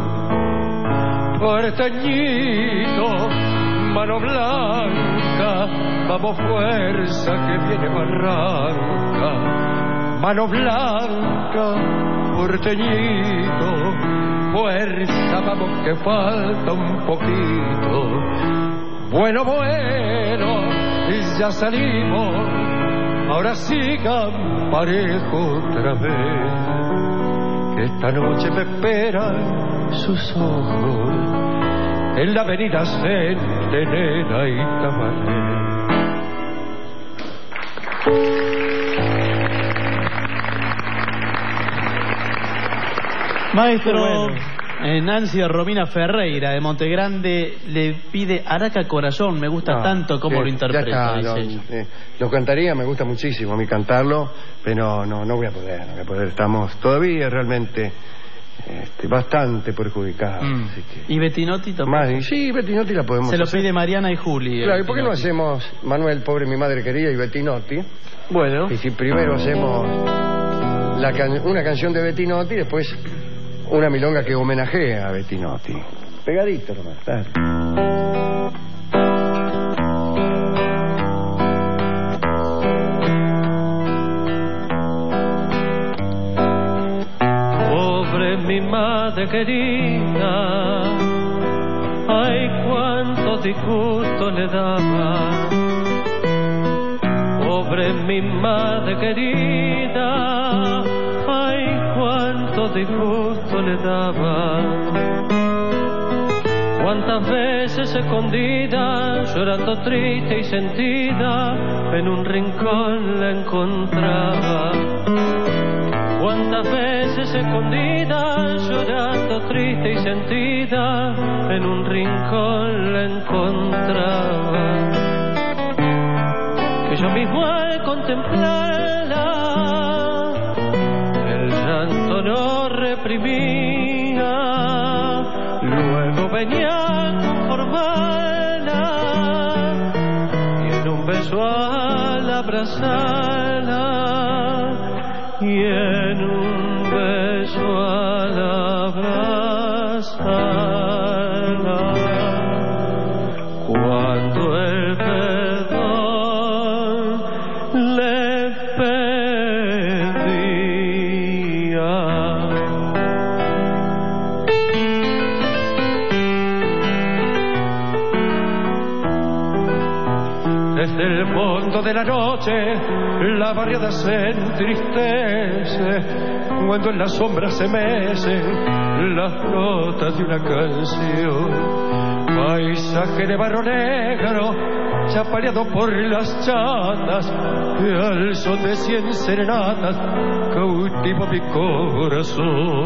Porteñito, mano blanca, vamos fuerza que viene barranca. Mano blanca, porteñito, fuerza, vamos que falta un poquito. Bueno, bueno, ya salimos, ahora sigan parejo otra vez, que esta noche me esperan sus ojos en la avenida Centenera y Tabaré. Maestro, bueno. eh, Nancy Romina Ferreira de Montegrande le pide Araca Corazón. Me gusta no, tanto cómo eh, lo interpreta. Ya está, dice no, eh, lo cantaría, me gusta muchísimo a mí cantarlo, pero no, no voy a poder, no voy a poder. Estamos todavía realmente este, bastante perjudicados. Mm. Así que... ¿Y Bettinotti tampoco? Más, sí, Bettinotti la podemos Se lo hacer. pide Mariana y Juli. Claro, ¿y por qué no hacemos Manuel, pobre mi madre querida, y Bettinotti? Bueno. Y si primero hacemos la can una canción de Bettinotti, después una milonga que homenajea a Bettinotti. Pegadito nomás, claro. Pobre mi madre querida, ay cuánto disgusto le daba. Pobre mi madre querida, ay cuánto disgusto le daba. Cuántas veces escondida, llorando triste y sentida, en un rincón la encontraba. Cuántas veces escondida, llorando triste y sentida, en un rincón la encontraba. Que yo mismo al contemplarla, el llanto no reprimía, luego venía a conformarla y en un beso al abrazarla, y en un beso al viento de la noche, la barriada se entristece cuando en las sombras se mecen las notas de una canción. Paisaje de barro negro, chapaleado por las chatas, que al son de cien serenatas cautivo mi corazón.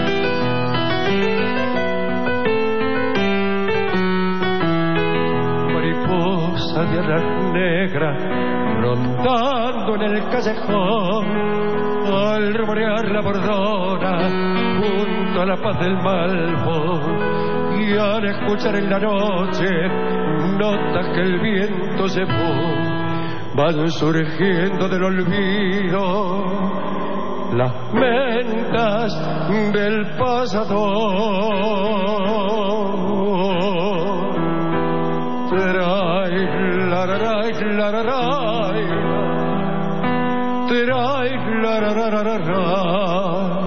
Mariposa de alas negras, rondando en el callejón, al remorear la bordona, junto a la paz del Malvo. Y al escuchar en la noche notas que el viento llevó, van surgiendo del olvido las mentas del pasado. Trai, la, la, la, la, la, la, trai, la, la, la, la, la, la.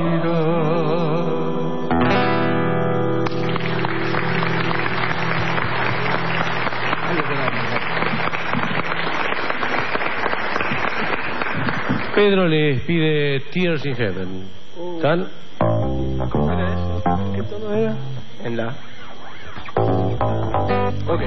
Pedro les pide Tears in Heaven. ¿Están? ¿Cómo era eso? ¿Qué tono era? En la. Ok.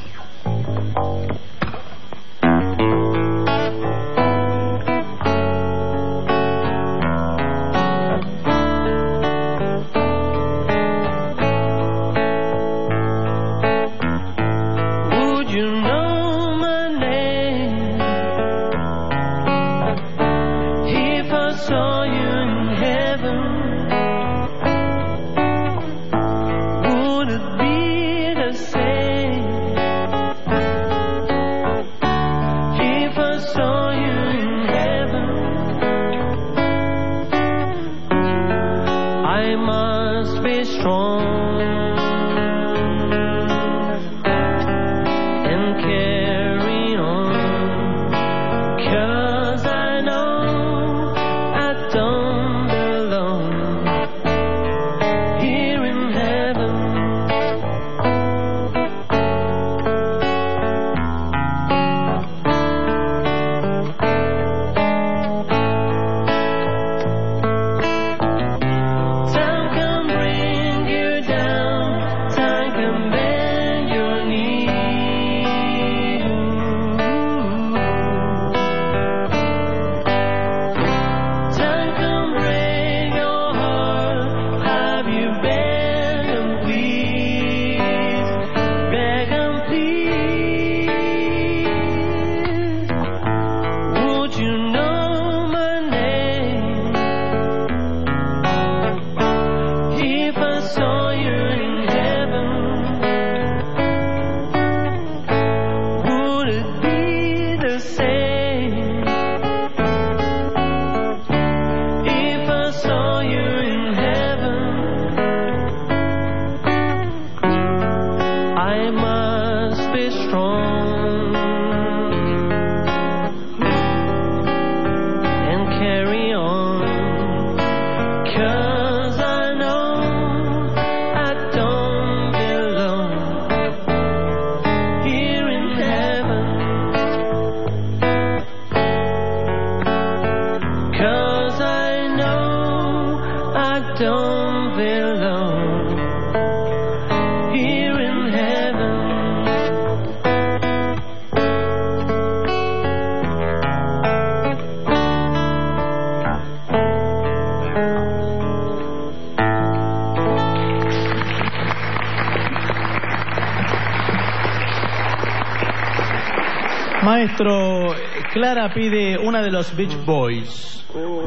Maestro, Clara pide una de los Beach Boys.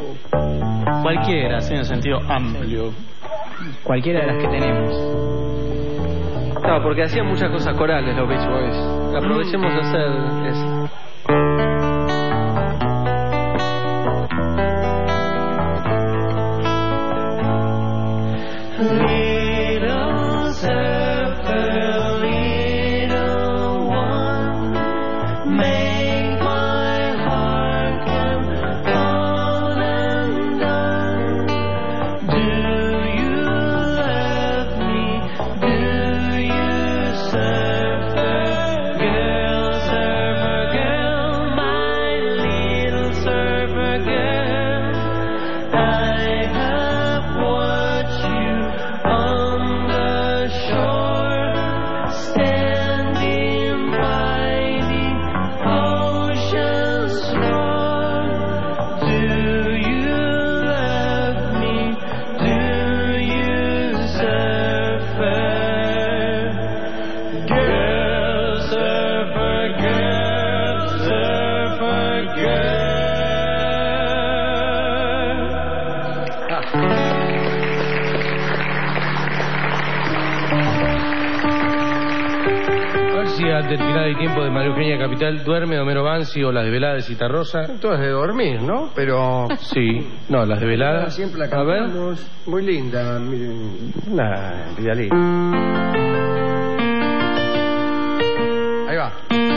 Cualquiera, en sentido amplio. Cualquiera de las que tenemos. Claro, porque hacían muchas cosas corales los Beach Boys. Aprovechemos de hacer eso. Girl, surfer, girl. si al final del tiempo de María Eugenia Capital duerme Homero Bansi o las de velada de Citarrosa. Todas de dormir, ¿no? Pero... Sí, no, las de velada. Siempre la cantamos. Muy linda, miren. Una Vidalita. Ahí va.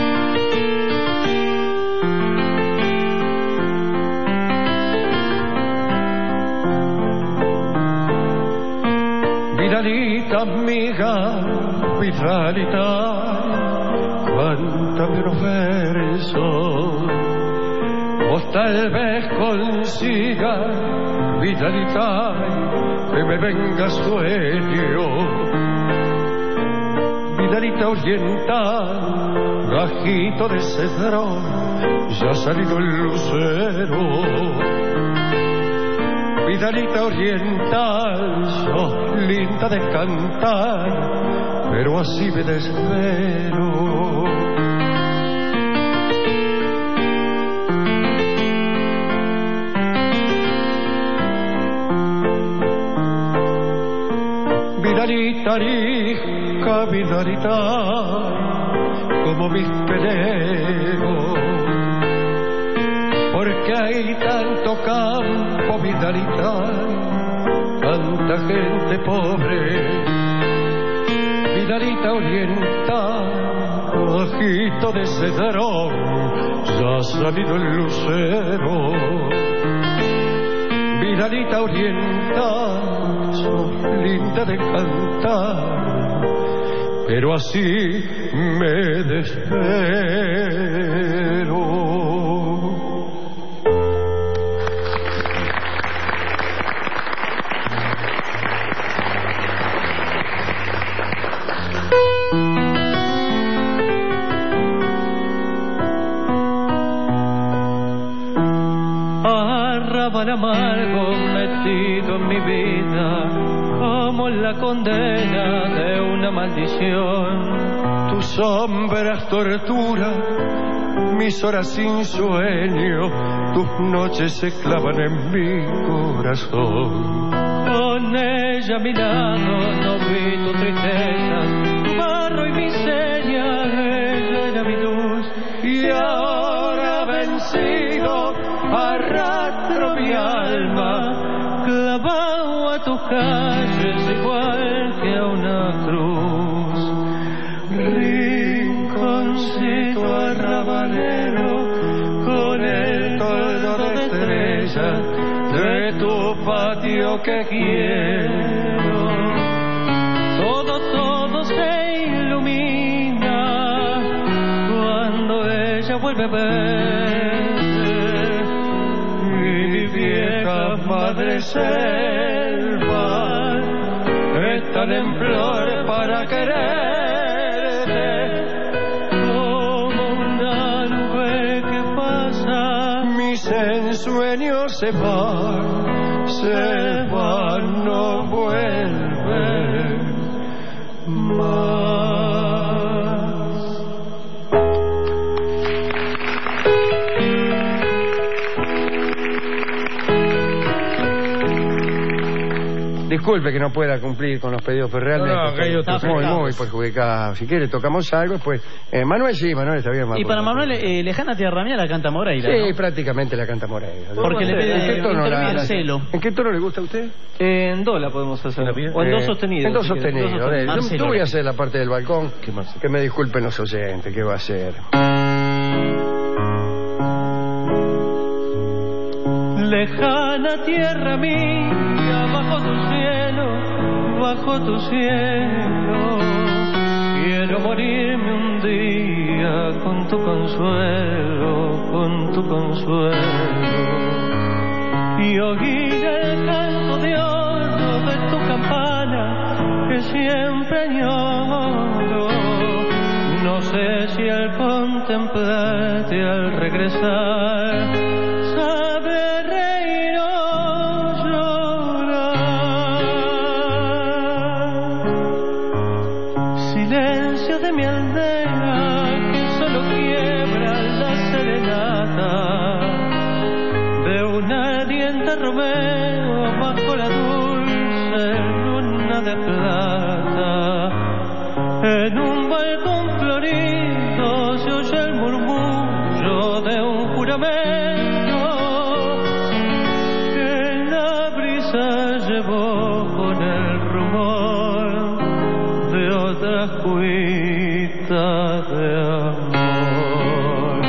Vidalita, amiga, Vidalita, cántame unos versos. Vos tal vez consigas, Vidalita, que me venga sueño. Vidalita oriental, gajito de cedrón, ya ha salido el lucero. Vidalita oriental, sos linda de cantar, pero así me desvelo. Vidalita rica, Vidalita, como mis pelejos. Porque hay tanto campo, Vidalita, tanta gente pobre. Vidalita oriental, ojito de cedrón, ya ha salido el lucero. Vidalita oriental, sos linda de cantar, pero así me desespero. Arrabal amargo metido en mi vida, como la condena de una maldición. Tus sombras torturan mis horas sin sueño, tus noches se clavan en mi corazón. Con ella a mi lado no vi tu tristeza, tu barro y miseria, ella era mi luz. Y ahora vencido arrastro mi alma, clavado a tus calles igual que a una cruz. Rinconcito arrabalero, con el toldo de estrellas de tu patio que quiero. Todo, todo se ilumina cuando ella vuelve a ver. Y mi vieja madre selva están en flor para quererte. Como una nube que pasa, mis ensueños se van, se van, no vuelven más. Disculpe que no pueda cumplir con los pedidos, pero realmente No, no, acá hay otros muy, pecados. muy perjudicado. Si quiere tocamos algo, pues eh, Manuel sí, Manuel está bien. Y para Manuel, eh, Lejana Tierra Mía la canta Moreira, Sí, ¿no? prácticamente la canta Moreira. Porque le pide- ¿En qué tono la- interviene la- celo. ¿En qué tono le gusta a usted? En do la podemos hacer. O en do Eh, sostenido. En do si quiere. sostenido. Do a ver, yo- sostenido. yo voy a hacer la parte del balcón. Que me disculpen los oyentes, ¿qué va a hacer? lejana tierra mía, bajo tu cielo, bajo tu cielo, quiero morirme un día con tu consuelo, con tu consuelo, y oír el canto de oro de tu campana que siempre añoro. No sé si al contemplarte al regresar sabré reír o llorar. Silencio de mi aldea que solo quiebra la serenata de un ardiente romeo bajo la dulce luna de plata. En un balcón florido otra cuita de amor.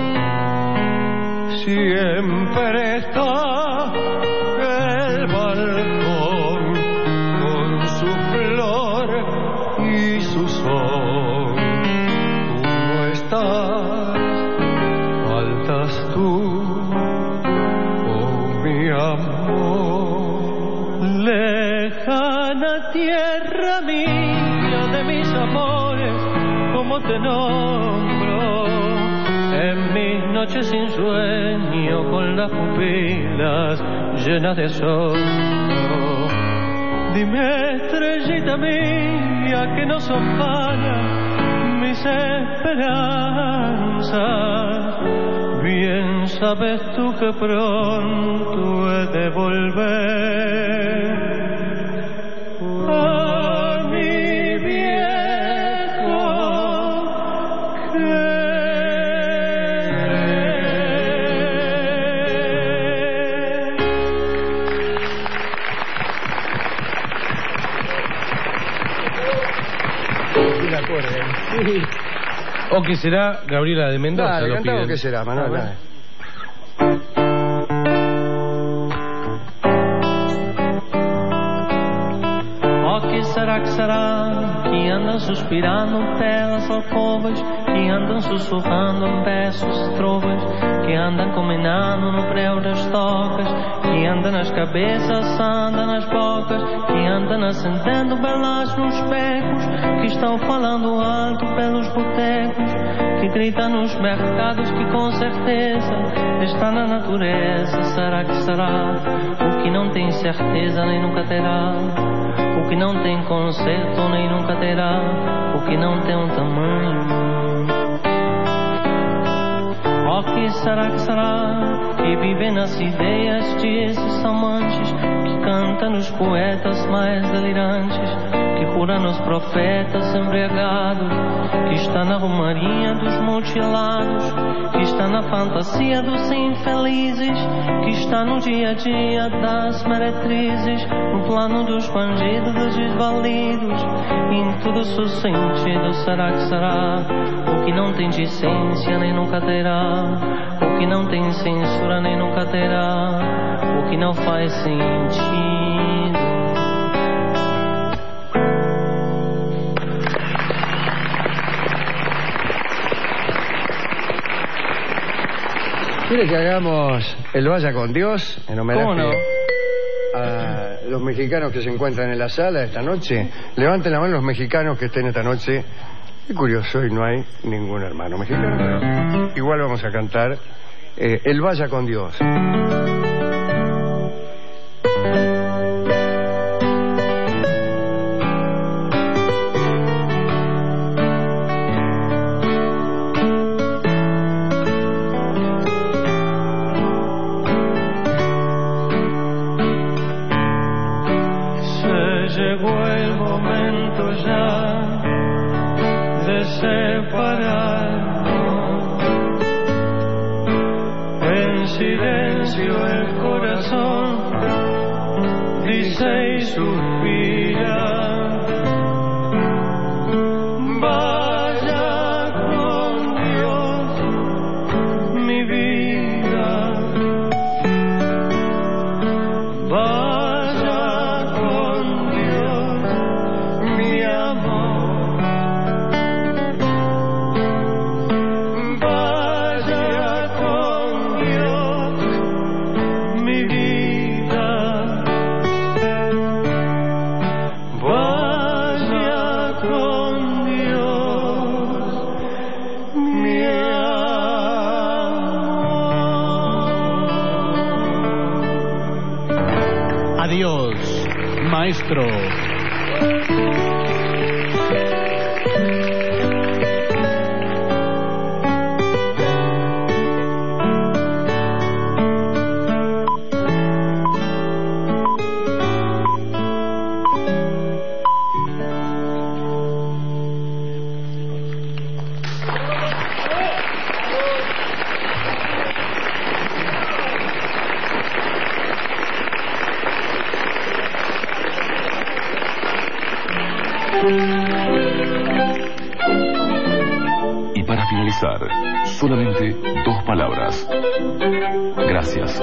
Siempre está el balcón con su flor y su sol. Tú no estás, faltas tú, oh mi amor. Lejana tierra mía de mis amores, como te nombro en mis noches sin sueño, con las pupilas llenas de asombro. Dime, estrellita mía, que no son vanas mis esperanzas. Bien sabes tú que pronto he de volver a mi viejo Sí. ¿O que será Gabriela de Mendoza? Dale, lo cantamos piden. que será, Manuel. Ah, dale. Oh, que será que será que andam suspirando pelas alcovas, que andam sussurrando em versos trovas, que andam combinando no preu das tocas, que andam nas cabeças, andam nas bocas, que andam acendendo belas nos becos, que estão falando alto pelos botecos, que gritam nos mercados, que com certeza está na natureza. Será que será o que não tem certeza nem nunca terá? O que não tem conserto nem nunca terá, o que não tem um tamanho. Oh, que será que será que vive nas ideias desses amantes, que canta nos poetas mais delirantes, que cura nos profetas embriagados, que está na romaria dos mutilados, que está na fantasia dos infelizes, que está no dia a dia das meretrizes, no plano dos bandidos, dos desvalidos, em todo o seu sentido. Será que será o que não tem decência nem nunca terá, o que não tem censura nem nunca terá, o que não faz sentido? ¿Quiere que hagamos el Vaya con Dios en homenaje ¿Cómo no? a los mexicanos que se encuentran en la sala esta noche? Levanten la mano los mexicanos que estén esta noche. Qué curioso, hoy no hay ningún hermano mexicano, pero igual vamos a cantar eh, el Vaya con Dios. Llegó el momento ya de separarnos. En silencio el corazón dice y suspira. Vaya con Dios, mi vida. Vaya con Dios, mi amor. Vaya con Dios, mi vida. Vaya con Dios, mi amor. Adiós, maestro. Y para finalizar, solamente dos palabras. Gracias.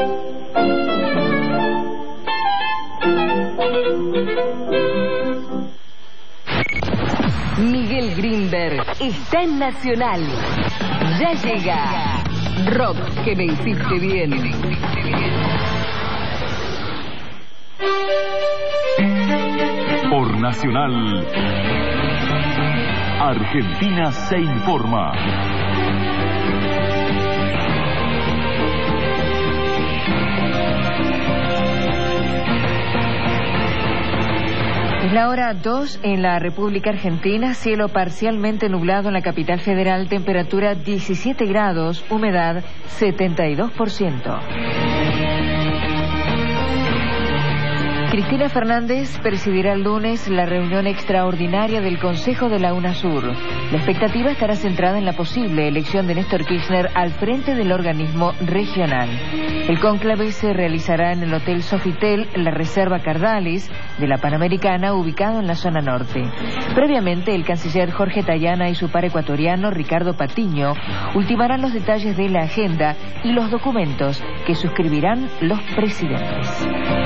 Miguel Grinberg está en Nacional. Ya llega Rock que me hiciste bien. Por Nacional, Argentina se informa. Es la hora dos en la República Argentina, cielo parcialmente nublado en la capital federal, temperatura diecisiete grados, humedad setenta y dos por ciento. Cristina Fernández presidirá el lunes la reunión extraordinaria del Consejo de la UNASUR. La expectativa estará centrada en la posible elección de Néstor Kirchner al frente del organismo regional. El cónclave se realizará en el Hotel Sofitel, la Reserva Cardalis de la Panamericana, ubicado en la zona norte. Previamente, el canciller Jorge Tayana y su par ecuatoriano Ricardo Patiño ultimarán los detalles de la agenda y los documentos que suscribirán los presidentes.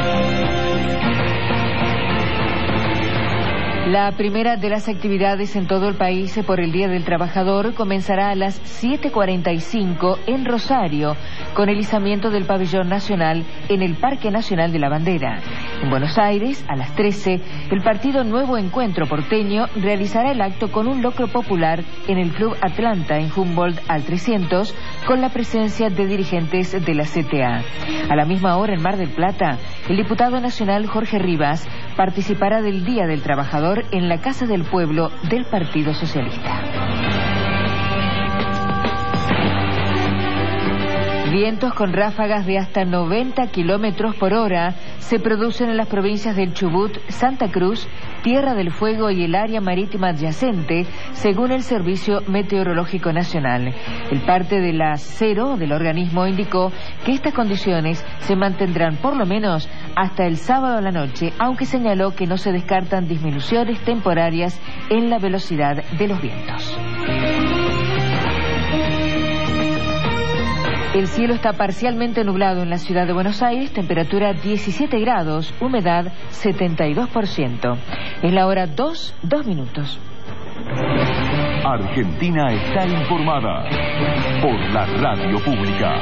La primera de las actividades en todo el país por el Día del Trabajador comenzará a las siete cuarenta y cinco en Rosario, con el izamiento del pabellón nacional en el Parque Nacional de la Bandera. En Buenos Aires, a las trece, el partido Nuevo Encuentro Porteño realizará el acto con un locro popular en el Club Atlanta en Humboldt al trescientos, con la presencia de dirigentes de la C T A. A la misma hora, en Mar del Plata, el diputado nacional Jorge Rivas participará del Día del Trabajador en la Casa del Pueblo del Partido Socialista. Vientos con ráfagas de hasta noventa kilómetros por hora se producen en las provincias del Chubut, Santa Cruz, Tierra del Fuego y el área marítima adyacente, según el Servicio Meteorológico Nacional. El parte de la cero del organismo indicó que estas condiciones se mantendrán por lo menos hasta el sábado a la noche, aunque señaló que no se descartan disminuciones temporarias en la velocidad de los vientos. El cielo está parcialmente nublado en la ciudad de Buenos Aires, temperatura diecisiete grados, humedad setenta y dos por ciento. Es la hora dos, dos minutos. Argentina está informada por la radio pública.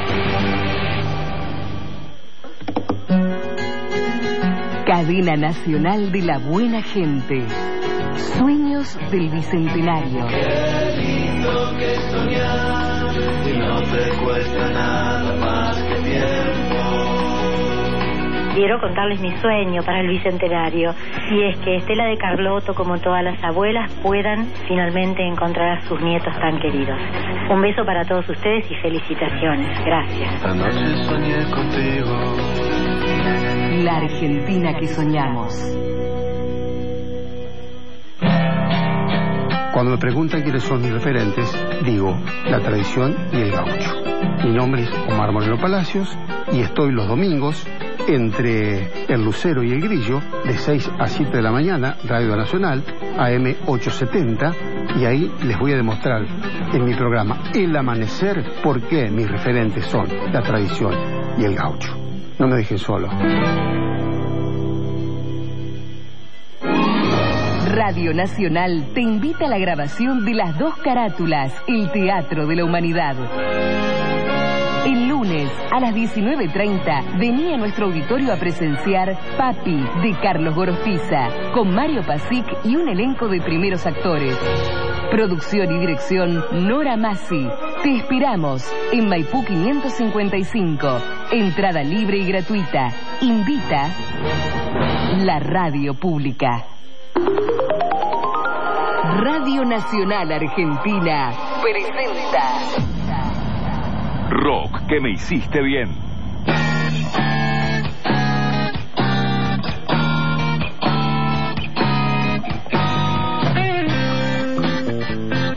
Cadena Nacional de la Buena Gente. Sueños del Bicentenario. Qué lindo que soñar y no te cuesta nada más que tiempo. Quiero contarles mi sueño para el Bicentenario, y es que Estela de Carlotto, como todas las abuelas, puedan finalmente encontrar a sus nietos tan queridos. Un beso para todos ustedes y felicitaciones. Gracias. Anoche soñé contigo. La Argentina que soñamos. Cuando me preguntan quiénes son mis referentes, digo la tradición y el gaucho. Mi nombre es Omar Moreno Palacios y estoy los domingos entre el Lucero y el Grillo de seis a siete de la mañana, Radio Nacional, A M ochocientos setenta, y ahí les voy a demostrar en mi programa El Amanecer por qué mis referentes son la tradición y el gaucho. No me dejen solo. Radio Nacional te invita a la grabación de las dos carátulas, El Teatro de la Humanidad. El lunes a las diecinueve treinta venía a nuestro auditorio a presenciar Papi de Carlos Gorostiza, con Mario Pasic y un elenco de primeros actores. Producción y dirección Nora Massi. Te esperamos en Maipú quinientos cincuenta y cinco. Entrada libre y gratuita. Invita la radio pública. Radio Nacional Argentina presenta Rock que me hiciste bien.